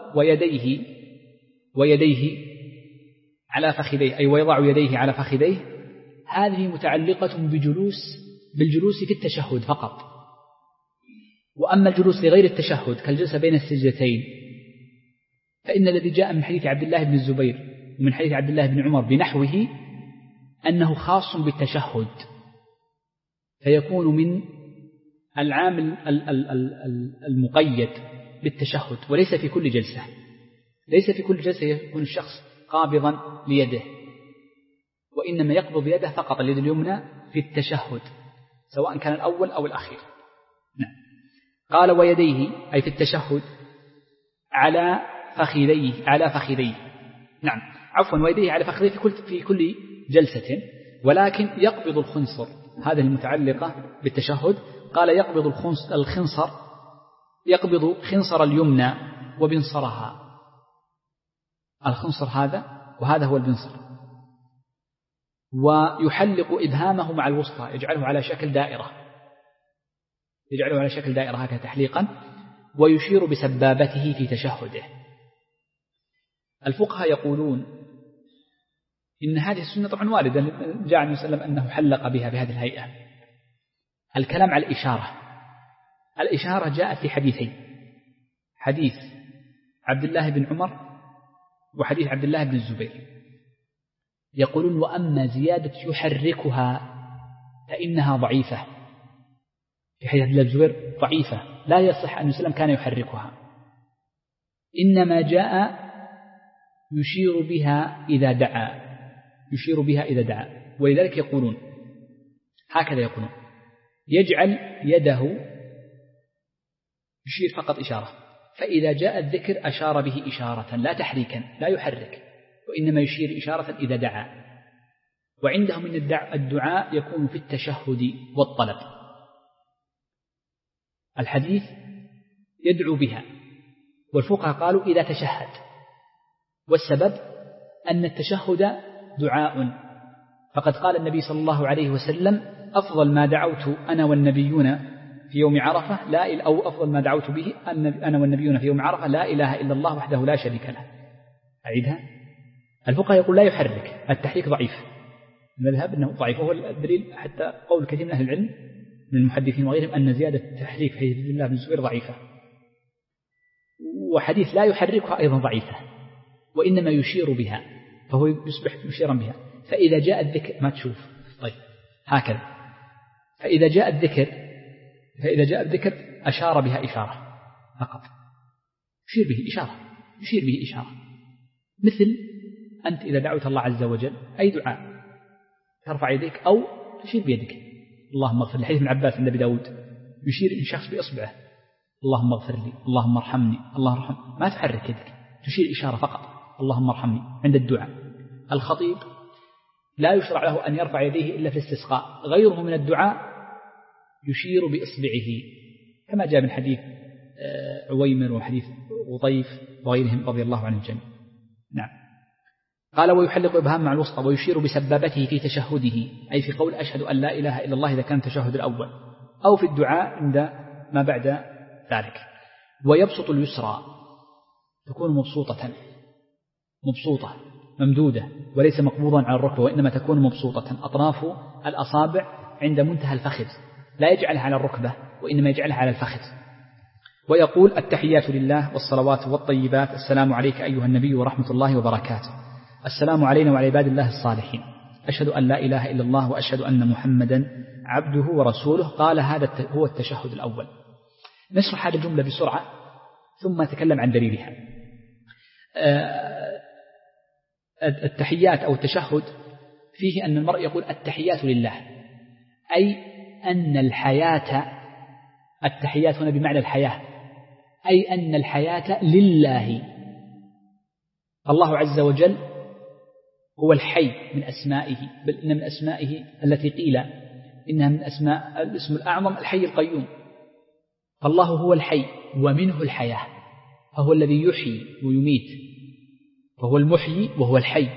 ويديه على فخذيه، أي ويضع يديه على فخذيه، هذه متعلقة بالجلوس في التشهد فقط. وأما الجلوس لغير التشهد كالجلسة بين السجدتين فإن الذي جاء من حديث عبد الله بن الزبير ومن حديث عبد الله بن عمر بنحوه أنه خاص بالتشهد، فيكون من العامل المقيد بالتشهد، وليس في كل جلسة. ليس في كل جلسة يكون الشخص قابضا ليده، وإنما يقبض يده فقط اليد اليمنى في التشهد سواء كان الأول أو الأخير. نعم. قال ويديه أي في التشهد على فخذيه. نعم عفوا، ويديه على فخذيه في كل جلسة، ولكن يقبض الخنصر، هذه المتعلقة بالتشهد. قال يقبض الخنصر، يقبض خنصر اليمنى وبنصرها. الخنصر هذا وهذا هو البنصر. ويحلق إبهامه مع الوسطى، يجعله على شكل دائرة هكذا تحليقا، ويشير بسبابته في تشهده. الفقهاء يقولون إن هذه السنة طبعا واردة، جاء عن وسلم أنه حلق بها بهذه الهيئة. الكلام على الإشارة جاءت في حديثين، حديث عبد الله بن عمر وحديث عبد الله بن الزبير. يقولون وأما زيادة يحركها فإنها ضعيفة، في حديث عبد الله بن الزبير ضعيفة، لا يصح أن وسلم كان يحركها، إنما جاء يشير بها إذا دعا. ولذلك يقولون هكذا، يقولون يجعل يده يشير فقط إشارة، فإذا جاء الذكر أشار به إشارة لا تحريكا، لا يحرك، وإنما يشير إشارة إذا دعا. وعندهم من الدعاء يكون في التشهد والطلب. الحديث يدعو بها، والفقهاء قالوا إذا تشهد، والسبب أن التشهد دعاء، فقد قال النبي صلى الله عليه وسلم أفضل ما دعوت أنا والنبيون في يوم عرفة أو أفضل ما دعوت به أنا والنبيون في يوم عرفة لا إله إلا الله وحده لا شريك له. أعيدها. الفقهاء يقول لا يحرك، التحريك ضعيف، المذهب أنه ضعيف، وهو الدليل حتى قول كثير من أهل العلم من المحدثين وغيرهم أن زيادة التحريك في حديث الله بن الزبير ضعيفة، وحديث لا يحركها أيضا ضعيفة، وإنما يشير بها، فهو يصبح مشيرا بها. فإذا جاء الذكر ما تشوف طيب هكذا، فإذا جاء الذكر أشار بها إشارة فقط، يشير به إشارة، مثل أنت إذا دعوت الله عز وجل أي دعاء ترفع يديك أو تشير بيدك، اللهم اغفر لي، حديث ابن عباس عند أبي داود يشير الشخص بإصبعه اللهم اغفر لي، اللهم ارحمني، اللهم ارحم، ما تحرك يدك، تشير إشارة فقط اللهم ارحمني عند الدعاء. الخطيب لا يشرع له أن يرفع يديه إلا في الاستسقاء، غيره من الدعاء يشير بإصبعه، كما جاء من حديث عويمر وحديث غطيف وغيرهم رضي الله عنهم جميعا. نعم. قال ويحلق إبهام مع الوسطى ويشير بسبابته في تشهده، أي في قول أشهد أن لا إله إلا الله إذا كان التشهد الأول، أو في الدعاء عند ما بعد ذلك. ويبسط اليسرى، تكون مبسوطة ممدودة، وليس مقبوضا على الركبة، وإنما تكون مبسوطة، أطراف الأصابع عند منتهى الفخذ، لا يجعلها على الركبة وإنما يجعلها على الفخذ. ويقول التحيات لله والصلوات والطيبات، السلام عليك أيها النبي ورحمة الله وبركاته، السلام علينا وعلى عباد الله الصالحين، أشهد أن لا إله إلا الله وأشهد أن محمدا عبده ورسوله. قال هذا هو التشهد الأول. نشرح هذه الجملة بسرعة ثم نتكلم عن دليلها. التحيات أو التشهد فيه أن المرء يقول التحيات لله، أي أن الحياة، التحيات هنا بمعنى الحياة، أي أن الحياة لله. الله عز وجل هو الحي من أسمائه، بل إن من أسمائه التي قيل إنها من أسماء الاسم الأعظم الحي القيوم. فالله هو الحي ومنه الحياة، فهو الذي يحيي ويميت، فهو المحيي وهو الحي.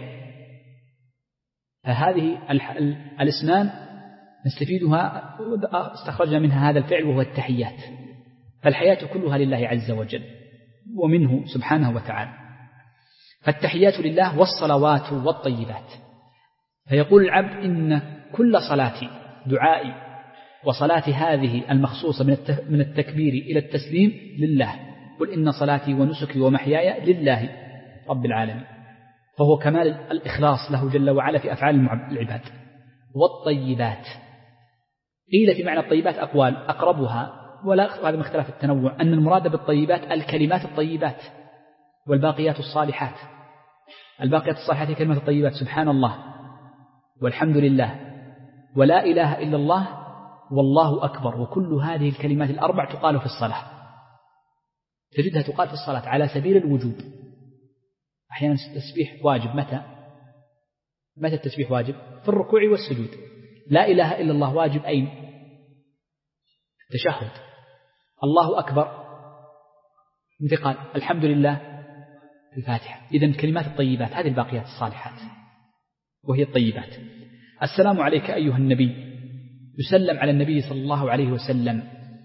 فهذه الاسمان نستفيدها، استخرجنا منها هذا الفعل وهو التحيات. فالحياة كلها لله عز وجل ومنه سبحانه وتعالى. فالتحيات لله والصلوات والطيبات. فيقول العبد إن كل صلاتي دعائي وصلاتي هذه المخصوصة من التكبير إلى التسليم لله، قل إن صلاتي ونسكي ومحياي لله رب العالمين. فهو كمال الإخلاص له جل وعلا في أفعال العباد. والطيبات قيل في معنى الطيبات أقوال، أقربها ولا هذا من اختلاف التنوع أن المراد بالطيبات الكلمات الطيبات والباقيات الصالحات. الباقيات الصالحات هي كلمات الطيبات، سبحان الله والحمد لله ولا إله إلا الله والله أكبر. وكل هذه الكلمات الأربع تقال في الصلاة، تجدها تقال في الصلاة على سبيل الوجوب. أحيانا التسبيح واجب. متى التسبيح واجب؟ في الركوع والسجود. لا إله إلا الله واجب أين؟ التشهد. الله أكبر متى قال؟ الحمد لله في الفاتحة. إذن كلمات الطيبات هذه الباقيات الصالحات وهي الطيبات. السلام عليك أيها النبي، يسلم على النبي صلى الله عليه وسلم،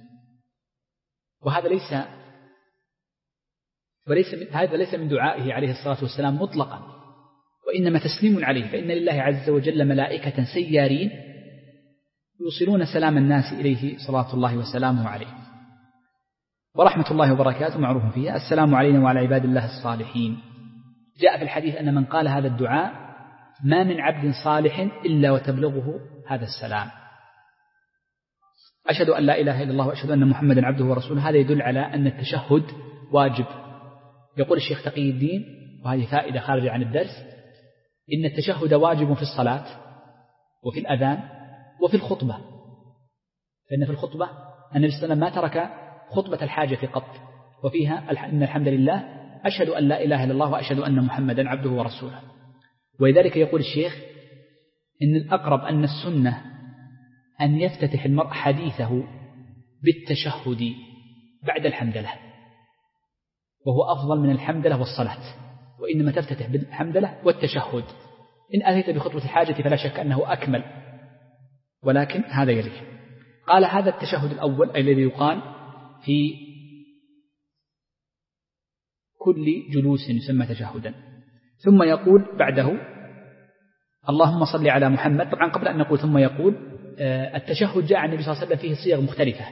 وهذا ليس من دعائه عليه الصلاة والسلام مطلقا، وإنما تسليم عليه، فإن لله عز وجل ملائكة سيارين يوصلون سلام الناس إليه صلاة الله وسلامه عليه. ورحمة الله وبركاته معروف فيها، السلام علينا وعلى عباد الله الصالحين. جاء في الحديث أن من قال هذا الدعاء ما من عبد صالح إلا وتبلغه هذا السلام. أشهد أن لا إله إلا الله وأشهد أن محمدا عبده ورسوله، هذا يدل على أن التشهد واجب. يقول الشيخ تقي الدين، وهذه فائدة خارجة عن الدرس، إن التشهد واجب في الصلاة وفي الأذان وفي الخطبة، فإن في الخطبة النبي صلى الله عليه وسلم ما ترك خطبة الحاجة قط، وفيها إن الحمد لله أشهد أن لا إله إلا الله وأشهد أن محمدا عبده ورسوله. ولذلك يقول الشيخ إن الأقرب أن السنة أن يفتتح المرء حديثه بالتشهد بعد الحمدلة، وهو أفضل من الحمدلة والصلاة، وإنما تفتتح بالحمدلة والتشهد. إن أتيت بخطبة الحاجة فلا شك أنه أكمل، ولكن هذا يليه. قال هذا التشهد الأول أي الذي يقال في كل جلوس يسمى تشهدا، ثم يقول بعده اللهم صل على محمد. طبعا قبل أن نقول ثم يقول، التشهد جاء عن النبي صلى الله عليه وسلم فيه صيغ مختلفة،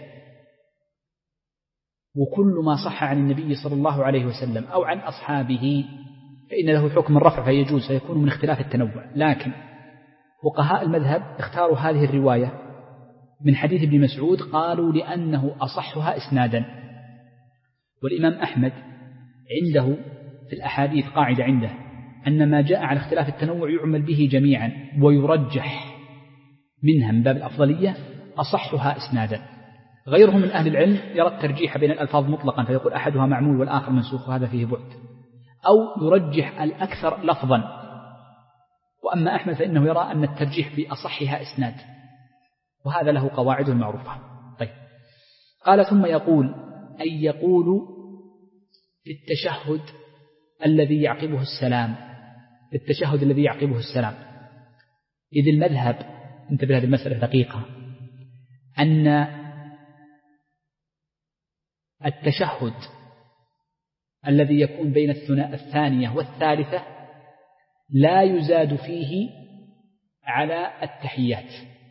وكل ما صح عن النبي صلى الله عليه وسلم أو عن أصحابه فإن له حكم الرفع فيجوز، فيكون من اختلاف التنوع. لكن فقهاء المذهب اختاروا هذه الرواية من حديث ابن مسعود، قالوا لأنه أصحها إسنادا. والإمام أحمد عنده في الأحاديث قاعدة عنده أن ما جاء على اختلاف التنوع يعمل به جميعا، ويرجح منها من باب الأفضلية أصحها إسنادا. غيرهم من أهل العلم يرى الترجيح بين الألفاظ مطلقا، فيقول أحدها معمول والآخر منسوخ، وهذا فيه بعد، أو يرجح الأكثر لفظا. وأما أحمد فإنه يرى أن الترجيح بأصحها إسناد، وهذا له قواعد معروفة. طيب، قال ثم يقول أي يقول في التشهد الذي يعقبه السلام، التشهد الذي يعقبه السلام. إذ المذهب، انتبه هذه المسألة دقيقة، أن التشهد الذي يكون بين الثانية والثالثة لا يزاد فيه على التحيات.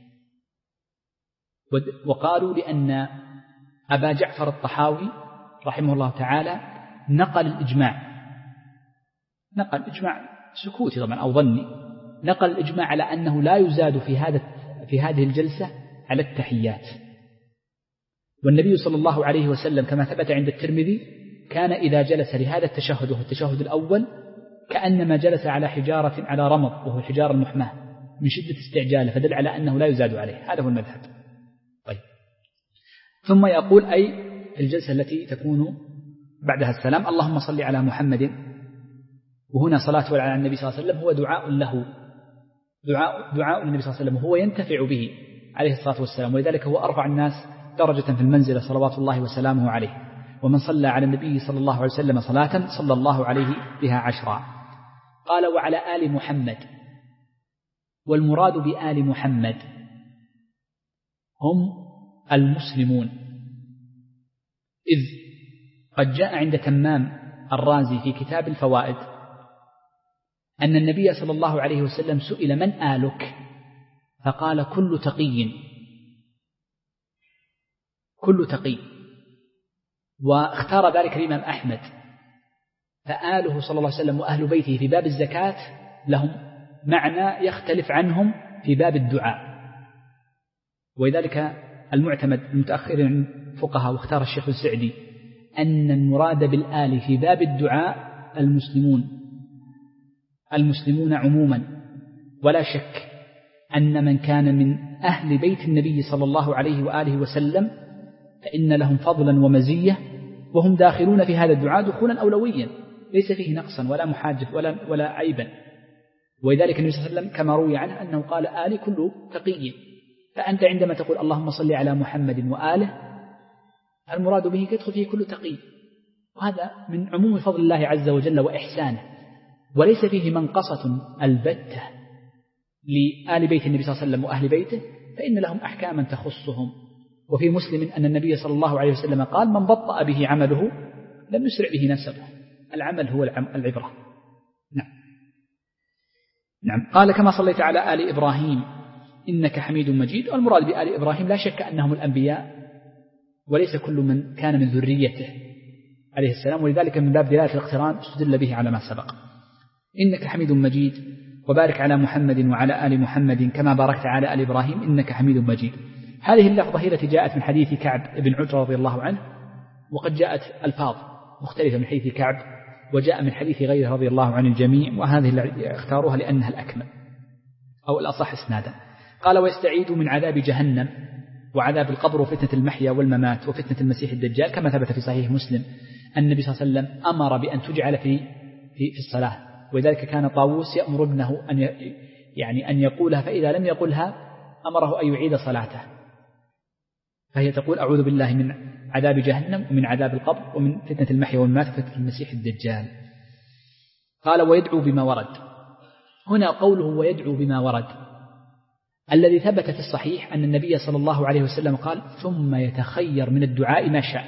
وقالوا لأن أبا جعفر الطحاوي رحمه الله تعالى نقل الإجماع سكوتي طبعا أو ظني، نقل الإجماع على أنه لا يزاد في هذه الجلسة على التحيات. والنبي صلى الله عليه وسلم كما ثبت عند الترمذي كان إذا جلس لهذا التشهد وهو التشهد الأول كأنما جلس على حجارة على رمض، وهو الحجارة المحماة من شدة استعجاله، فدل على أنه لا يزاد عليه. هذا هو المذهب. طيب، ثم يقول أي في الجلسة التي تكون بعدها السلام اللهم صل على محمد، وهنا صلاة على النبي صلى الله عليه وسلم هو دعاء له، دعاء النبي صلى الله عليه وسلم هو ينتفع به عليه الصلاة والسلام، ولذلك هو أرفع الناس درجة في المنزلة صلوات الله وسلامه عليه. ومن صلى على النبي صلى الله عليه وسلم صلاة صلى الله عليه بها 10. قال وعلى آل محمد، والمراد بآل محمد هم المسلمون، إذ قد جاء عند تمام الرازي في كتاب الفوائد أن النبي صلى الله عليه وسلم سئل من آلك؟ فقال كل تقي، واختار ذلك الإمام أحمد. فآله صلى الله عليه وسلم وأهل بيته في باب الزكاة لهم معنى يختلف عنهم في باب الدعاء، ولذلك المعتمد المتأخر عن الفقهاء واختار الشيخ السعدي أن المراد بالآل في باب الدعاء المسلمون عموما، ولا شك أن من كان من أهل بيت النبي صلى الله عليه وآله وسلم فإن لهم فضلا ومزية، وهم داخلون في هذا الدعاء دخولا أولويا ليس فيه نقصا ولا محاجة ولا عيبا. ولذلك النبي صلى الله عليه وسلم كما روي عنه أنه قال آل كل تقي. فأنت عندما تقول اللهم صل على محمد وآله المراد به يدخل فيه كل تقي، وهذا من عموم فضل الله عز وجل وإحسانه، وليس فيه منقصة البتة لآل بيت النبي صلى الله عليه وسلم وأهل بيته فإن لهم أحكاما تخصهم. وفي مسلم أن النبي صلى الله عليه وسلم قال: من بطأ به عمله لم يسرع به نسبه. العمل هو العبرة. نعم. قال: كما صليت على آل إبراهيم إنك حميد مجيد. والمراد بآل إبراهيم لا شك أنهم الأنبياء وليس كل من كان من ذريته عليه السلام، ولذلك من باب دلالة الاقتران استدل به على ما سبق. إنك حميد مجيد وبارك على محمد وعلى آل محمد كما باركت على آل إبراهيم إنك حميد مجيد. هذه اللفظة هي التي جاءت من حديث كعب بن عجرة رضي الله عنه، وقد جاءت ألفاظ مختلفة من حديث كعب وجاء من حديث غيره رضي الله عن الجميع، وهذه اختاروها لأنها الأكمل أو الأصح إسنادا. قال: ويستعيد من عذاب جهنم وعذاب القبر وفتنة المحيا والممات وفتنة المسيح الدجال، كما ثبت في صحيح مسلم أن النبي صلى الله عليه وسلم أمر بأن تجعل في الصلاة، ولذلك كان طاووس يأمر ابنه أن يقولها، فإذا لم يقلها أمره أن يعيد صلاته، فهي تقول: أعوذ بالله من عذاب جهنم ومن عذاب القبر ومن فتنة المحيا والممات وفتنة المسيح الدجال. قال: ويدعو بما ورد. هنا قوله ويدعو بما ورد الذي ثبت في الصحيح أن النبي صلى الله عليه وسلم قال: ثم يتخير من الدعاء ما شاء.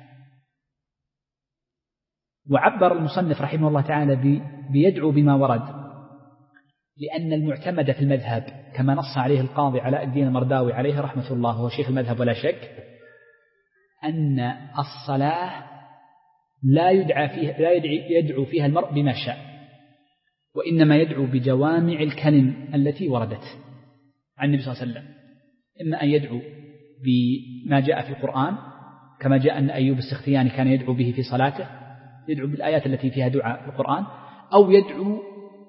وعبر المصنف رحمه الله تعالى بيدعو بما ورد لأن المعتمد في المذهب كما نص عليه القاضي علاء الدين المرداوي عليه رحمة الله، هو شيخ المذهب ولا شك، أن الصلاة لا يدعو فيها المرء بما شاء، وإنما يدعو بجوامع الكلم التي وردت عن النبي صلى الله عليه وسلم، إما أن يدعو بما جاء في القرآن كما جاء أن أيوب السختياني كان يدعو به في صلاته، يدعو بالآيات التي فيها دعاء في القرآن، أو يدعو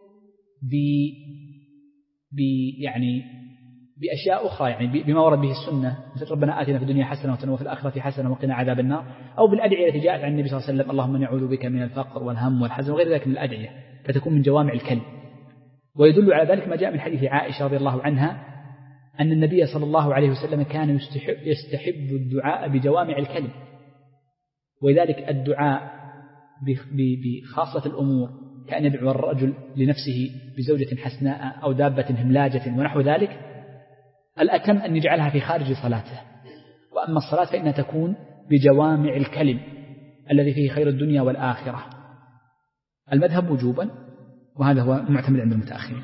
بأشياء أخرى بما ورد به السنة، مثل ربنا آتنا في الدنيا حسنة وفي الآخرة حسنة وقنا عذاب النار، أو بالأدعية التي جاءت عن النبي صلى الله عليه وسلم: اللهم إني أعوذ بك من الفقر والهم والحزن وغير ذلك من الأدعية، فتكون من جوامع الكلم. ويدل على ذلك ما جاء من حديث عائشة رضي الله عنها أن النبي صلى الله عليه وسلم كان يستحب الدعاء بجوامع الكلم، ولذلك الدعاء بخاصة الأمور كأن يدعو الرجل لنفسه بزوجة حسناء أو دابة هملاجة ونحو ذلك، الأتم أن يجعلها في خارج صلاته. وأما الصلاة فإنها تكون بجوامع الكلم الذي فيه خير الدنيا والآخرة. المذهب وجوبا، وهذا هو المعتمد عند المتأخرين.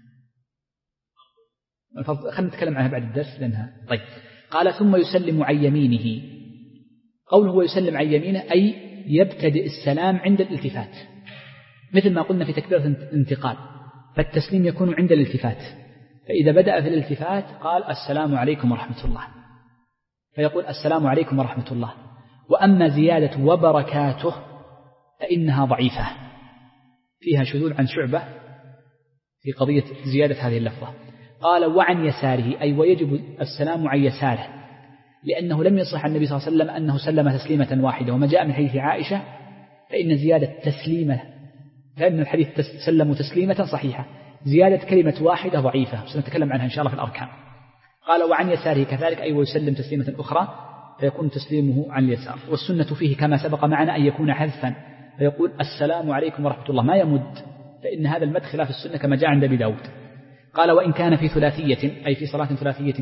خلينا نتكلم عنها بعد الدرس لأنها طيب. قال: ثم يسلم عن يمينه. قوله هو يسلم عن يمينه أي يبتدئ السلام عند الالتفات، مثل ما قلنا في تكبيرة الانتقال، فالتسليم يكون عند الالتفات، فإذا بدأ في الالتفات قال: السلام عليكم ورحمة الله، فيقول: السلام عليكم ورحمة الله. وأما زيادة وبركاته فإنها ضعيفة، فيها شذوذ عن شعبة في قضية زيادة هذه اللفظة. قال: وعن يساره أي ويجب السلام عن يساره، لأنه لم يصح النبي صلى الله عليه وسلم أنه سلم تسليمة واحدة، وما جاء من حديث عائشة فإن زيادة تسليمة، فإن الحديث سلموا تسليمة صحيحة، زيادة كلمة واحدة ضعيفة، سنتكلم عنها إن شاء الله في الأركان. قال: وعن يساره كذلك أي ويسلم تسليمة أخرى، فيكون تسليمه عن اليسار. والسنة فيه كما سبق معنا أن يكون حذفا، فيقول: السلام عليكم ورحمة الله، ما يمد، فإن هذا المد خلاف السنة كما جاء عند أبي داود. قال: وإن كان في ثلاثية أي في صلاة ثلاثية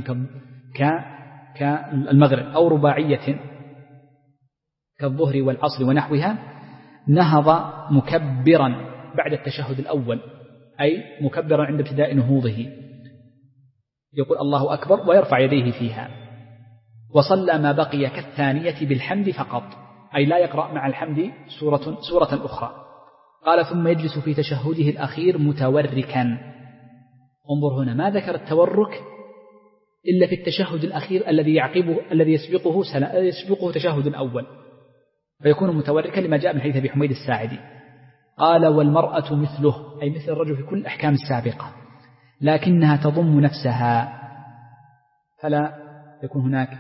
كالمغرب، أو رباعية كالظهر والعصر ونحوها، نهض مكبرا بعد التشهد الأول، أي مكبرا عند ابتداء نهوضه، يقول الله أكبر ويرفع يديه فيها. وصلى ما بقي كالثانية بالحمد فقط، أي لا يقرأ مع الحمد سورة أخرى. قال: ثم يجلس في تشهده الأخير متوركا. انظر هنا، ما ذكر التورك إلا في التشهد الأخير الذي يسبقه تشهد الأول، فيكون متوركا لما جاء من حديث أبي حميد الساعدي. قال: والمرأة مثله أي مثل الرجل في كل الأحكام السابقة، لكنها تضم نفسها، فلا يكون هناك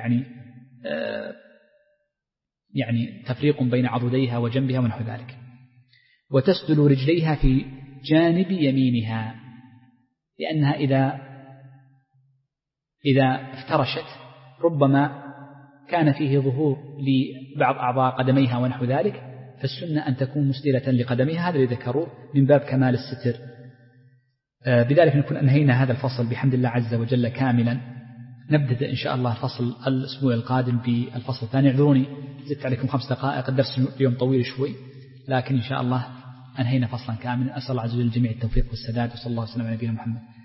يعني تفريق بين عضديها وجنبها ونحو ذلك. وتسدل رجليها في جانب يمينها، لأنها إذا افترشت ربما كان فيه ظهور لبعض أعضاء قدميها ونحو ذلك، فالسنة أن تكون مسدلة لقدميها، هذا اللي ذكروه من باب كمال الستر. بذلك نكون أنهينا هذا الفصل بحمد الله عز وجل كاملا. نبدأ إن شاء الله الفصل الأسبوع القادم بالفصل الثاني. اعذروني زدت عليكم 5 دقائق، الدرس اليوم طويل شوي، لكن إن شاء الله أنهينا فصلا كاملا. أسأل الله عز وجل الجميع التوفيق والسداد، وصلى الله وسلم على نبينا محمد.